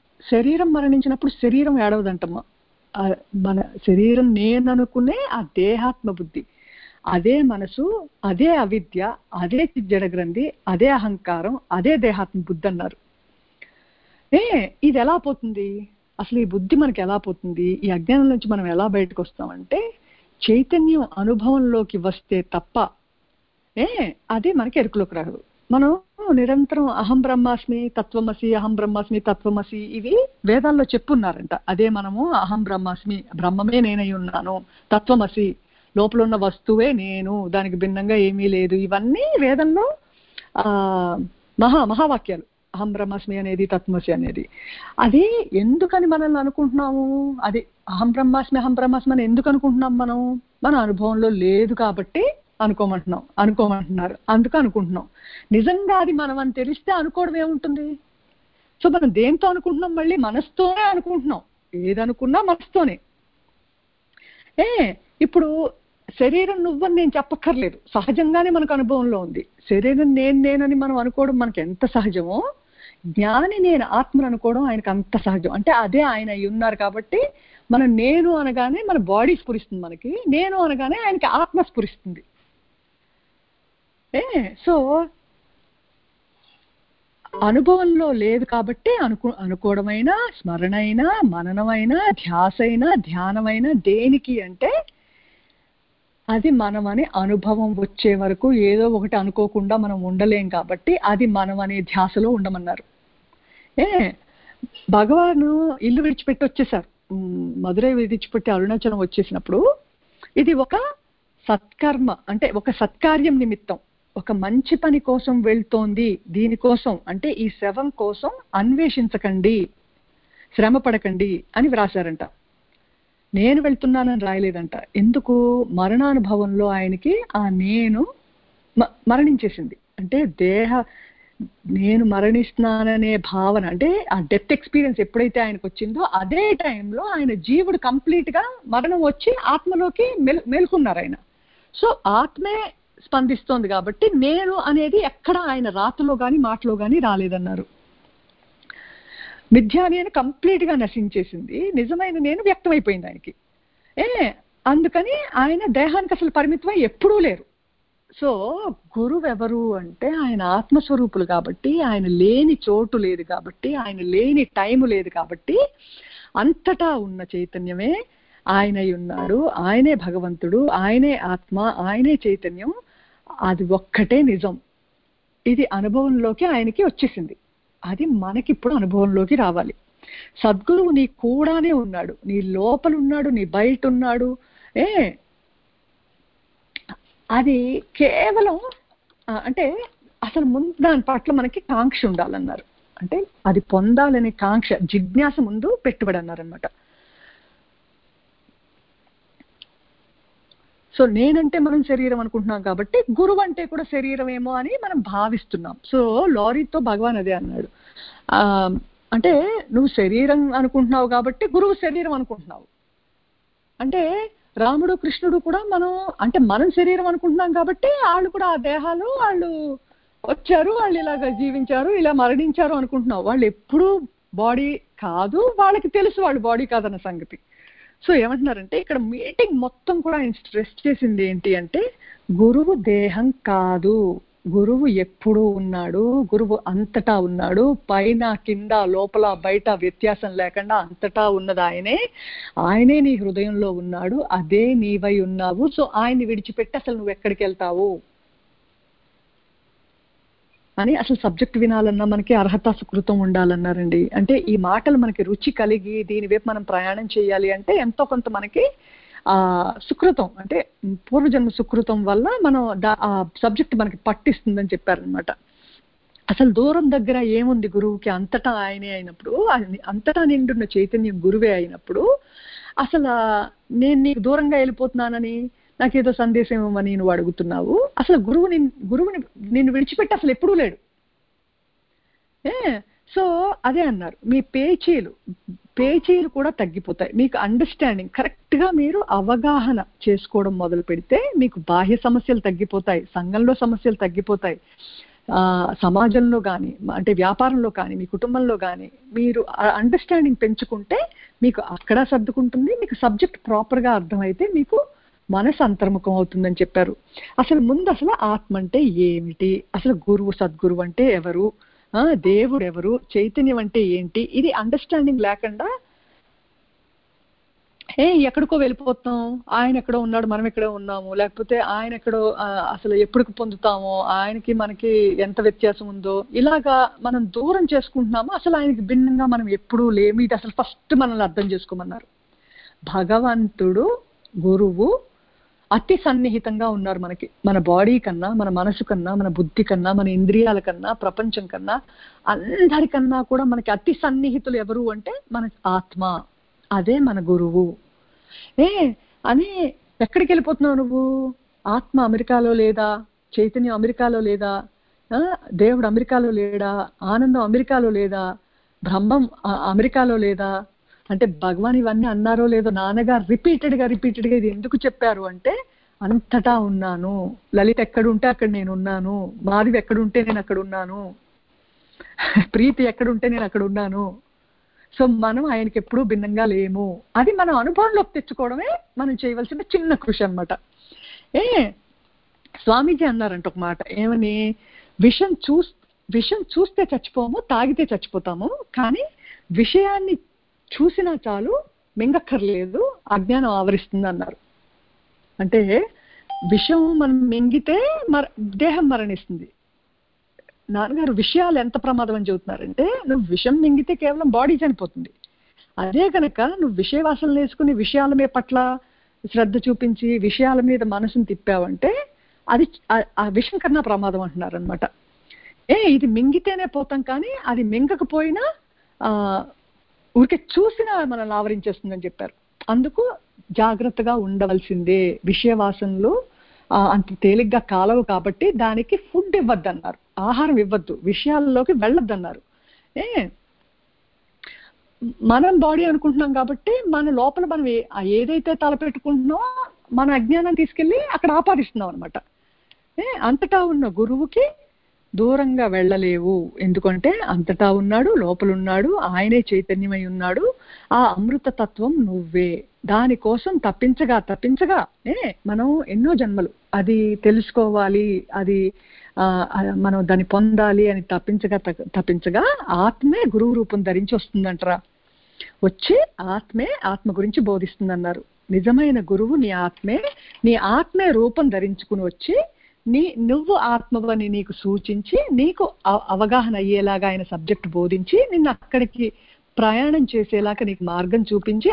శరీరం ఏడవదంటమ్మా. మన శరీరం నేను అనుకునే ఆ దేహాత్మ బుద్ధి, అదే మనసు, అదే అవిద్య, అదే జడ గ్రంథి, అదే అహంకారం, అదే దేహాత్మ బుద్ధి అన్నారు. ఇది ఎలా పోతుంది? అసలు ఈ బుద్ధి మనకి ఎలా పోతుంది? ఈ అజ్ఞానం నుంచి మనం ఎలా బయటకు వస్తామంటే చైతన్యం అనుభవంలోకి వస్తే తప్ప అది మనకి ఎరుకలోకి రాదు. మనం నిరంతరం అహం బ్రహ్మాస్మి తత్వమసి, అహం బ్రహ్మాస్మి తత్వమసి ఇవి వేదాల్లో చెప్పున్నారంట. అదే మనము అహం బ్రహ్మాస్మి, బ్రహ్మమే నేనై ఉన్నాను, తత్వమసి లోపల ఉన్న వస్తువే నేను, దానికి భిన్నంగా ఏమీ లేదు, ఇవన్నీ వేదంలో మహావాక్యాలు. అహం బ్రహ్మాస్మి అనేది, తత్వమసి అనేది. అది ఎందుకని మనల్ని అనుకుంటున్నాము? అది అహం బ్రహ్మాస్మి అని ఎందుకు అనుకుంటున్నాం? మన అనుభవంలో లేదు కాబట్టి అనుకోమంటున్నారు, అందుకు అనుకుంటున్నాం. నిజంగా అది మనం అని తెలిస్తే అనుకోవడం ఏముంటుంది? సో మనం దేంతో అనుకుంటున్నాం? మళ్ళీ మనస్తోనే అనుకుంటున్నాం. ఏదనుకున్నా మనస్తోనే. ఇప్పుడు శరీరం నువ్వని నేను చెప్పక్కర్లేదు, సహజంగానే మనకు అనుభవంలో ఉంది. శరీరం నేనని మనం అనుకోవడం మనకి ఎంత సహజమో, జ్ఞాని నేను ఆత్మను అనుకోవడం ఆయనకు అంత సహజం. అంటే అదే ఆయన అయి ఉన్నారు కాబట్టి మనం నేను అనగానే మన బాడీ స్ఫురిస్తుంది, మనకి నేను అనగానే ఆయనకి ఆత్మ స్ఫురిస్తుంది. సో అనుభవంలో లేదు కాబట్టి అనుకోవడమైనా, స్మరణైనా, మననమైనా, ధ్యాసైనా, ధ్యానమైనా దేనికి అంటే అది మనమని అనుభవం వచ్చే వరకు ఏదో ఒకటి అనుకోకుండా మనం ఉండలేం కాబట్టి అది మనం అనే ధ్యాసలో ఉండమన్నారు. భగవాను ఇల్లు విడిచిపెట్టి వచ్చేసారు, మధురై విడిచిపెట్టి అరుణాచలం వచ్చేసినప్పుడు ఇది ఒక సత్కర్మ, అంటే ఒక సత్కార్యం నిమిత్తం, ఒక మంచి పని కోసం వెళ్తోంది. దీనికోసం అంటే ఈ శవం కోసం అన్వేషించకండి, శ్రమ పడకండి అని వ్రాసారంట. నేను వెళ్తున్నానని రాయలేదంట. ఎందుకు? మరణానుభవంలో ఆయనకి ఆ నేను మరణించేసింది. అంటే నేను మరణిస్తున్నాననే భావన, అంటే ఆ డెత్ ఎక్స్పీరియన్స్ ఎప్పుడైతే ఆయనకు వచ్చిందో అదే టైంలో ఆయన జీవుడు కంప్లీట్ గా మరణం వచ్చి ఆత్మలోకి మేల్కొన్నారు ఆయన. సో ఆత్మే స్పందిస్తోంది కాబట్టి నేను అనేది ఎక్కడ ఆయన రాతలో గాని మాటలో గాని రాలేదన్నారు. మిథ్యా నేను కంప్లీట్ గా నశించేసింది, నిజమైన నేను వ్యక్తమైపోయింది ఆయనకి. అందుకని ఆయన దేహానికి అసలు పరిమితమై ఎప్పుడూ లేరు. సో గురువు ఎవరు అంటే ఆయన ఆత్మస్వరూపులు కాబట్టి, ఆయన లేని చోటు లేదు కాబట్టి, ఆయన లేని టైము లేదు కాబట్టి, అంతటా ఉన్న చైతన్యమే ఆయనై ఉన్నాడు. ఆయనే భగవంతుడు, ఆయనే ఆత్మ, ఆయనే చైతన్యం. అది ఒక్కటే నిజం. ఇది అనుభవంలోకి ఆయనకి వచ్చేసింది. అది మనకిప్పుడు అనుభవంలోకి రావాలి. సద్గురువు నీ కూడానే ఉన్నాడు, నీ లోపల ఉన్నాడు, నీ బయట ఉన్నాడు. అది కేవలం అంటే అసలు ముందు దాని పట్ల మనకి కాంక్ష ఉండాలన్నారు. అంటే అది పొందాలనే కాంక్ష, జిజ్ఞాస ముందు పెట్టుబడి అన్నారనమాట. సో నేనంటే మనం శరీరం అనుకుంటున్నాం కాబట్టి గురువు అంటే కూడా శరీరమేమో అని మనం భావిస్తున్నాం. సో లారీతో భగవాన్ అదే అన్నాడు, అంటే నువ్వు శరీరం అనుకుంటున్నావు కాబట్టి గురువు శరీరం అనుకుంటున్నావు. అంటే రాముడు కృష్ణుడు కూడా మనం శరీరం అనుకుంటున్నాం కాబట్టి వాళ్ళు కూడా ఆ దేహాలు వాళ్ళు వచ్చారు, వాళ్ళు ఇలాగ జీవించారు, ఇలా మరణించారు అనుకుంటున్నావు. వాళ్ళు ఎప్పుడూ బాడీ కాదు, వాళ్ళకి తెలుసు వాళ్ళు బాడీ కాదన్న సంగతి. సో ఏమంటున్నారంటే ఇక్కడ మీటింగ్ మొత్తం కూడా ఆయన స్ట్రెస్ చేసింది ఏంటి అంటే గురువు దేహం కాదు, గురువు ఎప్పుడూ ఉన్నాడు, గురువు అంతటా ఉన్నాడు, పైన కింద లోపల బయట వ్యత్యాసం లేకుండా అంతటా ఉన్నది ఆయనే. ఆయనే నీ హృదయంలో ఉన్నాడు, అదే నీవై ఉన్నావు. సో ఆయన్ని విడిచిపెట్టి అసలు నువ్వు ఎక్కడికి వెళ్తావు అని అసలు సబ్జెక్ట్ వినాలన్నా మనకి అర్హత సుకృతం ఉండాలన్నారండి. అంటే ఈ మాటలు మనకి రుచి కలిగి దీని వైపు మనం ప్రయాణం చేయాలి అంటే ఎంతో కొంత మనకి సుకృతం, అంటే పూర్వజన్మ సుకృతం వల్ల మనం ఆ సబ్జెక్ట్ మనకి పట్టిస్తుందని చెప్పారనమాట. అసలు దూరం దగ్గర ఏముంది గురువుకి? అంతటా ఆయనే అయినప్పుడు, అంతటా నిండున్న చైతన్యం గురువే అయినప్పుడు అసలు నేను నీకు దూరంగా వెళ్ళిపోతున్నానని నాకేదో సందేశం ఇవ్వమని నువ్వు అడుగుతున్నావు. అసలు గురువుని నిన్ను విడిచిపెట్టి అసలు ఎప్పుడూ లేడు. సో అదే అన్నారు, మీ పేచీలు కూడా తగ్గిపోతాయి. మీకు అండర్స్టాండింగ్ కరెక్ట్ గా మీరు అవగాహన చేసుకోవడం మొదలు పెడితే మీకు బాహ్య సమస్యలు తగ్గిపోతాయి, సంఘంలో సమస్యలు తగ్గిపోతాయి, సమాజంలో కానీ అంటే వ్యాపారంలో కానీ మీ కుటుంబంలో కానీ మీరు అండర్స్టాండింగ్ పెంచుకుంటే మీకు అక్కడ సర్దుకుంటుంది. మీకు సబ్జెక్ట్ ప్రాపర్ గా అర్థమైతే మీకు మనసు అంతర్ముఖం అవుతుందని చెప్పారు. అసలు ముందు అసలు ఆత్మ అంటే ఏమిటి, అసలు గురువు సద్గురువు అంటే ఎవరు, దేవుడు ఎవరు, చైతన్యం అంటే ఏంటి, ఇది అండర్స్టాండింగ్ లేకుండా ఎక్కడికో వెళ్ళిపోతాం, ఆయన ఎక్కడో ఉన్నాడు మనం ఎక్కడో ఉన్నాము, లేకపోతే ఆయన ఎక్కడో అసలు ఎప్పటికి పొందుతామో, ఆయనకి మనకి ఎంత వ్యత్యాసం ఉందో ఇలాగా మనం దూరం చేసుకుంటున్నాము. అసలు ఆయనకి భిన్నంగా మనం ఎప్పుడూ లేమి. ఇది అసలు ఫస్ట్ మనల్ని అర్థం చేసుకోమన్నారు. భగవంతుడు గురువు అతి సన్నిహితంగా ఉన్నారు మనకి, మన బాడీ కన్నా, మన మనసు కన్నా, మన బుద్ధి కన్నా, మన ఇంద్రియాల కన్నా, ప్రపంచం కన్నా, అందరికన్నా కూడా మనకి అతి సన్నిహితులు ఎవరు అంటే మన ఆత్మ, అదే మన గురువు. అని ఎక్కడికి వెళ్ళిపోతున్నావు నువ్వు? ఆత్మ అమెరికాలో లేదా, చైతన్యం అమెరికాలో లేదా, దేవుడు అమెరికాలో లేడా, ఆనందం అమెరికాలో లేదా, బ్రహ్మం అమెరికాలో లేదా అంటే భగవాన్ ఇవన్నీ అన్నారో లేదో నాన్నగారు రిపీటెడ్గా ఇది ఎందుకు చెప్పారు అంటే అంతటా ఉన్నాను, లలిత ఎక్కడుంటే అక్కడ నేను ఉన్నాను, మాధవి ఎక్కడుంటే నేను అక్కడ ఉన్నాను, ప్రీతి ఎక్కడుంటే నేను అక్కడ ఉన్నాను. సో మనం ఆయనకి ఎప్పుడూ భిన్నంగా లేము. అది మనం అనుభవంలోకి తెచ్చుకోవడమే మనం చేయవలసిన చిన్న కృషి అనమాట. స్వామీజీ అన్నారంట ఒక మాట, ఏమని, విషం చూస్తే చచ్చిపోము, తాగితే చచ్చిపోతాము, కానీ విషయాన్ని చూసినా చాలు మింగక్కర్లేదు, అజ్ఞానం ఆవరిస్తుంది అన్నారు. అంటే విషం మనం మింగితే దేహం మరణిస్తుంది. నాన్నగారు విషయాలు ఎంత ప్రమాదం అని చెబుతున్నారంటే, నువ్వు విషం మింగితే కేవలం బాడీ చనిపోతుంది. అదే కనుక నువ్వు విషయవాసనలు వేసుకుని విషయాల మీద పట్ల శ్రద్ధ చూపించి విషయాల మీద మనసును తిప్పావంటే అది ఆ విషం కన్నా ప్రమాదం అంటున్నారు అనమాట. ఇది మింగితేనే పోతాం, కానీ అది మింగకపోయినా ఊరికే చూసినా మనల్ని ఆవరించేస్తుందని చెప్పారు. అందుకు జాగ్రత్తగా ఉండవలసిందే. విషయవాసనలు అంత తేలిగ్గా కాలవు కాబట్టి దానికి ఫుడ్ ఇవ్వద్దు అన్నారు, ఆహారం ఇవ్వద్దు, విషయాల్లోకి వెళ్ళొద్దు అన్నారు. మనం బాడీ అనుకుంటున్నాం కాబట్టి మన లోపల మనం ఏదైతే తలపెట్టుకుంటున్నామో మన అజ్ఞానం తీసుకెళ్ళి అక్కడ ఆపాదిస్తున్నాం అనమాట. అంతటా ఉన్న గురువుకి దూరంగా వెళ్ళలేవు, ఎందుకంటే అంతటా ఉన్నాడు, లోపలున్నాడు, ఆయనే చైతన్యమై ఉన్నాడు. ఆ అమృత తత్వం నువ్వే. దానికోసం తప్పించగా మనం ఎన్నో జన్మలు అది తెలుసుకోవాలి, అది మనం దాన్ని పొందాలి అని తప్పించగా ఆత్మే గురువు రూపం ధరించి వస్తుందంటారా. వచ్చి ఆత్మ గురించి బోధిస్తుందన్నారు. నిజమైన గురువు నీ ఆత్మే రూపం ధరించుకుని వచ్చి నువ్వు ఆత్మవని నీకు సూచించి నీకు అవగాహన అయ్యేలాగా ఆయన సబ్జెక్ట్ బోధించి నిన్ను అక్కడికి ప్రయాణం చేసేలాగా నీకు మార్గం చూపించి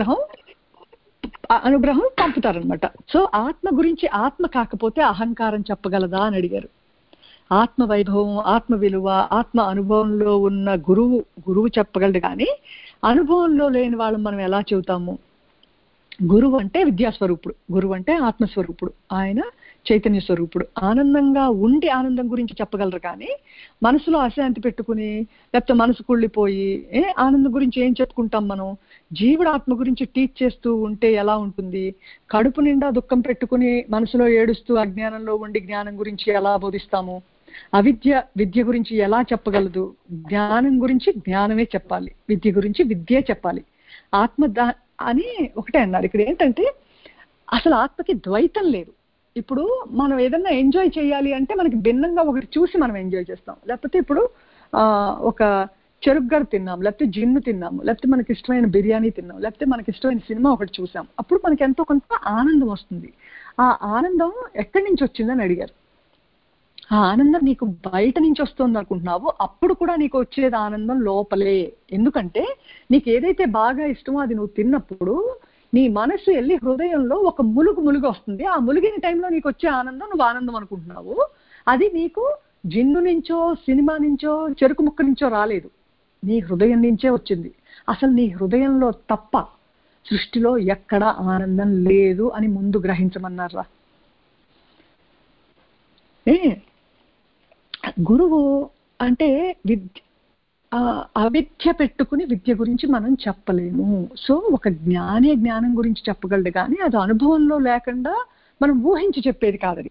అనుగ్రహం పంపుతారనమాట. సో ఆత్మ గురించి ఆత్మ కాకపోతే అహంకారం చెప్పగలదా అని అడిగారు. ఆత్మ వైభవం, ఆత్మ విలువ, ఆత్మ అనుభవంలో ఉన్న గురువు చెప్పగలడు, కానీ అనుభవంలో లేని వాళ్ళు మనం ఎలా చెబుతాము? గురువు అంటే విద్యాస్వరూపుడు, గురువు అంటే ఆత్మస్వరూపుడు, ఆయన చైతన్య స్వరూపుడు. ఆనందంగా ఉండి ఆనందం గురించి చెప్పగలరు, కానీ మనసులో అశాంతి పెట్టుకుని లేకపోతే మనసు కుళ్ళిపోయి ఆనందం గురించి ఏం చెప్పుకుంటాం మనం? జీవుడు ఆత్మ గురించి టీచ్ చేస్తూ ఉంటే ఎలా ఉంటుంది? కడుపు నిండా దుఃఖం పెట్టుకుని మనసులో ఏడుస్తూ అజ్ఞానంలో ఉండి జ్ఞానం గురించి ఎలా బోధిస్తాము? విద్య గురించి ఎలా చెప్పగలదు? జ్ఞానం గురించి జ్ఞానమే చెప్పాలి, విద్య గురించి విద్యే చెప్పాలి. ఆత్మ అని ఒకటే అన్నారు. ఇక్కడ ఏంటంటే అసలు ఆత్మకి ద్వైతం లేదు. ఇప్పుడు మనం ఏదన్నా ఎంజాయ్ చేయాలి అంటే మనకి భిన్నంగా ఒకటి చూసి మనం ఎంజాయ్ చేస్తాం. లేకపోతే ఇప్పుడు ఒక చెరుగ్గడ తిన్నాం, లేకపోతే జిన్ను తిన్నాము, లేకపోతే మనకి ఇష్టమైన బిర్యానీ తిన్నాం, లేకపోతే మనకి ఇష్టమైన సినిమా ఒకటి చూసాం, అప్పుడు మనకి ఎంతో కొంత ఆనందం వస్తుంది. ఆ ఆనందం ఎక్కడి నుంచి వచ్చిందని అడిగారు. ఆ ఆనందం నీకు బయట నుంచి వస్తుంది అనుకుంటున్నావు, అప్పుడు కూడా నీకు వచ్చేది ఆనందం లోపలే. ఎందుకంటే నీకు ఏదైతే బాగా ఇష్టమో అది నువ్వు తిన్నప్పుడు నీ మనసు వెళ్ళి హృదయంలో ఒక ములుగు వస్తుంది. ఆ ములిగిన టైంలో నీకు వచ్చే ఆనందం నువ్వు ఆనందం అనుకుంటున్నావు. అది నీకు జిన్ను నుంచో సినిమా నుంచో చెరుకు ముక్క నుంచో రాలేదు, నీ హృదయం నుంచే వచ్చింది. అసలు నీ హృదయంలో తప్ప సృష్టిలో ఎక్కడా ఆనందం లేదు అని ముందు గ్రహించమన్నారా. గురువు అంటే అవిద్య పెట్టుకుని విద్య గురించి మనం చెప్పలేము. సో ఒక జ్ఞానం గురించి చెప్పగలడు, కానీ అది అనుభవంలో లేకుండా మనం ఊహించి చెప్పేది కాదది.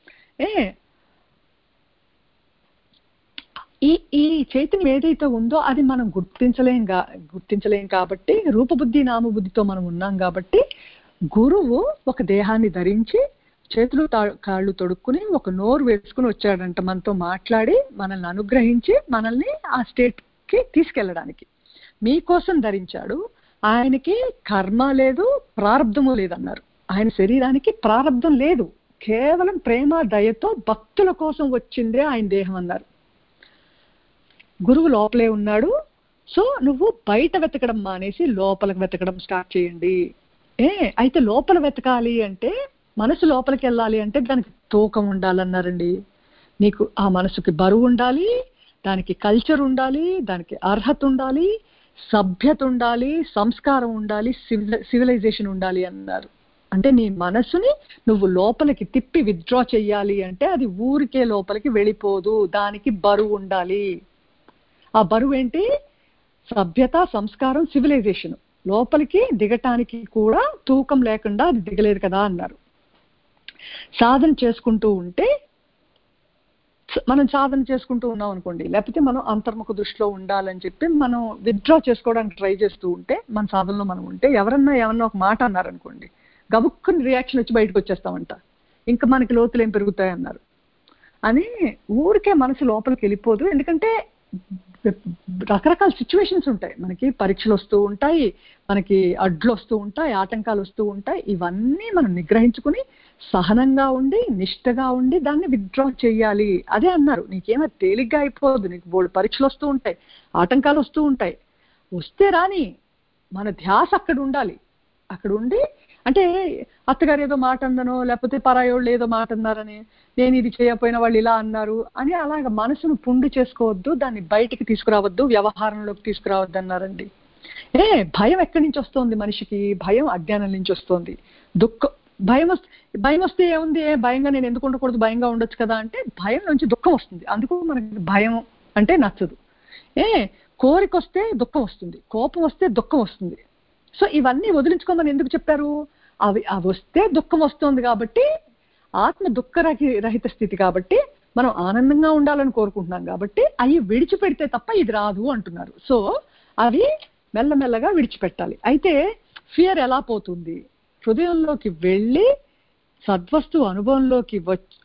ఈ చైతన్యం ఏదైతే ఉందో అది మనం గుర్తించలేం కాబట్టి, రూపబుద్ధి నామబుద్ధితో మనం ఉన్నాం కాబట్టి గురువు ఒక దేహాన్ని ధరించి చేతులు కాళ్ళు తొడుక్కుని ఒక నోరు వేసుకుని వచ్చాడంట మనతో మాట్లాడి మనల్ని అనుగ్రహించి మనల్ని ఆ స్టేట్ కి తీసుకెళ్ళడానికి మీకోసం ధరించాడు. ఆయనకి కర్మ లేదు, ప్రారంధము లేదన్నారు. ఆయన శరీరానికి ప్రారంధం లేదు, కేవలం ప్రేమ దయతో భక్తుల కోసం వచ్చిందే ఆయన దేహం అన్నారు. గురువు లోపలే ఉన్నాడు. సో నువ్వు బయట వెతకడం మానేసి లోపలికి వెతకడం స్టార్ట్ చేయండి. అయితే లోపల వెతకాలి అంటే, మనసు లోపలికి వెళ్ళాలి అంటే దానికి తూకం ఉండాలన్నారండి. నీకు ఆ మనసుకి బరువు ఉండాలి, దానికి కల్చర్ ఉండాలి, దానికి అర్హత ఉండాలి, సభ్యత ఉండాలి, సంస్కారం ఉండాలి, సివిలైజేషన్ ఉండాలి అన్నారు. అంటే నీ మనసుని నువ్వు లోపలికి తిప్పి విత్డ్రా చెయ్యాలి అంటే అది ఊరికే లోపలికి వెళ్ళిపోదు, దానికి బరువు ఉండాలి. ఆ బరువు ఏంటి? సభ్యత, సంస్కారం, సివిలైజేషన్ లోపలికి దిగటానికి కూడా తూకం లేకుండా అది దిగలేదు కదా అన్నారు. సాధన చేసుకుంటూ ఉంటే, మనం సాధన చేసుకుంటూ ఉన్నాం అనుకోండి, లేకపోతే మనం అంతర్ముఖ దృష్టిలో ఉండాలని చెప్పి మనం విత్డ్రా చేసుకోవడానికి ట్రై చేస్తూ ఉంటే, మన సాధనలో మనం ఉంటే ఏమన్నా ఒక మాట అన్నారనుకోండి, గబుక్కుని రియాక్షన్ వచ్చి బయటకు వచ్చేస్తామంట. ఇంకా మనకి లోతులు ఏం పెరుగుతాయి అన్నారు అని ఊరికే మనసు లోపలికి వెళ్ళిపోదు. ఎందుకంటే రకరకాల సిచ్యువేషన్స్ ఉంటాయి, మనకి పరీక్షలు వస్తూ ఉంటాయి, మనకి అడ్లు వస్తూ ఉంటాయి, ఆటంకాలు వస్తూ ఉంటాయి. ఇవన్నీ మనం నిగ్రహించుకుని సహనంగా ఉండి నిష్ఠగా ఉండి దాన్ని విత్డ్రా చేయాలి. అదే అన్నారు, నీకేమో తేలిగ్గా అయిపోదు, నీకు బోల్డ్ పరీక్షలు వస్తూ ఉంటాయి, ఆటంకాలు వస్తూ ఉంటాయి, వస్తే రాని మన ధ్యాస అక్కడ ఉండాలి. అక్కడ ఉండి, అంటే అత్తగారు ఏదో మాట అందనో లేకపోతే పరాయోళ్ళు ఏదో మాట అన్నారని, నేను ఇది చేయకపోయినా వాళ్ళు ఇలా అన్నారు అని అలాగ మనసును పుండు చేసుకోవద్దు, దాన్ని బయటికి తీసుకురావద్దు, వ్యవహారంలోకి తీసుకురావద్దు అన్నారండి. భయం ఎక్కడి నుంచి వస్తుంది మనిషికి? భయం అజ్ఞానం నుంచి వస్తుంది. దుఃఖం, భయం వస్తే ఏముంది, భయంగా నేను ఎందుకు ఉండకూడదు, భయంగా ఉండొచ్చు కదా అంటే భయం నుంచి దుఃఖం వస్తుంది. అందుకు మనకి భయం అంటే నచ్చదు. కోరిక వస్తే దుఃఖం వస్తుంది, కోపం వస్తే దుఃఖం వస్తుంది. సో ఇవన్నీ వదిలించుకోమని ఎందుకు చెప్పారు? అవి వస్తే దుఃఖం వస్తుంది కాబట్టి, ఆత్మ దుఃఖరహిత స్థితి కాబట్టి మనం ఆనందంగా ఉండాలని కోరుకుంటున్నాం కాబట్టి అవి విడిచిపెడితే తప్ప ఇది రాదు అంటున్నారు. సో అవి మెల్లమెల్లగా విడిచిపెట్టాలి. అయితే ఫియర్ ఎలా పోతుంది? హృదయంలోకి వెళ్ళి సద్వస్తు అనుభవంలోకి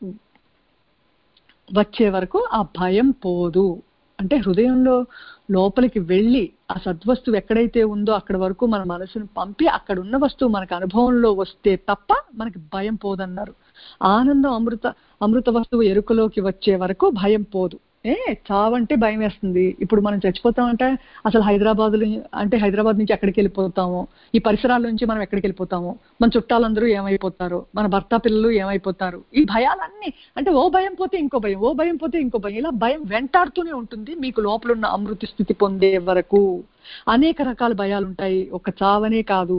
వచ్చే వరకు ఆ భయం పోదు. అంటే హృదయంలో లోపలికి వెళ్ళి ఆ సద్వస్తువు ఎక్కడైతే ఉందో అక్కడ వరకు మన మనసును పంపి అక్కడ ఉన్న వస్తువు మనకు అనుభవంలో వస్తే తప్ప మనకి భయం పోదన్నారు. ఆనందం అమృత వస్తువు ఎరుకలోకి వచ్చే వరకు భయం పోదు. చావంటే భయం వేస్తుంది. ఇప్పుడు మనం చచ్చిపోతామంటే అసలు హైదరాబాద్ నుంచి ఎక్కడికి వెళ్ళిపోతాము, ఈ పరిసరాల నుంచి మనం ఎక్కడికి వెళ్ళిపోతాము, మన చుట్టాలందరూ ఏమైపోతారు, మన భర్త పిల్లలు ఏమైపోతారు, ఈ భయాలన్నీ అంటే ఓ భయం పోతే ఇంకో భయం, ఓ భయం పోతే ఇంకో భయం, ఇలా భయం వెంటాడుతూనే ఉంటుంది మీకు లోపల ఉన్న అమృత స్థితి పొందే వరకు. అనేక రకాల భయాలు ఉంటాయి, ఒక చావనే కాదు.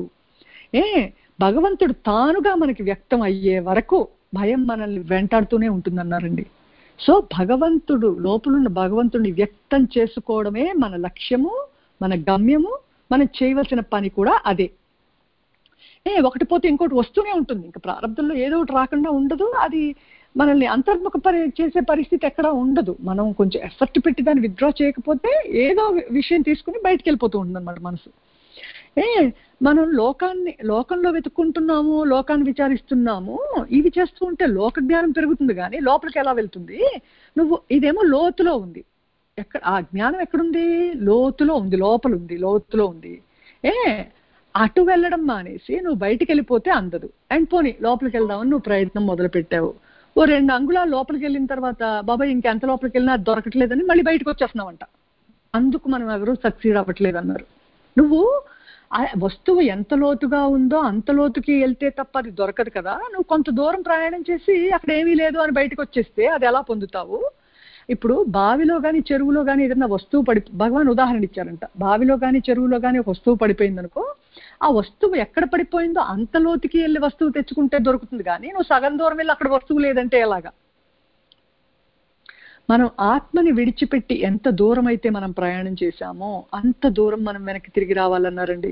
భగవంతుడు తానుగా మనకి వ్యక్తం అయ్యే వరకు భయం మనల్ని వెంటాడుతూనే ఉంటుందన్నారండి. సో భగవంతుడు, లోపలున్న భగవంతుడిని వ్యక్తం చేసుకోవడమే మన లక్ష్యము, మన గమ్యము, మనం చేయవలసిన పని కూడా అదే. ఒకటి పోతే ఇంకోటి వస్తూనే ఉంటుంది. ఇంకా ప్రారంభంలో ఏదో ఒకటి రాకుండా ఉండదు. అది మనల్ని అంతర్ముఖ చేసే పరిస్థితి ఎక్కడా ఉండదు. మనం కొంచెం ఎఫర్ట్ పెట్టి దాన్ని విత్డ్రా చేయకపోతే ఏదో విషయం తీసుకుని బయటకు వెళ్ళిపోతూ ఉంటుంది అన్నమాట మనసు. మనం లోకంలో వెతుక్కుంటున్నాము, లోకాన్ని విచారిస్తున్నాము, ఇవి చేస్తూ ఉంటే లోక జ్ఞానం పెరుగుతుంది కానీ లోపలికి ఎలా వెళ్తుంది? ఇదేమో లోతులో ఉంది. ఆ జ్ఞానం ఎక్కడుంది? లోతులో ఉంది, లోతులో ఉంది. అటు వెళ్ళడం మానేసి నువ్వు బయటికి వెళ్ళిపోతే అందదు. అండ్ పోనీ లోపలికి వెళ్దామని నువ్వు ప్రయత్నం మొదలు పెట్టావు, ఓ 2 అంగుళాలు లోపలికి వెళ్ళిన తర్వాత బాబాయ్ ఇంకెంత లోపలికి వెళ్ళినా అది దొరకట్లేదని మళ్ళీ బయటకు వచ్చేస్తున్నావంట. అందుకు మనం ఎవరు సక్సీడ్ అవ్వట్లేదు అన్నారు. నువ్వు వస్తువు ఎంత లోతుగా ఉందో అంత లోతుకి వెళ్తే తప్ప అది దొరకదు కదా. నువ్వు కొంత దూరం ప్రయాణం చేసి అక్కడ ఏమీ లేదు అని బయటకు వచ్చేస్తే అది ఎలా పొందుతావు? ఇప్పుడు బావిలో కానీ చెరువులో కానీ ఏదైనా వస్తువు భగవాన్ ఉదాహరణ ఇచ్చారంట. బావిలో కానీ చెరువులో కానీ ఒక వస్తువు పడిపోయింది అనుకో, ఆ వస్తువు ఎక్కడ పడిపోయిందో అంత లోతుకి వెళ్ళి వస్తువు తెచ్చుకుంటే దొరుకుతుంది. కానీ నువ్వు సగం దూరం వెళ్ళి అక్కడ వస్తువు లేదంటే ఎలాగా? మనం ఆత్మని విడిచిపెట్టి ఎంత దూరం అయితే మనం ప్రయాణం చేశామో అంత దూరం మనం వెనక్కి తిరిగి రావాలన్నారండి.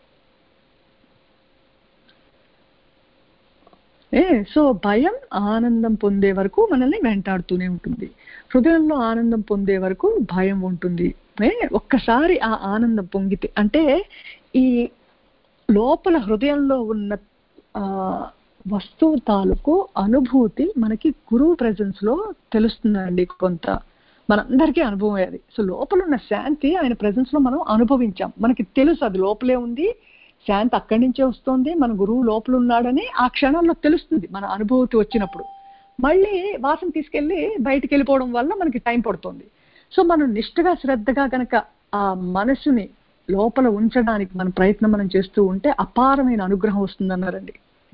సో భయం ఆనందం పొందే వరకు మనల్ని వెంటాడుతూనే ఉంటుంది. హృదయంలో ఆనందం పొందే వరకు భయం ఉంటుంది. ఒక్కసారి ఆ ఆనందం పొంగితే, అంటే ఈ లోపల హృదయంలో ఉన్న వస్తువు తాలూకు అనుభూతి మనకి గురువు ప్రెజెన్స్ లో తెలుస్తుందండి. కొంత మనందరికీ అనుభవం అది. సో లోపల ఉన్న శాంతి ఆయన ప్రెజెన్స్ లో మనం అనుభవించాం, మనకి తెలుసు అది లోపలే ఉంది, శాంతి అక్కడి నుంచే వస్తుంది, మన గురువు లోపల ఉన్నాడని ఆ క్షణాల్లో తెలుస్తుంది. మన అనుభూతి వచ్చినప్పుడు మళ్ళీ వాసన తీసుకెళ్ళి బయటికి వెళ్ళిపోవడం వల్ల మనకి టైం పడుతుంది. సో మనం నిష్ఠగా శ్రద్ధగా కనుక ఆ మనసుని లోపల ఉంచడానికి మన ప్రయత్నం మనం చేస్తూ ఉంటే అపారమైన అనుగ్రహం వస్తుందన్నారండి.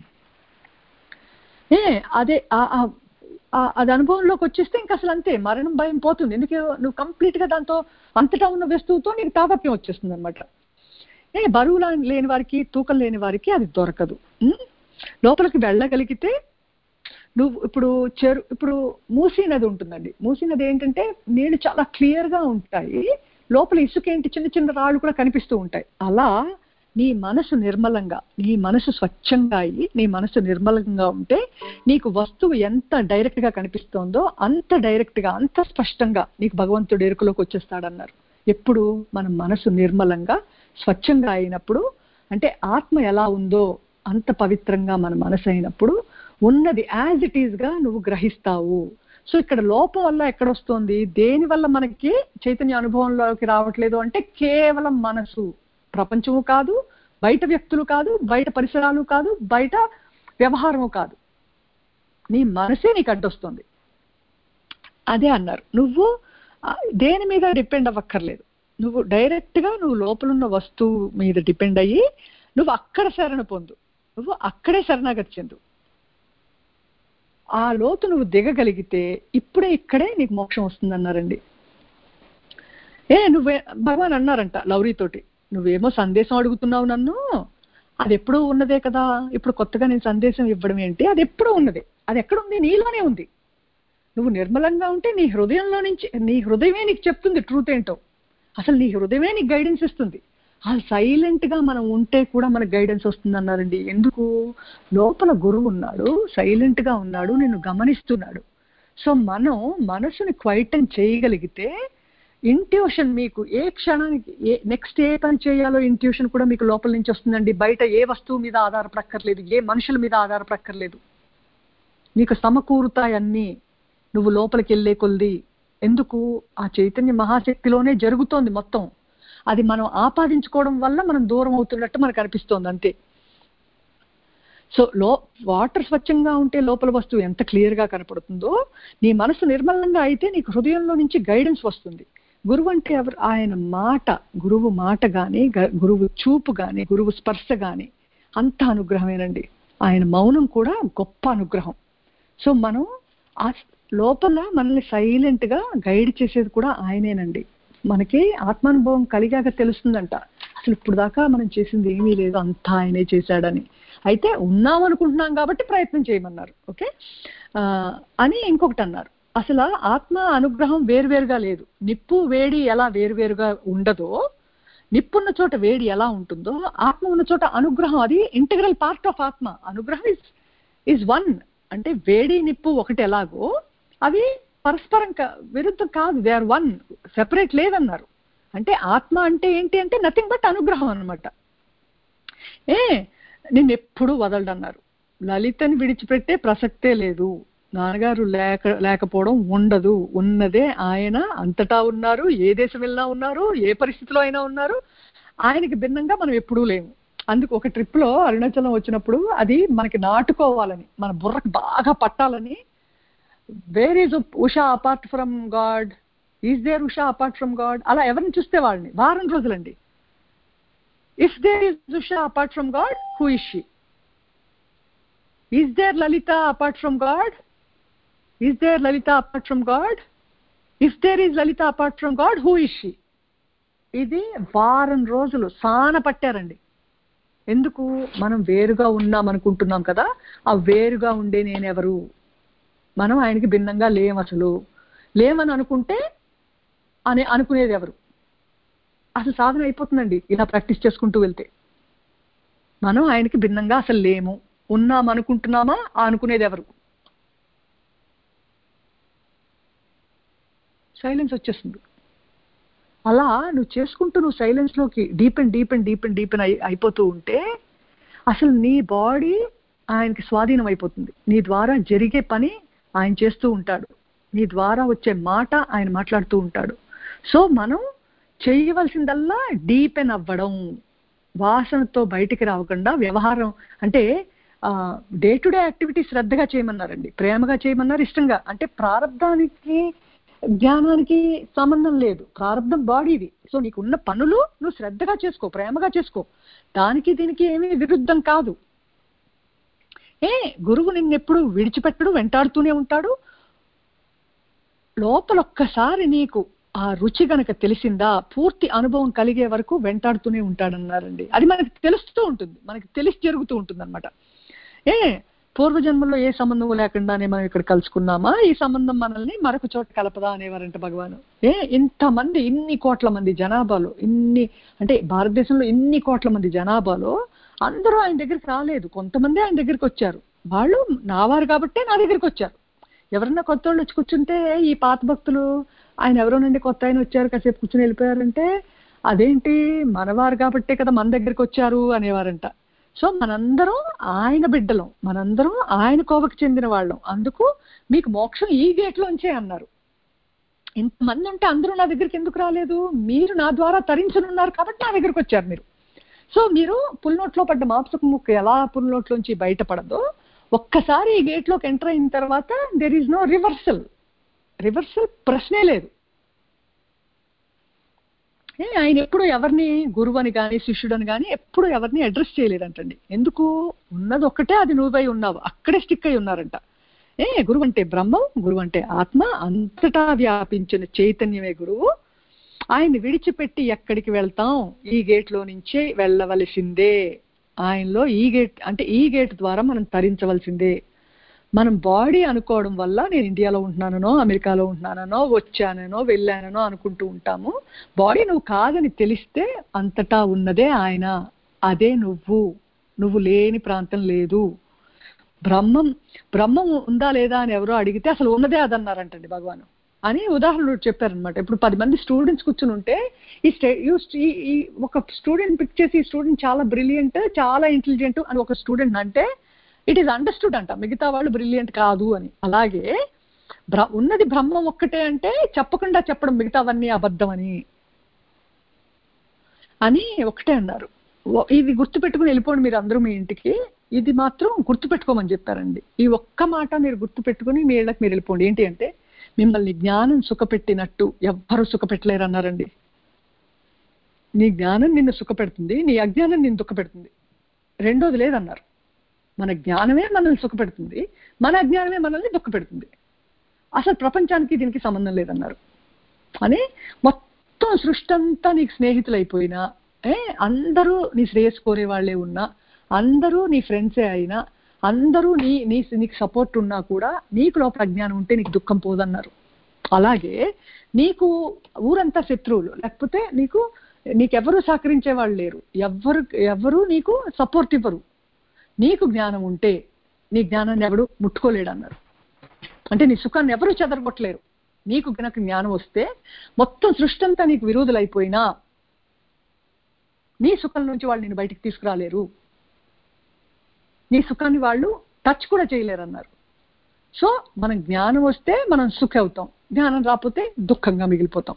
అదే అది అనుభవంలోకి వచ్చేస్తే ఇంకా అసలు అంతే, మరణం భయం పోతుంది. ఎందుకు? నువ్వు కంప్లీట్ గా దాంతో అంతటా ఉన్న వస్తువుతో నీకు తాదాత్మ్యం వచ్చేస్తుంది అనమాట. బరువు లేని వారికి, తూకం లేని వారికి అది దొరకదు. లోపలికి వెళ్ళగలిగితే నువ్వు ఇప్పుడు మూసీ నది ఉంటుందండి. మూసీ నది ఏంటంటే నీళ్లు చాలా క్లియర్ గా ఉంటాయి, లోపల ఇసుక ఏంటి, చిన్న చిన్న రాళ్ళు కూడా కనిపిస్తూ ఉంటాయి. అలా నీ మనసు నిర్మలంగా, నీ మనసు స్వచ్ఛంగా అయ్యి నీ మనసు నిర్మలంగా ఉంటే నీకు వస్తువు ఎంత డైరెక్ట్ గా కనిపిస్తోందో అంత డైరెక్ట్ గా, అంత స్పష్టంగా నీకు భగవంతుడు ఎరుకలోకి వచ్చేస్తాడన్నారు. ఎప్పుడు మన మనసు నిర్మలంగా స్వచ్ఛంగా అయినప్పుడు, అంటే ఆత్మ ఎలా ఉందో అంత పవిత్రంగా మన మనసు అయినప్పుడు ఉన్నది యాజ్ ఇట్ ఈజ్ గా నువ్వు గ్రహిస్తావు. సో ఇక్కడ లోపం వల్ల ఎక్కడొస్తుంది, దేని వల్ల మనకి చైతన్య అనుభవంలోకి రావట్లేదు అంటే కేవలం మనసు. ప్రపంచము కాదు, బయట వ్యక్తులు కాదు, బయట పరిసరాలు కాదు, బయట వ్యవహారము కాదు, నీ మనసే నీకు అడ్డొస్తుంది. అదే అన్నారు, నువ్వు దేని మీద డిపెండ్ అవ్వక్కర్లేదు. నువ్వు డైరెక్ట్ గా నువ్వు లోపలున్న వస్తువు మీద డిపెండ్ అయ్యి నువ్వు అక్కడ శరణ పొందు, నువ్వు అక్కడే శరణాగతి చెందు. ఆ లోతు నువ్వు దిగగలిగితే ఇప్పుడే ఇక్కడే నీకు మోక్షం వస్తుంది అన్నారండి. నువ్వే భగవాన్ అన్నారంట లౌరీతోటి, నువ్వేమో సందేశం అడుగుతున్నావు నన్ను, అది ఎప్పుడూ ఉన్నదే కదా, ఇప్పుడు కొత్తగా నేను సందేశం ఇవ్వడం ఏంటి, అది ఎప్పుడూ ఉన్నదే, అది ఎక్కడుంది, నీలోనే ఉంది. నువ్వు నిర్మలంగా ఉంటే నీ హృదయంలో నుంచి, నీ హృదయమే నీకు చెప్తుంది ట్రూత్ ఏంటో, అసలు నీ హృదయమే నీకు గైడెన్స్ ఇస్తుంది. అది సైలెంట్ గా మనం ఉంటే కూడా మనకు గైడెన్స్ వస్తుంది అన్నారండి. ఎందుకు, లోపల గురువు ఉన్నాడు, సైలెంట్ గా ఉన్నాడు, నిన్ను గమనిస్తున్నాడు. సో మనం మనసుని క్వైటన్ చేయగలిగితే ఇంట్యూషన్ మీకు ఏ క్షణానికి నెక్స్ట్ ఏ పని చేయాలో ఇంట్యూషన్ కూడా మీకు లోపల నుంచి వస్తుందండి. బయట ఏ వస్తువు మీద ఆధారపడక్కర్లేదు, ఏ మనుషుల మీద ఆధారపడక్కర్లేదు, నీకు సమకూరుతాయి అన్నీ నువ్వు లోపలికి వెళ్ళే కొద్ది. ఎందుకు, ఆ చైతన్య మహాశక్తిలోనే జరుగుతోంది మొత్తం. అది మనం ఆపాదించుకోవడం వల్ల మనం దూరం అవుతున్నట్టు మనకు అనిపిస్తోంది అంతే. సో వాటర్ స్వచ్ఛంగా ఉంటే లోపల వస్తువు ఎంత క్లియర్ గా కనపడుతుందో, నీ మనసు నిర్మలంగా అయితే నీకు హృదయంలో నుంచి గైడెన్స్ వస్తుంది. గురువు అంటే ఎవరు, ఆయన మాట, గురువు మాట గాని, గురువు చూపు గాని, గురువు స్పర్శ గాని అంత అనుగ్రహమేనండి. ఆయన మౌనం కూడా గొప్ప అనుగ్రహం. సో మనం ఆ లోపల మనల్ని సైలెంట్ గా గైడ్ చేసేది కూడా ఆయనేనండి. మనకి ఆత్మానుభవం కలిగాక తెలుస్తుందంట, అసలు ఇప్పుడు దాకా మనం చేసింది ఏమీ లేదు, అంతా ఆయనే చేశాడని. అయితే ఉన్నామనుకుంటున్నాం కాబట్టి ప్రయత్నం చేయమన్నారు, ఓకే అని. ఇంకొకటి అన్నారు, అసలు ఆత్మ అనుగ్రహం వేరువేరుగా లేదు. నిప్పు వేడి ఎలా వేరువేరుగా ఉండదో, నిప్పున్న చోట వేడి ఎలా ఉంటుందో, ఆత్మ ఉన్న చోట అనుగ్రహం అది ఇంటెగ్రల్ పార్ట్ ఆఫ్ ఆత్మ. అనుగ్రహం ఇస్ వన్. అంటే వేడి నిప్పు ఒకటి ఎలాగో అవి పరస్పరం విరుద్ధం కాదు, దే ఆర్ వన్, సెపరేట్ లేదన్నారు. అంటే ఆత్మ అంటే ఏంటి అంటే నథింగ్ బట్ అనుగ్రహం అనమాట. నిన్నెప్పుడు వదలడన్నారు. లలితని విడిచిపెట్టే ప్రసక్తే లేదు, నాన్నగారు లేకపోవడం ఉండదు, ఉన్నదే ఆయన, అంతటా ఉన్నారు, ఏ దేశం వెళ్ళినా ఉన్నారు, ఏ పరిస్థితిలో అయినా ఉన్నారు. ఆయనకి భిన్నంగా మనం ఎప్పుడూ లేము. అందుకు ఒక ట్రిప్ లో అరుణాచలం వచ్చినప్పుడు అది మనకి నాటుకోవాలని, మన బుర్రకు బాగా పట్టాలని, where is Usha apart from God, is there Usha apart from God, అలా ఎవరిని చూస్తే వాళ్ళని వారం రోజులండి. If there is Usha apart from God, who is she? Is there Lalitha apart from God? Is there Lalitha apart from God? If there is Lalitha apart from God, who is she? ఇది వారం రోజులు సాన పట్టారండి. ఎందుకు, మనం వేరుగా ఉన్నాం అనుకుంటున్నాం కదా, ఆ వేరుగా ఉండే నేనెవరు, మనం ఆయనకి భిన్నంగా లేం, అసలు లేమని అనుకుంటే అనుకునేది ఎవరు? అసలు సాధన అయిపోతుందండి ఇలా ప్రాక్టీస్ చేసుకుంటూ వెళ్తే. మనం ఆయనకి భిన్నంగా అసలు లేము, ఉన్నాం అనుకుంటున్నామా, అనుకునేది ఎవరు? సైలెన్స్ వచ్చేస్తుంది. అలా నువ్వు చేసుకుంటూ నువ్వు సైలెన్స్ లోకి డీపెన్ అయిపోతూ ఉంటే అసలు నీ బాడీ ఆయనకి స్వాధీనం అయిపోతుంది. నీ ద్వారా జరిగే పని ఆయన చేస్తూ ఉంటాడు, నీ ద్వారా వచ్చే మాట ఆయన మాట్లాడుతూ ఉంటాడు. సో మనం చేయవలసిందల్లా డీపెన్ అవ్వడం, వాసనతో బయటికి రావకుండా వ్యవహారం. అంటే డే టు డే యాక్టివిటీ శ్రద్ధగా చేయమన్నారండి, ప్రేమగా చేయమన్నారు, ఇష్టంగా. అంటే ప్రారంధానికి జ్ఞానానికి సంబంధం లేదు, ప్రారంధం బాడీది. సో నీకున్న పనులు నువ్వు శ్రద్ధగా చేసుకో, ప్రేమగా చేసుకో, దానికి దీనికి ఏమీ విరుద్ధం కాదు. గురువు నిన్నెప్పుడు విడిచిపెట్టడు, వెంటాడుతూనే ఉంటాడు. లోపల ఒక్కసారి నీకు ఆ రుచి గనక తెలిసిందా, పూర్తి అనుభవం కలిగే వరకు వెంటాడుతూనే ఉంటాడన్నారండి. అది మనకి తెలుస్తూ ఉంటుంది, మనకి తెలిసి జరుగుతూ ఉంటుంది అనమాట. పూర్వజన్మలో ఏ సంబంధం లేకుండానే మనం ఇక్కడ కలుసుకున్నామా, ఈ సంబంధం మనల్ని మరొక చోట కలపదా అనేవారంట భగవాను. ఇంతమంది, ఇన్ని కోట్ల మంది జనాభాలో, అంటే భారతదేశంలో ఇన్ని కోట్ల మంది జనాభాలో అందరూ ఆయన దగ్గరికి రాలేదు, కొంతమంది ఆయన దగ్గరికి వచ్చారు. వాళ్ళు నావారు కాబట్టే నా దగ్గరికి వచ్చారు. ఎవరన్నా కొత్త వాళ్ళు వచ్చి కూర్చుంటే, ఈ పాత భక్తులు ఆయన ఎవరోనండి కొత్త ఆయన వచ్చారు కాసేపు కూర్చుని వెళ్ళిపోయారంటే, అదేంటి మనవారు కాబట్టే కదా మన దగ్గరికి వచ్చారు అనేవారంట. సో మనందరం ఆయన బిడ్డలం, మనందరం ఆయన కోవకు చెందిన వాళ్ళం, అందుకు మీకు మోక్షం ఈ గేట్లోంచే అన్నారు. ఇంతమంది ఉంటే అందరూ నా దగ్గరికి ఎందుకు రాలేదు? మీరు నా ద్వారా తరించనున్నారు కాబట్టి నా దగ్గరికి వచ్చారు మీరు. సో మీరు పుల్నోట్లో పడ్డ మాంసపు ముక్క ఎలా పుల్నోట్లోంచి బయటపడదో, ఒక్కసారి ఈ గేట్లోకి ఎంటర్ అయిన తర్వాత దెర్ ఈజ్ నో రివర్సల్ ప్రశ్నే లేదు. ఆయన ఎప్పుడు ఎవరిని గురువు అని కానీ శిష్యుడని కానీ ఎప్పుడు ఎవరిని అడ్రస్ చేయలేదంటండి. ఎందుకు? ఉన్నది ఒక్కటే, అది నువ్వై ఉన్నావు, అక్కడే స్టిక్ అయి ఉన్నారంట. గురువు అంటే బ్రహ్మం, గురువు అంటే ఆత్మ, అంతటా వ్యాపించిన చైతన్యమే గురువు. ఆయన్ని విడిచిపెట్టి ఎక్కడికి వెళ్తాం? ఈ గేట్లో నుంచే వెళ్ళవలసిందే. ఆయనలో ఈ గేట్ అంటే ఈ గేట్ ద్వారా మనం తరించవలసిందే. మనం బాడీ అనుకోవడం వల్ల నేను ఇండియాలో ఉంటున్నానో అమెరికాలో ఉంటున్నానో వచ్చానో వెళ్ళానో అనుకుంటూ ఉంటాము. బాడీ నువ్వు కాదని తెలిస్తే అంతటా ఉన్నదే ఆయన, అదే నువ్వు లేని ప్రాంతం లేదు. బ్రహ్మం ఉందా లేదా అని ఎవరో అడిగితే అసలు ఉన్నదే అదన్నారంటండి భగవాను అని ఉదాహరణ చెప్పారనమాట. ఇప్పుడు 10 మంది స్టూడెంట్స్ కూర్చుని ఉంటే ఈ ఒక స్టూడెంట్ పిక్ చేసి ఈ స్టూడెంట్ చాలా బ్రిలియంట్, చాలా ఇంటెలిజెంట్ అని ఒక స్టూడెంట్ అంటే ఇట్ ఈస్ అండర్స్టూడ్ అంట, మిగతా వాళ్ళు బ్రిలియంట్ కాదు అని. అలాగే ఉన్నది బ్రహ్మం ఒక్కటే అంటే చెప్పకుండా చెప్పడం మిగతావన్నీ అబద్ధం అని ఒకటే అన్నారు. ఇది గుర్తుపెట్టుకుని వెళ్ళిపోండి మీరు అందరూ మీ ఇంటికి, ఇది మాత్రం గుర్తుపెట్టుకోమని చెప్పారండి. ఈ ఒక్క మాట మీరు గుర్తుపెట్టుకుని మీ ఇళ్ళకి మీరు వెళ్ళిపోండి. ఏంటి అంటే, మిమ్మల్ని జ్ఞానం సుఖపెట్టినట్టు ఎవ్వరూ సుఖపెట్టలేరు అన్నారండి. నీ జ్ఞానం నిన్ను సుఖపెడుతుంది, నీ అజ్ఞానం నిన్ను దుఃఖపెడుతుంది, రెండోది లేదన్నారు. మన జ్ఞానమే మనల్ని సుఖపెడుతుంది, మన అజ్ఞానమే మనల్ని దుఃఖపెడుతుంది. అసలు ప్రపంచానికి దీనికి సంబంధం లేదన్నారు. అని మొత్తం సృష్టి అంతా నీకు స్నేహితులైపోయినా, అందరూ నీ శ్రేయస్సు కోరే వాళ్ళే ఉన్నా, అందరూ నీ ఫ్రెండ్సే అయినా, అందరూ నీకు సపోర్ట్ ఉన్నా కూడా నీకు లోపల అజ్ఞానం ఉంటే నీకు దుఃఖం పోదన్నారు. అలాగే నీకు ఊరంతా శత్రువులు, లేకపోతే నీకెవరూ సహకరించే వాళ్ళు లేరు, ఎవరు నీకు సపోర్ట్ ఇవ్వరు, నీకు జ్ఞానం ఉంటే నీ జ్ఞానాన్ని ఎవడు ముట్టుకోలేడు అన్నారు. అంటే నీ సుఖాన్ని ఎవరు చెదరగొట్టలేరు. నీకు గనక జ్ఞానం వస్తే మొత్తం సృష్టి అంతా నీకు విరోధులైపోయినా నీ సుఖం నుంచి వాళ్ళు నేను బయటికి తీసుకురాలేరు, నీ సుఖాన్ని వాళ్ళు టచ్ కూడా చేయలేరు అన్నారు. సో మనం జ్ఞానం వస్తే మనం సుఖ అవుతాం, జ్ఞానం రాకపోతే దుఃఖంగా మిగిలిపోతాం.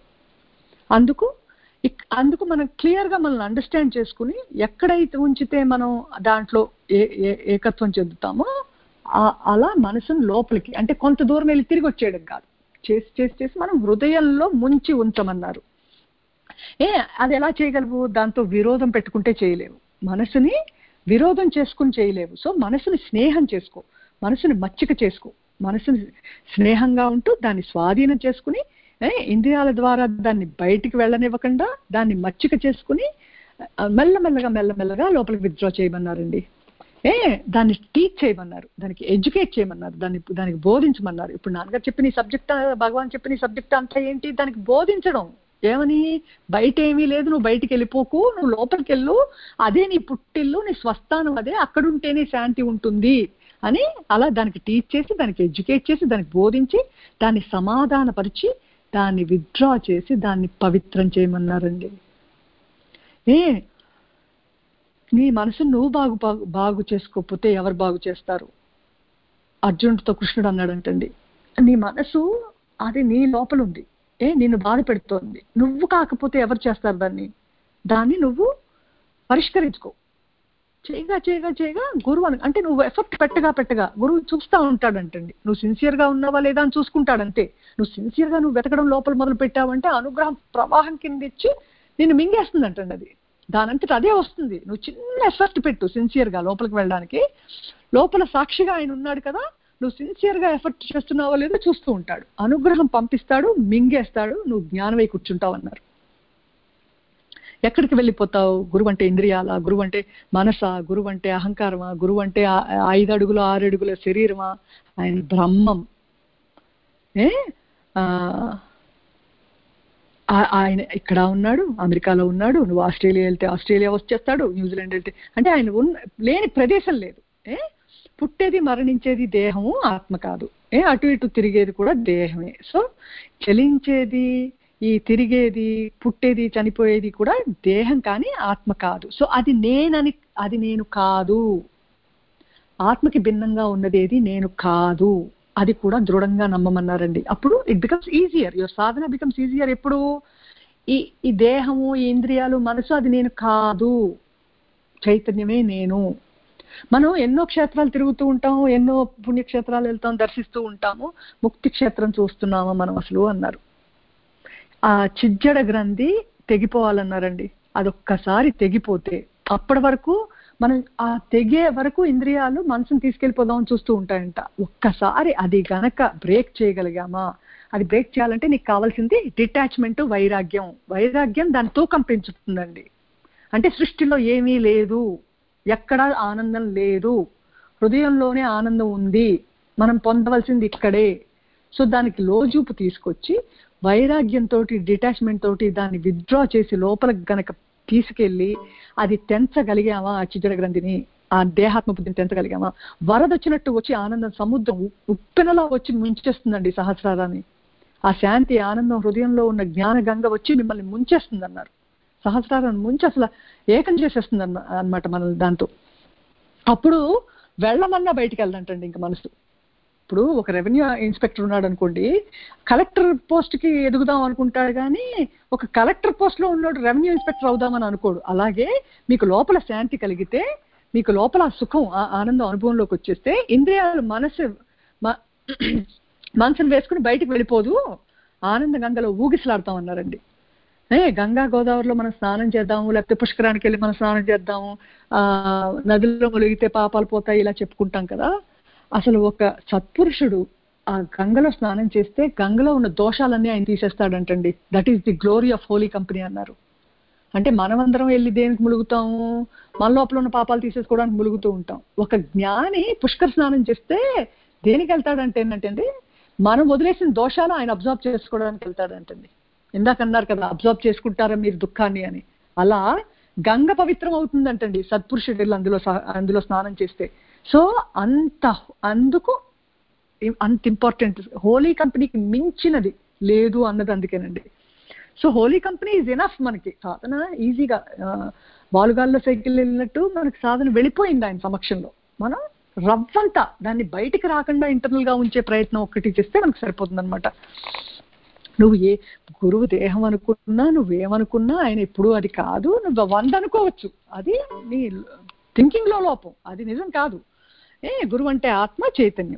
అందుకు మనం క్లియర్గా మనల్ని అండర్స్టాండ్ చేసుకుని ఎక్కడైతే ఉంచితే మనం దాంట్లో ఏకత్వం చెందుతామో అలా మనసును లోపలికి, అంటే కొంత దూరం వెళ్ళి తిరిగి వచ్చేయడం కాదు, చేసి మనం హృదయంలో ముంచి ఉంచమన్నారు. అది ఎలా చేయగలవు? దాంతో విరోధం పెట్టుకుంటే చేయలేవు, మనసుని విరోధం చేసుకుని చేయలేవు. సో మనసుని స్నేహం చేసుకో, మనసుని మచ్చిక చేసుకో, మనసుని స్నేహంగా ఉంటూ దాన్ని స్వాధీనం చేసుకుని ఇంద్రియాల ద్వారా దాన్ని బయటికి వెళ్ళనివ్వకుండా దాన్ని మచ్చిక చేసుకుని మెల్లమెల్లగా లోపలికి విత్డ్రా చేయమన్నారండి. దాన్ని టీచ్ చేయమన్నారు, దానికి ఎడ్యుకేట్ చేయమన్నారు, దానికి బోధించమన్నారు. ఇప్పుడు నాన్నగారు చెప్పిన ఈ సబ్జెక్ట్, భగవాన్ చెప్పిన ఈ సబ్జెక్ట్ అంతా ఏంటి? దానికి బోధించడం. ఏమని? బయట ఏమీ లేదు, నువ్వు బయటికి వెళ్ళిపోకు, నువ్వు లోపలికి వెళ్ళు, అదే నీ పుట్టిల్లు, నీ స్వస్థానం అదే, అక్కడుంటేనే శాంతి ఉంటుంది అని అలా దానికి టీచ్ చేసి, దానికి ఎడ్యుకేట్ చేసి, దానికి బోధించి, దాన్ని సమాధానపరిచి, దాన్ని విత్డ్రా చేసి, దాన్ని పవిత్రం చేయమన్నారండి. నీ మనసును నువ్వు బాగు చేసుకోకపోతే ఎవరు బాగు చేస్తారు? అర్జునుడితో కృష్ణుడు అన్నాడంటండి, నీ మనసు అది నీ లోపల ఉంది, నిన్ను బాధ పెడుతోంది, నువ్వు కాకపోతే ఎవరు చేస్తారు దాన్ని నువ్వు పరిష్కరించుకో. చేయగా గురువు అంటే నువ్వు ఎఫర్ట్ పెట్టగా గురువు చూస్తూ ఉంటాడంటండి. నువ్వు సిన్సియర్గా ఉన్నావా లేదా అని చూసుకుంటాడంతే. నువ్వు సిన్సియర్గా నువ్వు వెతకడం లోపల మొదలు పెట్టావంటే అనుగ్రహం ప్రవాహం కింద ఇచ్చి నిన్ను మింగేస్తుంది అంటండి. అది దానంతట అదే వస్తుంది. నువ్వు చిన్న ఎఫర్ట్ పెట్టు సిన్సియర్గా లోపలికి వెళ్ళడానికి. లోపల సాక్షిగా ఆయన ఉన్నాడు కదా, నువ్వు సిన్సియర్గా ఎఫర్ట్ చేస్తున్నావో లేదో చూస్తూ ఉంటాడు, అనుగ్రహం పంపిస్తాడు, మింగేస్తాడు, నువ్వు జ్ఞానమై కూర్చుంటావు అన్నారు. ఎక్కడికి వెళ్ళిపోతావు? గురువు అంటే ఇంద్రియాల, గురువు అంటే మనస, గురువు అంటే అహంకారమా, గురువు అంటే 5 అడుగులు 6 అడుగుల శరీరమా? ఆయన బ్రహ్మం. ఆయన ఇక్కడ ఉన్నాడు, అమెరికాలో ఉన్నాడు, నువ్వు ఆస్ట్రేలియా వెళ్తే ఆస్ట్రేలియా వచ్చేస్తాడు, న్యూజిలాండ్ వెళ్తే, అంటే ఆయన లేని ప్రదేశం లేదు. పుట్టేది మరణించేది దేహము, ఆత్మ కాదు. అటు ఇటు తిరిగేది కూడా దేహమే. సో చలించేది, ఈ తిరిగేది, పుట్టేది, చనిపోయేది కూడా దేహం కానీ ఆత్మ కాదు. సో అది నేను కాదు. ఆత్మకి భిన్నంగా ఉన్నది ఏది నేను కాదు. అది కూడా దృఢంగా నమ్మమన్నారండి. అప్పుడు it becomes easier, your sadhana becomes easier. ఎప్పుడు ఈ దేహము, ఈ ఇంద్రియాలు, మనసు అది నేను కాదు, చైతన్యమే నేను. మనం ఎన్నో క్షేత్రాలు తిరుగుతూ ఉంటాము, ఎన్నో పుణ్యక్షేత్రాలు వెళ్తాం, దర్శిస్తూ ఉంటాము. ముక్తి క్షేత్రం చూస్తున్నామా మనం అసలు అన్నారు. ఆ చిజ్జడ గ్రంథి తెగిపోవాలన్నారండి. అదొక్కసారి తెగిపోతే అప్పటి వరకు మనం ఆ తెగే వరకు ఇంద్రియాలు మనసును తీసుకెళ్ళిపోదామని చూస్తూ ఉంటాయంట. ఒక్కసారి అది గనక బ్రేక్ చేయగలిగామా, అది బ్రేక్ చేయాలంటే నీకు కావాల్సింది డిటాచ్మెంట్, వైరాగ్యం. వైరాగ్యం దాని తూకం పెంచుతుందండి. అంటే సృష్టిలో ఏమీ లేదు, ఎక్కడ ఆనందం లేదు, హృదయంలోనే ఆనందం ఉంది, మనం పొందవలసింది ఇక్కడే. సో దానికి లోజూపు తీసుకొచ్చి వైరాగ్యంతో, డిటాచ్మెంట్ తోటి దాన్ని విత్డ్రా చేసి లోపలికి గనక తీసుకెళ్ళి అది తెంచగలిగామా, ఆ చిజ్జడ గ్రంథిని, ఆ దేహాత్మ బుద్ధిని తెంచగలిగామా, వరదొచ్చినట్టు వచ్చి ఆనందం సముద్రం ఉప్పెనలా వచ్చి ముంచేస్తుందండి సహస్రారాన్ని. ఆ శాంతి, ఆనందం, హృదయంలో ఉన్న జ్ఞాన గంగ వచ్చి మిమ్మల్ని ముంచేస్తుంది అన్నారు. సహస్రారాన్ని ముంచి అసలు ఏకం చేసేస్తుంది అన్నమాట మనల్ని దాంతో. అప్పుడు వెళ్ళమన్నా బయటికి వెళ్ళదంటండి ఇంకా మనసు. ఇప్పుడు ఒక రెవెన్యూ ఇన్స్పెక్టర్ ఉన్నాడు అనుకోండి, కలెక్టర్ పోస్ట్కి ఎదుగుదాం అనుకుంటాడు, కానీ ఒక కలెక్టర్ పోస్ట్లో ఉన్నాడు రెవెన్యూ ఇన్స్పెక్టర్ అవుదామని అనుకోడు. అలాగే మీకు లోపల శాంతి కలిగితే, మీకు లోపల సుఖం, ఆనందం అనుభవంలోకి వచ్చేస్తే ఇంద్రియాలు మనసును వేసుకుని బయటికి వెళ్ళిపోదు, ఆనంద గంగలో ఊగిసలాడతాం అన్నారండి. గంగా గోదావరిలో మనం స్నానం చేద్దాము, లేకపోతే పుష్కరానికి వెళ్ళి మనం స్నానం చేద్దాము, నదిలో మునిగితే పాపాలు పోతాయి, ఇలా చెప్పుకుంటాం కదా. అసలు ఒక సత్పురుషుడు ఆ గంగలో స్నానం చేస్తే గంగలో ఉన్న దోషాలన్నీ ఆయన తీసేస్తాడంటండి. That is the glory of holy company అన్నారు. అంటే మనమందరం వెళ్ళి దేనికి ములుగుతాము, మన లోపల ఉన్న పాపాలు తీసేసుకోవడానికి ములుగుతూ ఉంటాం. ఒక జ్ఞాని పుష్కర స్నానం చేస్తే దేనికి వెళ్తాడంటే ఏంటంటే, మనం వదిలేసిన దోషాలు ఆయన అబ్జర్వ్ చేసుకోవడానికి వెళ్తాడంటండి. ఇందాక అన్నారు కదా, అబ్జర్వ్ చేసుకుంటారా మీరు దుఃఖాన్ని అని. అలా గంగ పవిత్రం అవుతుందంటండి సత్పురుషుడు వెళ్ళి అందులో స్నానం చేస్తే. సో అందుకు అంత ఇంపార్టెంట్. హోలీ కంపెనీకి మించినది లేదు అన్నది అందుకేనండి. So holy company is enough. మనకి సాధన ఈజీగా బాలుగాల్లో సైకిల్ వెళ్ళినట్టు మనకి సాధన వెళ్ళిపోయింది ఆయన సమక్షంలో. మనం రవ్వంతా దాన్ని బయటికి రాకుండా ఇంటర్నల్ గా ఉంచే ప్రయత్నం ఒక్కటి చేస్తే మనకు సరిపోతుంది అనమాట. నువ్వు గురువు దేహం అనుకున్నా, నువ్వేమనుకున్నా ఆయన ఎప్పుడు అది కాదు. నువ్వు 100 అనుకోవచ్చు, అది నీ థింకింగ్ లో లోపం, అది నిజం కాదు. గురువు అంటే ఆత్మ, చైతన్యం.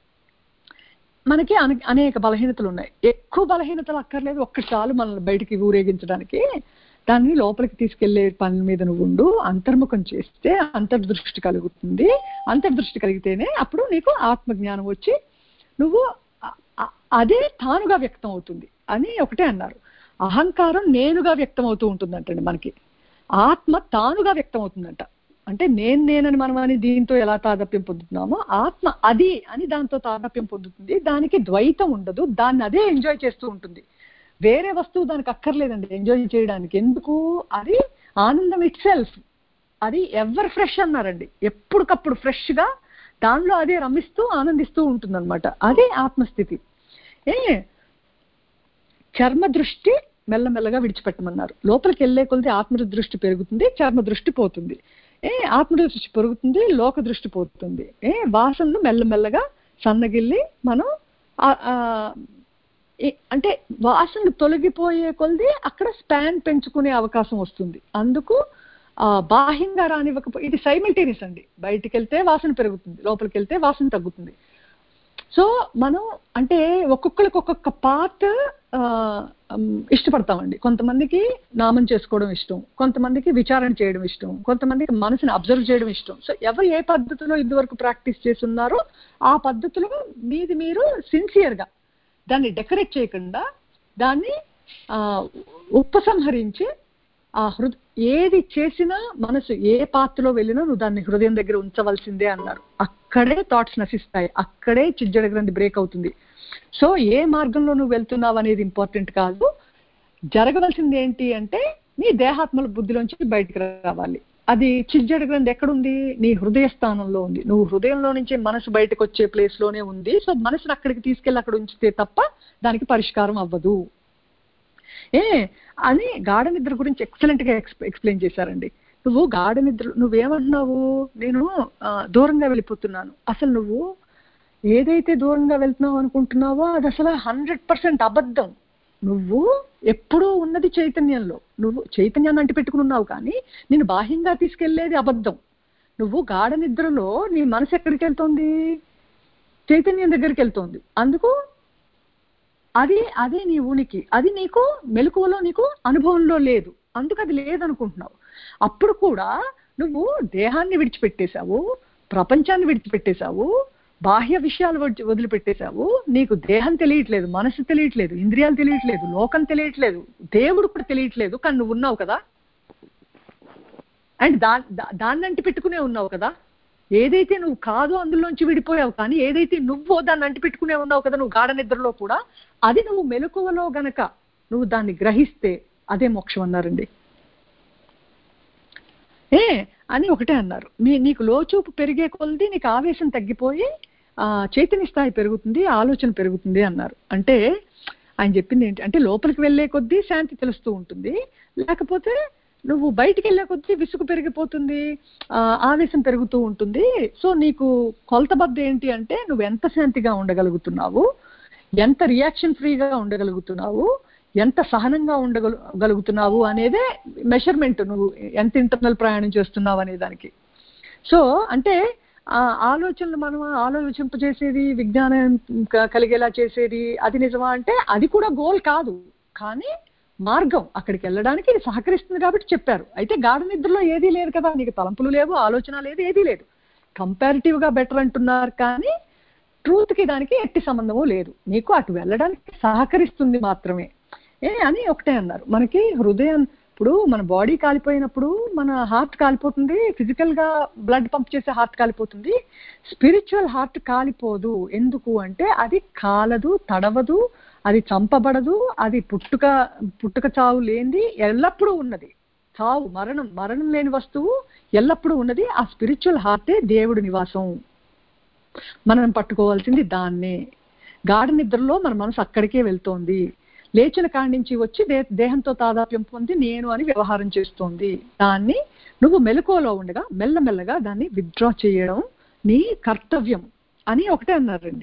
మనకి అనేక బలహీనతలు ఉన్నాయి. ఎక్కువ బలహీనతలు అక్కర్లేదు, ఒక్కటి చాలు మనల్ని బయటికి ఊరేగించడానికి. దాన్ని లోపలికి తీసుకెళ్లే పని మీద నువ్వు ఉండు, అంతర్ముఖం చేస్తే అంతర్దృష్టి కలుగుతుంది. అంతర్దృష్టి కలిగితేనే అప్పుడు నీకు ఆత్మజ్ఞానం వచ్చి నువ్వు అదే తానుగా వ్యక్తం అవుతుంది అని ఒకటే అన్నారు. అహంకారం నేనుగా వ్యక్తం అవుతూ ఉంటుందంటండి మనకి, ఆత్మ తానుగా వ్యక్తం అవుతుందంట. అంటే నేనని మనం అని దీంతో ఎలా తాదాప్యం పొందుతున్నామో ఆత్మ అది అని దాంతో తాదాప్యం పొందుతుంది. దానికి ద్వైతం ఉండదు, దాన్ని అదే ఎంజాయ్ చేస్తూ ఉంటుంది. వేరే వస్తువు దానికి అక్కర్లేదండి ఎంజాయ్ చేయడానికి. ఎందుకు? అది ఆనందం ఇట్ సెల్ఫ్, అది ఎవర్ ఫ్రెష్ అన్నారండి. ఎప్పటికప్పుడు ఫ్రెష్ గా దానిలో అదే రమిస్తూ ఆనందిస్తూ ఉంటుంది అనమాట. అదే ఆత్మస్థితి. చర్మ దృష్టి మెల్లమెల్లగా విడిచిపెట్టమన్నారు. లోపలికి వెళ్ళే కొలది ఆత్మ దృష్టి పెరుగుతుంది, చర్మ దృష్టి పోతుంది. ఆత్మ దృష్టి పెరుగుతుంది, లోక దృష్టి పోతుంది. వాసనలు మెల్లమెల్లగా సన్నగిల్లి మనం అంటే వాసనలు తొలగిపోయే కొలది అక్కడ స్పాన్ పెంచుకునే అవకాశం వస్తుంది. అందుకు బాహ్యంగా రానివ్వకపోతే ఇది సైమిల్టేనియస్ అండి. బయటికి వెళ్తే వాసన పెరుగుతుంది, లోపలికి వెళ్తే వాసన తగ్గుతుంది. సో మనం అంటే ఒక్కొక్కరికి ఒక్కొక్క పార్ట్ ఇష్టపడతామండి. కొంతమందికి నామం చేసుకోవడం ఇష్టం, కొంతమందికి విచారణ చేయడం ఇష్టం, కొంతమందికి మనసుని అబ్జర్వ్ చేయడం ఇష్టం. సో ఎవరు ఏ పద్ధతిలో ఇదివరకు ప్రాక్టీస్ చేసి ఉన్నారో ఆ పద్ధతిలో మీది మీరు సిన్సియర్గా దాన్ని డెకరేట్ చేయకుండా దాన్ని ఉపసంహరించి ఏది చేసినా మనసు ఏ పాత్రలో వెళ్ళినా నువ్వు దాన్ని హృదయం దగ్గర ఉంచవలసిందే అన్నారు. అక్కడే థాట్స్ నశిస్తాయి, అక్కడే చిజ్జడ గ్రంథి బ్రేక్ అవుతుంది. సో ఏ మార్గంలో నువ్వు వెళ్తున్నావు అనేది ఇంపార్టెంట్ కాదు. జరగవలసింది ఏంటి అంటే నీ దేహాత్మల బుద్ధిలోంచి బయటకు రావాలి. అది చిజ్జడ గ్రంథి ఎక్కడుంది? నీ హృదయ స్థానంలో ఉంది. నువ్వు హృదయంలో నుంచి మనసు బయటకు వచ్చే ప్లేస్ లోనే ఉంది. సో మనసును అక్కడికి తీసుకెళ్ళి అక్కడ ఉంచితే తప్ప దానికి పరిష్కారం అవ్వదు అని గాఢ నిద్ర గురించి ఎక్సలెంట్ గా ఎక్స్ప్లెయిన్ చేశారండి. నువ్వు గాఢ నిద్ర నువ్వేమంటున్నావు, నేను దూరంగా వెళ్ళిపోతున్నాను. అసలు నువ్వు ఏదైతే దూరంగా వెళ్తున్నావు అనుకుంటున్నావో అది అసలు 100% అబద్ధం. నువ్వు ఎప్పుడూ ఉన్నది చైతన్యంలో, నువ్వు చైతన్యాన్ని అంటిపెట్టుకుని ఉన్నావు, కానీ నేను బాహ్యంగా తీసుకెళ్లేది అబద్ధం. నువ్వు గాఢ నిద్రలో నీ మనసు ఎక్కడికి వెళ్తోంది? చైతన్యం దగ్గరికి వెళ్తోంది. అందుకు అదే నీ ఉనికి. అది నీకు మెలకువలో, నీకు అనుభవంలో లేదు. అందుకు అది లేదనుకుంటున్నావు. అప్పుడు కూడా నువ్వు దేహాన్ని విడిచిపెట్టేశావు, ప్రపంచాన్ని విడిచిపెట్టేశావు, బాహ్య విషయాలు వదిలిపెట్టేశావు. నీకు దేహం తెలియట్లేదు, మనసు తెలియట్లేదు, ఇంద్రియాలు తెలియట్లేదు, లోకం తెలియట్లేదు, దేవుడు కూడా తెలియట్లేదు, కానీ నువ్వు ఉన్నావు కదా. అండ్ దాన్ని అంటి పెట్టుకునే ఉన్నావు కదా. ఏదైతే నువ్వు కాదో అందులోంచి విడిపోయావు, కానీ ఏదైతే నువ్వో దాన్ని అంటి పెట్టుకునే ఉన్నావు కదా నువ్వు గాఢ నిద్రలో కూడా. అది నువ్వు మెలకువలో గనక నువ్వు దాన్ని గ్రహిస్తే అదే మోక్షం అన్నారండి. అని ఒకటే అన్నారు. నీకు లోచూపు పెరిగే కొలది నీకు ఆవేశం తగ్గిపోయి చైతన్య స్థాయి పెరుగుతుంది, ఆలోచన పెరుగుతుంది అన్నారు. అంటే ఆయన చెప్పింది ఏంటి అంటే లోపలికి వెళ్ళే కొద్దీ శాంతి తెలుస్తూ ఉంటుంది, లేకపోతే నువ్వు బయటికి వెళ్ళే కొద్దీ విసుగు పెరిగిపోతుంది, ఆవేశం పెరుగుతూ ఉంటుంది. సో నీకు కొలతబద్ద ఏంటి అంటే నువ్వు ఎంత శాంతిగా ఉండగలుగుతున్నావు, ఎంత రియాక్షన్ ఫ్రీగా ఉండగలుగుతున్నావు, ఎంత సహనంగా ఉండగలుగుతున్నావు అనేదే మెషర్మెంట్. నువ్వు ఎంత ఇంటర్నల్ ప్రయాణం చేస్తున్నావు అనే దానికి. సో అంటే ఆలోచనలు మనం ఆలోచింపజేసేది, విజ్ఞానం కలిగేలా చేసేది అది నిజమా అంటే అది కూడా గోల్ కాదు, కానీ మార్గం అక్కడికి వెళ్ళడానికి ఇది సహకరిస్తుంది కాబట్టి చెప్పారు. అయితే గాఢ నిద్రలో ఏదీ లేదు కదా, నీకు తలంపులు లేవు, ఆలోచన లేదు, ఏదీ లేదు. కంపారిటివ్ గా బెటర్ అంటున్నారు, కానీ ట్రూత్ కి దానికి ఎట్టి సంబంధము లేదు. నీకు అటు వెళ్ళడానికి సహకరిస్తుంది మాత్రమే అని ఒకటే అన్నారు. మనకి హృదయం ఇప్పుడు మన బాడీ కాలిపోయినప్పుడు మన హార్ట్ కాలిపోతుంది, ఫిజికల్ గా బ్లడ్ పంప్ చేసే హార్ట్ కాలిపోతుంది. స్పిరిచువల్ హార్ట్ కాలిపోదు. ఎందుకు అంటే అది కాలదు, తడవదు, అది చంపబడదు, అది పుట్టుక చావు లేనిది, ఎల్లప్పుడూ ఉన్నది. చావు మరణం లేని వస్తువు ఎల్లప్పుడూ ఉన్నది. ఆ స్పిరిచువల్ హార్టే దేవుడి నివాసం. మనం పట్టుకోవాల్సింది దాన్నే. గాఢ నిద్రలో మన మనసు అక్కడికే వెళ్తోంది. లేచిన కాడి నుంచి వచ్చి దేహంతో తాదాప్యం పొంది నేను అని వ్యవహారం చేస్తోంది. దాన్ని నువ్వు మెలకువలో ఉండగా మెల్లమెల్లగా దాన్ని విత్డ్రా చేయడం నీ కర్తవ్యం అని ఒకటే అన్నారండి.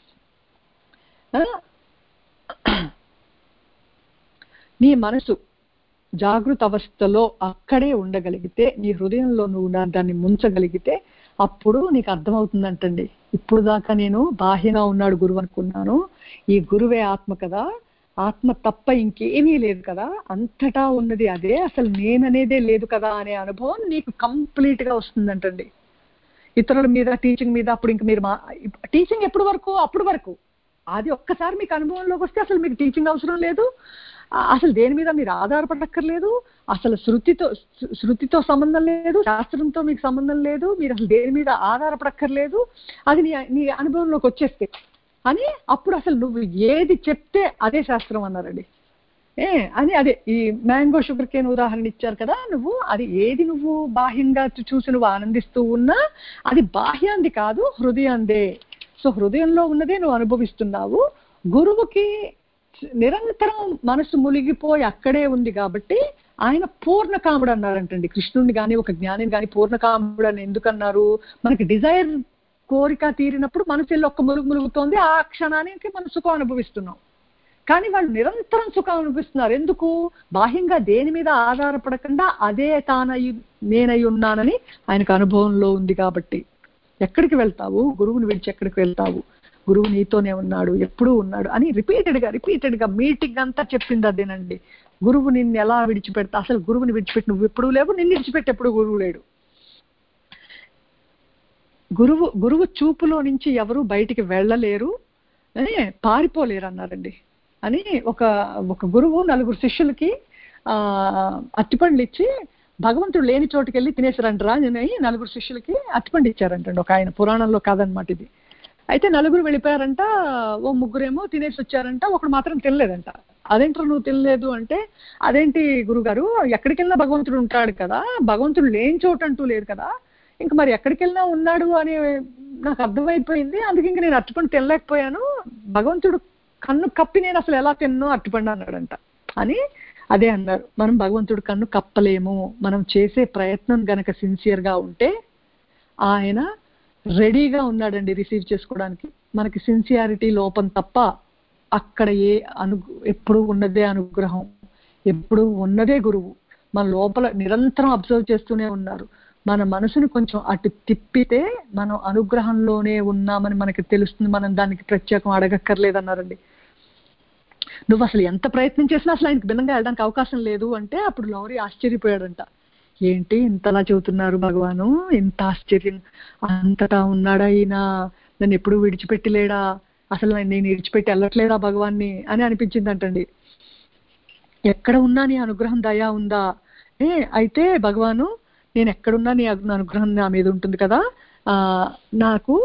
నీ మనసు జాగృత అవస్థలో అక్కడే ఉండగలిగితే, నీ హృదయంలో నువ్వు దాన్ని ముంచగలిగితే అప్పుడు నీకు అర్థమవుతుందంటండి. ఇప్పుడు దాకా నేను బాహ్యంగా ఉన్నాడు గురువు అనుకున్నాను, ఈ గురువే ఆత్మ కదా, ఆత్మ తప్ప ఇంకేమీ లేదు కదా, అంతటా ఉన్నది అదే, అసలు నేననేదే లేదు కదా అనే అనుభవం నీకు కంప్లీట్ గా వస్తుందంటండి. ఇతరుల మీద, టీచింగ్ మీద అప్పుడు ఇంక మీరు టీచింగ్ ఎప్పుడు వరకు అప్పుడు వరకు, అది ఒక్కసారి మీకు అనుభవంలోకి వస్తే అసలు మీకు టీచింగ్ అవసరం లేదు, అసలు దేని మీద మీరు ఆధారపడక్కర్లేదు, అసలు శృతితో సంబంధం లేదు, శాస్త్రంతో మీకు సంబంధం లేదు, మీరు అసలు దేని మీద ఆధారపడక్కర్లేదు, అది నీ అనుభవంలోకి వచ్చేస్తే అని అప్పుడు అసలు నువ్వు ఏది చెప్తే అదే శాస్త్రం అన్నారండి. అని అదే ఈ మ్యాంగో షుగర్ కేన్ ఉదాహరణ ఇచ్చారు కదా, నువ్వు అది ఏది నువ్వు బాహ్యంగా చూసి నువ్వు ఆనందిస్తూ ఉన్నా అది బాహ్యాంది కాదు, హృదయాందే. సో హృదయంలో ఉన్నదే నువ్వు అనుభవిస్తున్నావు. గురువుకి నిరంతరం మనసు మునిగిపోయి అక్కడే ఉంది కాబట్టి ఆయన పూర్ణకాముడు అన్నారంటండి. కృష్ణుడిని కానీ ఒక జ్ఞానిని కానీ పూర్ణకాముడు అని ఎందుకన్నారు? మనకి డిజైర్ కోరిక తీరినప్పుడు మనసు వెళ్ళి ఒక్క ములుగుతోంది, ఆ క్షణానికి మనం సుఖం అనుభవిస్తున్నాం. కానీ వాళ్ళు నిరంతరం సుఖం అనుభవిస్తున్నారు. ఎందుకు? బాహ్యంగా దేని మీద ఆధారపడకుండా అదే నేనై ఉన్నానని ఆయనకు అనుభవంలో ఉంది కాబట్టి. ఎక్కడికి వెళ్తావు? గురువుని విడిచి ఎక్కడికి వెళ్తావు? గురువు నీతోనే ఉన్నాడు, ఎప్పుడూ ఉన్నాడు అని రిపీటెడ్ గా మీటింగ్ అంతా చెప్పింది అదేనండి. గురువు నిన్ను ఎలా విడిచిపెడతా? అసలు గురువుని విడిచిపెట్టి నువ్వు ఎప్పుడూ లేవు, నిన్ను విడిచిపెట్టి ఎప్పుడు గురువు లేడు. గురువు చూపులో నుంచి ఎవరు బయటికి వెళ్ళలేరు, పారిపోలేరు అన్నారండి. అని ఒక గురువు 4 శిష్యులకి అరటిపండ్లు ఇచ్చి భగవంతుడు లేని చోటుకి వెళ్ళి తినేసారంటరా అని 4 శిష్యులకి అరటిపండు ఇచ్చారంటండి ఒక ఆయన. పురాణంలో కాదనమాట ఇది. అయితే 4 వెళ్ళిపోయారంట. ఓ 3 తినేసి వచ్చారంట, ఒకడు మాత్రం తినలేదంట. అదేంటారు నువ్వు తినలేదు అంటే, అదేంటి గురుగారు, ఎక్కడికి వెళ్ళినా భగవంతుడు ఉంటాడు కదా, భగవంతుడు లేని చోటు అంటూ లేదు కదా, ఇంక మరి ఎక్కడికి వెళ్ళినా ఉన్నాడు అని నాకు అర్థమైపోయింది, అందుకే ఇంక నేను అరటిపండు తినలేకపోయాను, భగవంతుడు కన్ను కప్పి నేను అసలు ఎలా తిన్నో అరటిపండు అన్నాడంట అని. అదే అన్నారు, మనం భగవంతుడు కన్ను కప్పలేము. మనం చేసే ప్రయత్నం గనక సిన్సియర్గా ఉంటే ఆయన రెడీగా ఉన్నాడండి రిసీవ్ చేసుకోవడానికి. మనకి సిన్సియారిటీ లోపం తప్ప అక్కడ ఎప్పుడు ఉన్నదే అనుగ్రహం, ఎప్పుడు ఉన్నదే గురువు. మన లోపల నిరంతరం అబ్జర్వ్ చేస్తూనే ఉన్నారు. మన మనసుని కొంచెం అటు తిప్పితే మనం అనుగ్రహంలోనే ఉన్నామని మనకి తెలుస్తుంది. మనం దానికి ప్రత్యేకం అడగక్కర్లేదన్నారండి. నువ్వు అసలు ఎంత ప్రయత్నం చేసినా అసలు ఆయనకి భిన్నంగా వెళ్ళడానికి అవకాశం లేదు అంటే అప్పుడు లౌరీ ఆశ్చర్యపోయాడంట. ఏంటి ఇంతలా చెబుతున్నారు భగవాను, ఇంత ఆశ్చర్యం, అంతటా ఉన్నాడా ఈయన, నన్ను ఎప్పుడు విడిచిపెట్టలేడా, అసలు నేను విడిచిపెట్టి వెళ్ళట్లేదా భగవాన్ని అని అనిపించిందంటండి. ఎక్కడ ఉన్నా నీ అనుగ్రహం దయా ఉందా, అయితే భగవాను నేను ఎక్కడున్నా నీ అనుగ్రహం నా మీద ఉంటుంది కదా, నాకు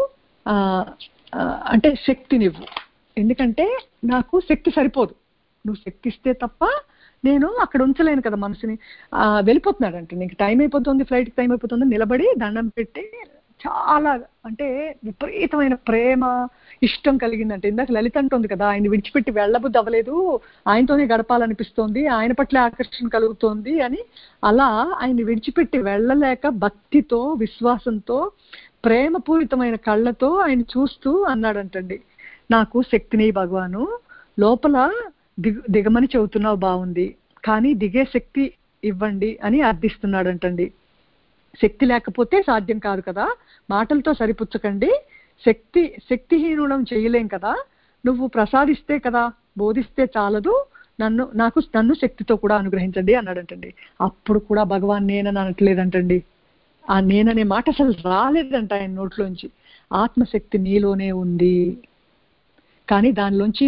అంటే శక్తినివ్వు, ఎందుకంటే నాకు శక్తి సరిపోదు, నువ్వు శక్తి ఇస్తే తప్ప నేను అక్కడ ఉంచలేను కదా మనసుని. వెళ్ళిపోతున్నాడంటే నీకు టైం అయిపోతుంది, ఫ్లైట్కి టైం అయిపోతుంది, నిలబడి దండం పెట్టి చాలా అంటే విపరీతమైన ప్రేమ ఇష్టం కలిగిందంటే. ఇందాక లలిత అంటుంది కదా, ఆయన విడిచిపెట్టి వెళ్ళబుద్ధి అవ్వలేదు, ఆయనతోనే గడపాలనిపిస్తోంది, ఆయన పట్ల ఆకర్షణ కలుగుతోంది అని. అలా ఆయన విడిచిపెట్టి వెళ్ళలేక భక్తితో విశ్వాసంతో ప్రేమపూరితమైన కళ్ళతో ఆయన చూస్తూ అన్నాడంటండి, నాకు శక్తిని భగవాను, లోపల దిగమని చెబుతున్నావు బాగుంది, కానీ దిగే శక్తి ఇవ్వండి అని అర్థిస్తున్నాడంటండి. శక్తి లేకపోతే సాధ్యం కాదు కదా, మాటలతో సరిపుచ్చకండి, శక్తిహీనం చేయలేం కదా, నువ్వు ప్రసాదిస్తే కదా, బోధిస్తే చాలదు, నన్ను శక్తితో కూడా అనుగ్రహించండి అన్నాడంటండి. అప్పుడు కూడా భగవాన్ నేనని అనట్లేదంటండి, ఆ నేననే మాట అసలు రాలేదంట ఆయన నోట్లోంచి. ఆత్మశక్తి నీలోనే ఉంది, కానీ దానిలోంచి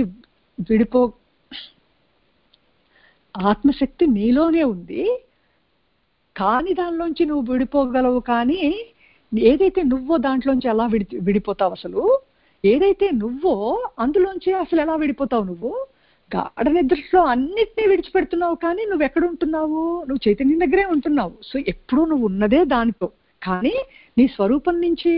ఆత్మశక్తి నీలోనే ఉంది, కానీ దానిలోంచి నువ్వు విడిపోగలవు. కానీ ఏదైతే నువ్వో దాంట్లోంచి ఎలా విడిపోతావు, అసలు ఏదైతే నువ్వో అందులోంచి అసలు ఎలా విడిపోతావు? నువ్వు గాఢ నిద్రలో అన్నిటినీ విడిచిపెడుతున్నావు, కానీ నువ్వు ఎక్కడ ఉంటున్నావు? నువ్వు చైతన్యం దగ్గరే ఉంటున్నావు. సో ఎప్పుడూ నువ్వు ఉన్నదే దానితో, కానీ నీ స్వరూపం నుంచి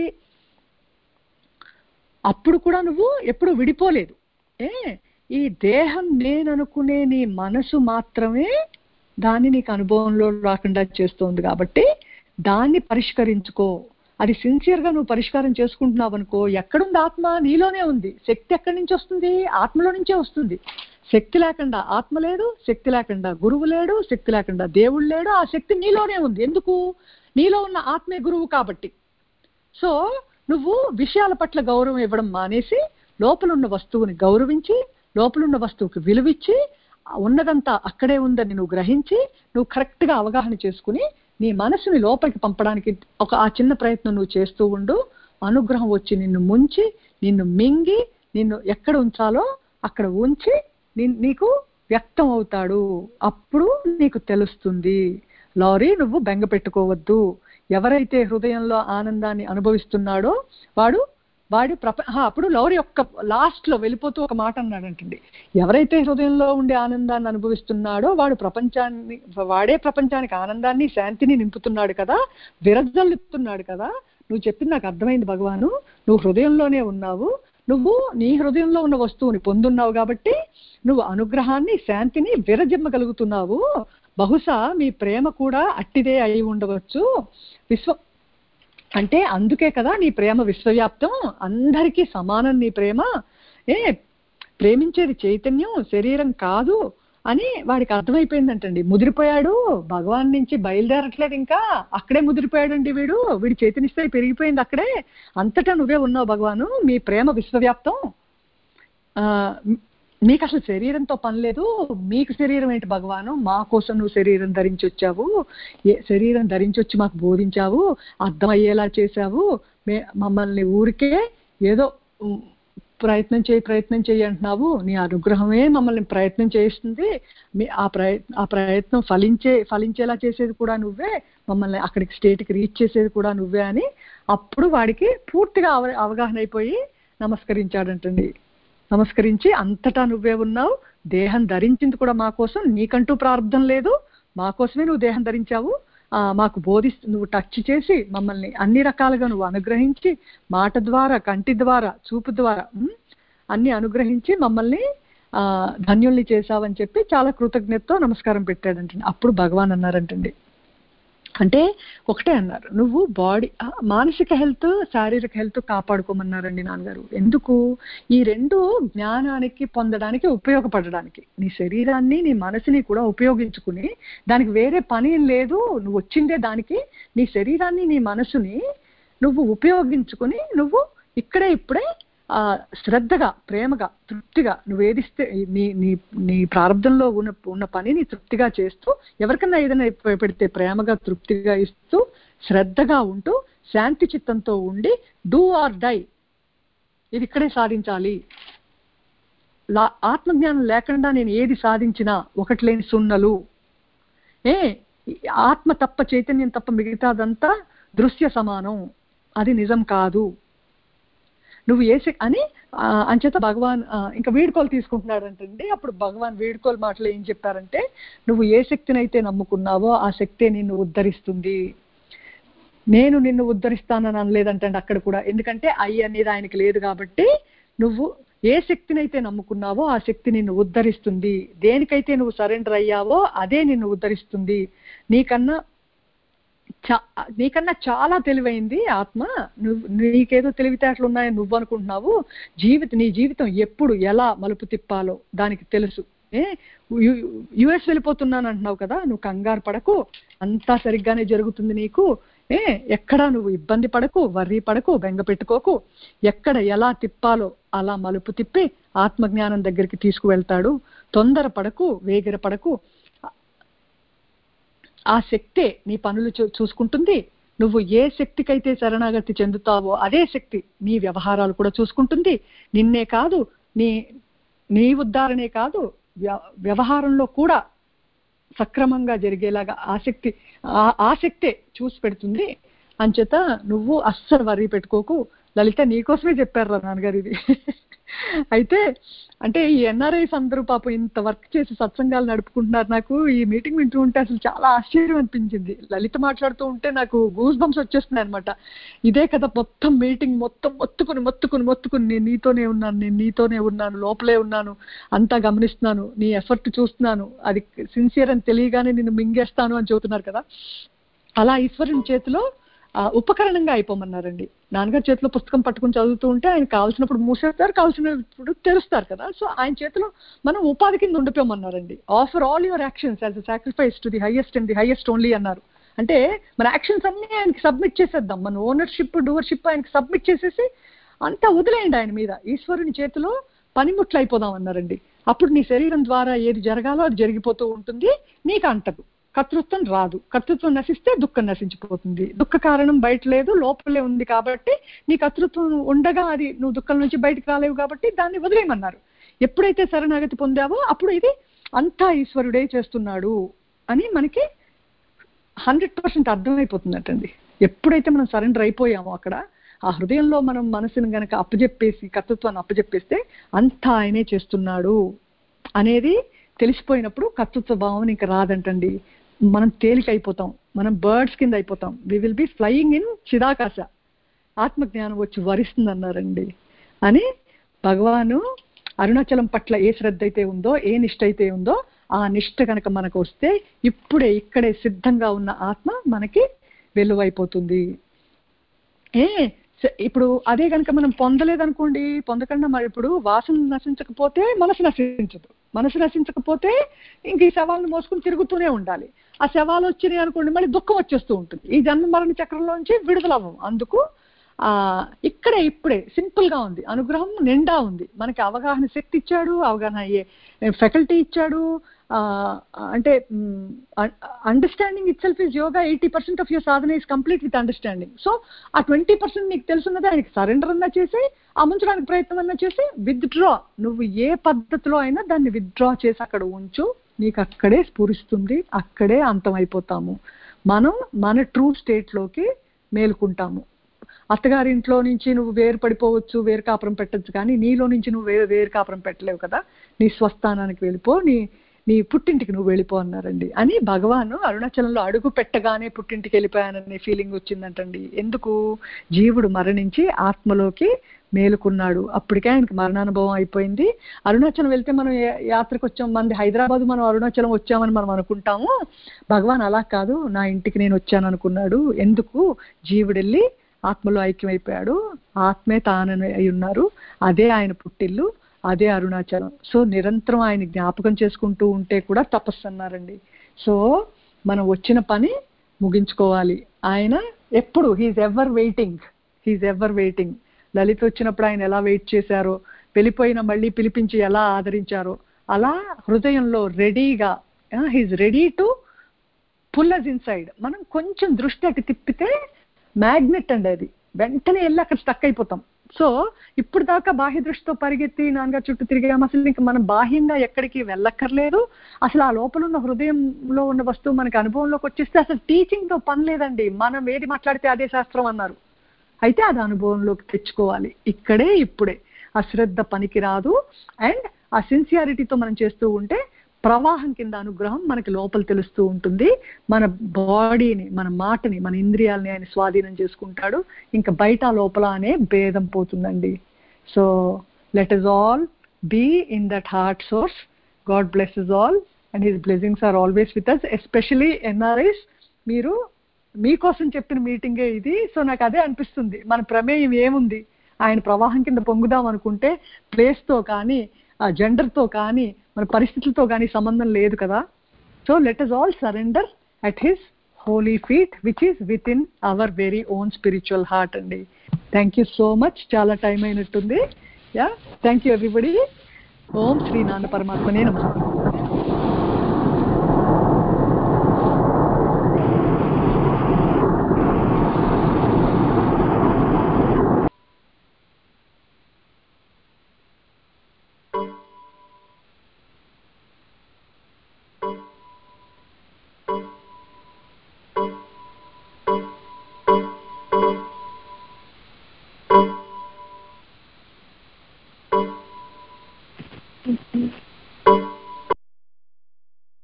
అప్పుడు కూడా నువ్వు ఎప్పుడు విడిపోలేదు. ఈ దేహం నేననుకునే నీ మనసు మాత్రమే దాన్ని నీకు అనుభవంలో రాకుండా చేస్తోంది. కాబట్టి దాన్ని పరిష్కరించుకో. అది సిన్సియర్గా నువ్వు పరిష్కారం చేసుకుంటున్నావు అనుకో, ఎక్కడుంది ఆత్మ? నీలోనే ఉంది. శక్తి ఎక్కడి నుంచి వస్తుంది? ఆత్మలో నుంచే వస్తుంది. శక్తి లేకుండా ఆత్మ లేదు, శక్తి లేకుండా గురువు లేడు, శక్తి లేకుండా దేవుడు లేడు. ఆ శక్తి నీలోనే ఉంది. ఎందుకు? నీలో ఉన్న ఆత్మే గురువు కాబట్టి. సో నువ్వు విషయాల పట్ల గౌరవం ఇవ్వడం మానేసి లోపలున్న వస్తువుని గౌరవించి, లోపలున్న వస్తువుకి విలువిచ్చి, ఉన్నదంతా అక్కడే ఉందని నువ్వు గ్రహించి, నువ్వు కరెక్ట్గా అవగాహన చేసుకుని నీ మనసుని లోపలికి పంపడానికి ఆ చిన్న ప్రయత్నం నువ్వు చేస్తూ ఉండు. అనుగ్రహం వచ్చి నిన్ను ముంచి, నిన్ను మింగి, నిన్ను ఎక్కడ ఉంచాలో అక్కడ ఉంచి నీకు వ్యక్తం అవుతాడు. అప్పుడు నీకు తెలుస్తుంది. లారీ, నువ్వు బెంగ పెట్టుకోవద్దు. ఎవరైతే హృదయంలో ఆనందాన్ని అనుభవిస్తున్నాడో వాడు అప్పుడు లౌరీ ఒక్క లాస్ట్ లో వెళ్ళిపోతూ ఒక మాట అన్నాడంటండి, ఎవరైతే హృదయంలో ఉండే ఆనందాన్ని అనుభవిస్తున్నాడో వాడే ప్రపంచానికి ఆనందాన్ని శాంతిని నింపుతున్నాడు కదా, విరజల్లుతున్నాడు కదా. నువ్వు చెప్పింది నాకు అర్థమైంది భగవాను, నువ్వు హృదయంలోనే ఉన్నావు, నువ్వు నీ హృదయంలో ఉన్న వస్తువుని పొందున్నావు కాబట్టి నువ్వు అనుగ్రహాన్ని శాంతిని విరజిమ్మగలుగుతున్నావు. బహుశా మీ ప్రేమ కూడా అట్టిదే అయి ఉండవచ్చు. అంటే అందుకే కదా నీ ప్రేమ విశ్వవ్యాప్తం, అందరికీ సమానం నీ ప్రేమ. ప్రేమించేది చైతన్యం, శరీరం కాదు అని వాడికి అర్థమైపోయిందంటండి. ముదిరిపోయాడు, భగవాన్ నుంచి బయలుదేరట్లేదు, ఇంకా అక్కడే ముదిరిపోయాడండి వీడి చైతన్యస్థాయి పెరిగిపోయింది అక్కడే. అంతటా నువ్వే ఉన్నావు భగవాను, మీ ప్రేమ విశ్వవ్యాప్తం, మీకు అసలు శరీరంతో పని లేదు, మీకు శరీరం ఏంటి భగవాను, మా కోసం నువ్వు శరీరం ధరించి వచ్చావు, శరీరం ధరించి వచ్చి మాకు బోధించావు, అర్థమయ్యేలా చేశావు, మమ్మల్ని ఊరికే ఏదో ప్రయత్నం చేయి అంటున్నావు. నీ అనుగ్రహమే మమ్మల్ని ప్రయత్నం చేయిస్తుంది. ఆ ప్రయత్నం ఫలించేలా చేసేది కూడా నువ్వే, మమ్మల్ని అక్కడికి స్టేట్కి రీచ్ చేసేది కూడా నువ్వే అని అప్పుడు వాడికి పూర్తిగా అవగాహన అయిపోయి నమస్కరించాడంటండి. నమస్కరించి అంతటా నువ్వే ఉన్నావు, దేహం ధరించింది కూడా మా కోసం, నీకంటూ ప్రారంధం లేదు, మా కోసమే నువ్వు దేహం ధరించావు, మాకు నువ్వు టచ్ చేసి మమ్మల్ని అన్ని రకాలుగా నువ్వు అనుగ్రహించి, మాట ద్వారా, కంటి ద్వారా, చూపు ద్వారా అన్ని అనుగ్రహించి మమ్మల్ని ధన్యుల్ని చేశావని చెప్పి చాలా కృతజ్ఞతతో నమస్కారం పెట్టాడంటండి. అప్పుడు భగవాన్ అన్నారంటండి, అంటే ఒకటే అన్నారు, నువ్వు మానసిక హెల్త్, శారీరక హెల్త్ కాపాడుకోమన్నారండి నాన్నగారు. ఎందుకు? ఈ రెండు జ్ఞానానికి పొందడానికి, ఉపయోగపడడానికి. నీ శరీరాన్ని, నీ మనసుని కూడా ఉపయోగించుకుని, దానికి వేరే పని లేదు, నువ్వు వచ్చిందే దానికి. నీ శరీరాన్ని, నీ మనసుని నువ్వు ఉపయోగించుకుని, నువ్వు ఇప్పుడే శ్రద్ధగా, ప్రేమగా, తృప్తిగా నువ్వు ఏదిస్తే నీ ప్రారంభంలో ఉన్న పనిని తృప్తిగా చేస్తూ, ఎవరికన్నా ఏదైనా పెడితే ప్రేమగా, తృప్తిగా ఇస్తూ, శ్రద్ధగా ఉంటూ, శాంతి చిత్తంతో ఉండి, డూ ఆర్ డై, ఇది ఇక్కడే సాధించాలి. ఆత్మజ్ఞానం లేకుండా నేను ఏది సాధించినా ఒకటి లేని సున్నలు. ఆత్మ తప్ప, చైతన్యం తప్ప మిగతాదంతా దృశ్య సమానం, అది నిజం కాదు. నువ్వు అని అంచేత భగవాన్ ఇంకా వీడుకోలు తీసుకుంటున్నాడంటండి. అప్పుడు భగవాన్ వీడుకోలు మాటలు ఏం చెప్పారంటే, నువ్వు ఏ శక్తిని అయితే నమ్ముకున్నావో ఆ శక్తే నిన్ను ఉద్ధరిస్తుంది. నేను నిన్ను ఉద్ధరిస్తానని అనలేదంటండి అక్కడ కూడా, ఎందుకంటే అనేది ఆయనకి లేదు కాబట్టి. నువ్వు ఏ శక్తిని అయితే నమ్ముకున్నావో ఆ శక్తి నిన్ను ఉద్ధరిస్తుంది. దేనికైతే నువ్వు సరెండర్ అయ్యావో అదే నిన్ను ఉద్ధరిస్తుంది. నీకన్నా చాలా తెలివైంది ఆత్మ. నీకేదో తెలివితేటలు ఉన్నాయని నువ్వు అనుకుంటున్నావు. నీ జీవితం ఎప్పుడు ఎలా మలుపు తిప్పాలో దానికి తెలుసు. యుఎస్ వెళ్ళిపోతున్నాను అంటున్నావు కదా, నువ్వు కంగారు పడకు, అంతా సరిగ్గానే జరుగుతుంది నీకు. ఎక్కడా నువ్వు ఇబ్బంది పడకు, వర్రీ పడకు, బెంగ పెట్టుకోకు. ఎక్కడ ఎలా తిప్పాలో అలా మలుపు తిప్పి ఆత్మజ్ఞానం దగ్గరికి తీసుకువెళ్తాడు. తొందర పడకు, వేగిర పడకు. ఆ శక్తే నీ పనులు చూసుకుంటుంది. నువ్వు ఏ శక్తికైతే శరణాగతి చెందుతావో అదే శక్తి నీ వ్యవహారాలు కూడా చూసుకుంటుంది. నిన్నే కాదు, నీ ఉద్ధారణే కాదు, వ్యవహారంలో కూడా సక్రమంగా జరిగేలాగా ఆ శక్తే చూసి పెడుతుంది. అంచేత నువ్వు అస్సలు వర్రీ పెట్టుకోకు. లలిత నీకోసమే చెప్పారు నాన్నగారు ఇది. అయితే అంటే ఈ ఎన్ఆర్ఐస్ అందరూ పాపం ఇంత వర్క్ చేసి సత్సంగాలు నడుపుకుంటున్నారు. నాకు ఈ మీటింగ్ వింటూ ఉంటే అసలు చాలా ఆశ్చర్యం అనిపించింది. లలిత మాట్లాడుతూ ఉంటే నాకు గూస్ బంప్స్ వచ్చేస్తున్నాయి అనమాట. ఇదే కదా మొత్తం మీటింగ్ మొత్తం మొత్తుకుని నేను నీతోనే ఉన్నాను, లోపలే ఉన్నాను, అంతా గమనిస్తున్నాను, నీ ఎఫర్ట్ చూస్తున్నాను, అది సిన్సియర్ అని తెలియగానే నిన్ను మింగేస్తాను అని చెబుతున్నారు కదా. అలా ఈశ్వరుని చేతిలో ఉపకరణంగా అయిపోమన్నారండి. నాన్నగారి చేతిలో పుస్తకం పట్టుకుని చదువుతూ ఉంటే ఆయన కావాల్సినప్పుడు మూసేస్తారు, కావాల్సినప్పుడు తెరుస్తారు కదా. సో ఆయన చేతిలో మనం ఉపాధి కింద ఉండిపోమన్నారండి. Offer all your actions as a sacrifice to the highest and the highest only అన్నారు. అంటే మన యాక్షన్స్ అన్ని ఆయనకి సబ్మిట్ చేసేద్దాం, మన ఓనర్షిప్, డూవర్షిప్ ఆయనకి సబ్మిట్ చేసేసి అంతా వదిలేయండి ఆయన మీద. ఈశ్వరుని చేతిలో పనిముట్లు అయిపోదాం అన్నారండి. అప్పుడు నీ శరీరం ద్వారా ఏది జరగాలో అది జరిగిపోతూ ఉంటుంది, నీకు అంటదు, కర్తృత్వం రాదు. కర్తృత్వం నశిస్తే దుఃఖం నశించిపోతుంది. దుఃఖ కారణం బయట లేదు, లోపలే ఉంది కాబట్టి నీ కర్తృత్వం ఉండగా అది నువ్వు దుఃఖం నుంచి బయటకు రాలేవు కాబట్టి దాన్ని వదిలేయమన్నారు. ఎప్పుడైతే శరణాగతి పొందావో అప్పుడు ఇది అంతా ఈశ్వరుడే చేస్తున్నాడు అని మనకి 100% అర్థమైపోతుందటండి. ఎప్పుడైతే మనం సరెండర్ అయిపోయామో అక్కడ ఆ హృదయంలో మనం మనసును గనక అప్పజెప్పేసి, కర్తృత్వాన్ని అప్పజెప్పేస్తే అంతా ఆయనే చేస్తున్నాడు అనేది తెలిసిపోయినప్పుడు కర్తృత్వ భావం ఇంకా రాదంటండి. మనం తేలికైపోతాం, మనం బర్డ్స్ కింద అయిపోతాం. We will be flying in chidakasha. ఆత్మజ్ఞానం వచ్చి వరిస్తుంది అన్నారండి. అని భగవాను అరుణాచలం పట్ల ఏ శ్రద్ధ అయితే ఉందో, ఏ నిష్ట అయితే ఉందో ఆ నిష్ట కనుక మనకు వస్తే ఇక్కడే సిద్ధంగా ఉన్న ఆత్మ మనకి వెలువైపోతుంది. ఇప్పుడు అదే కనుక మనం పొందలేదనుకోండి, పొందకుండా మరి ఇప్పుడు వాసన నశించకపోతే మనసు నశించదు, మనసు నశించకపోతే ఇంక ఈ శవాలను మోసుకుని తిరుగుతూనే ఉండాలి. ఆ శవాలు వచ్చినాయి అనుకోండి మళ్ళీ దుఃఖం వచ్చేస్తూ ఉంటుంది. ఈ జన్మ మరణ చక్రంలోంచి విడుదలవ్వం. అందుకు ఇప్పుడే సింపుల్ గా ఉంది, అనుగ్రహం నిండా ఉంది. మనకి అవగాహన శక్తి ఇచ్చాడు, అవగాహన ఫ్యాకల్టీ ఇచ్చాడు, అంటే understanding itself is yoga. 80% of your sadhana is complete with understanding. So ఆ 20% నీకు తెలుసున్నది ఆయనకి సరెండర్ అన్నా చేసి, ఆ ముంచడానికి ప్రయత్నం అన్నా చేసి, విత్డ్రా. నువ్వు ఏ పద్ధతిలో అయినా దాన్ని విత్డ్రా చేసి అక్కడ ఉంచు, నీకు అక్కడే స్ఫురిస్తుంది, అక్కడే అంతమైపోతాము. మనం మన ట్రూ స్టేట్లోకి మేలుకుంటాము. అత్తగారింట్లో నుంచి నువ్వు వేరు పడిపోవచ్చు, వేరు కాపురం పెట్టచ్చు, కానీ నీలో నుంచి నువ్వు వేరు కాపురం పెట్టలేవు కదా. నీ స్వస్థానానికి వెళ్ళిపో, నీ పుట్టింటికి నువ్వు వెళ్ళిపో అన్నారండి. అని భగవాన్ అరుణాచలంలో అడుగు పెట్టగానే పుట్టింటికి వెళ్ళిపోయాననే ఫీలింగ్ వచ్చిందంటండి. ఎందుకు? జీవుడు మరణించి ఆత్మలోకి మేలుకున్నాడు. అప్పటికే ఆయనకి మరణానుభవం అయిపోయింది. అరుణాచలం వెళ్తే మనం యాత్రకు వచ్చాం, మంది హైదరాబాద్ మనం అరుణాచలం వచ్చామని మనం అనుకుంటాము. భగవాన్ అలా కాదు, నా ఇంటికి నేను వచ్చాను అనుకున్నాడు. ఎందుకు? జీవుడెళ్ళి ఆత్మలో ఐక్యమైపోయాడు, ఆత్మే తానని అయి ఉన్నారు, అదే ఆయన పుట్టిల్లు, అదే అరుణాచలం. సో నిరంతరం ఆయన జ్ఞాపకం చేసుకుంటూ ఉంటే కూడా తపస్సు అన్నారండి. సో మనం వచ్చిన పని ముగించుకోవాలి. ఆయన ఎప్పుడు హీఈస్ ఎవర్ వెయిటింగ్. లలిత వచ్చినప్పుడు ఆయన ఎలా వెయిట్ చేశారో, వెళ్ళిపోయిన మళ్ళీ పిలిపించి ఎలా ఆదరించారో, అలా హృదయంలో రెడీగా he is ready to pull us inside. మనం కొంచెం దృష్టి అటు తిప్పితే మ్యాగ్నెట్ అండి, అది వెంటనే వెళ్ళి అక్కడ స్టక్ అయిపోతాం. సో ఇప్పుడు దాకా బాహ్య దృష్టితో పరిగెత్తి నాన్నగారు చుట్టూ తిరిగాం, అసలు ఇంకా మనం బాహ్యంగా ఎక్కడికి వెళ్ళక్కర్లేదు. అసలు ఆ లోపల ఉన్న హృదయంలో ఉన్న వస్తువు మనకి అనుభవంలోకి వచ్చేస్తే అసలు టీచింగ్ తో పని లేదండి. మనం ఏది మాట్లాడితే అదే శాస్త్రం అన్నారు. అయితే అది అనుభవంలోకి తెచ్చుకోవాలి ఇక్కడే ఇప్పుడే. అశ్రద్ధ పనికి రాదు. అండ్ ఆ సిన్సియారిటీతో మనం చేస్తూ ఉంటే ప్రవాహం కింద అనుగ్రహం మనకి లోపల తెలుస్తూ ఉంటుంది. మన బాడీని, మన మాటని, మన ఇంద్రియాలని ఆయన స్వాధీనం చేసుకుంటాడు. ఇంకా బయట లోపల అనే భేదం పోతుందండి. So let us all be in that heart source. God blesses all and his blessings are always with us, especially NRIs. మీరు మీకోసం చెప్పిన మీటింగే ఇది. సో నాకు అదే అనిపిస్తుంది, మన ప్రమేయం ఏముంది, ఆయన ప్రవాహం కింద పొంగుదాం అనుకుంటే ప్లేస్తో కానీ జెండర్తో కానీ మన పరిస్థితులతో కానీ సంబంధం లేదు కదా. So let us all surrender at his holy feet, which is within our very own spiritual heart అండి. Thank you so much. చాలా టైం అయినట్టుంది. Yeah, thank you everybody. ఓం శ్రీ నాన్న పరమాత్మనే నమః.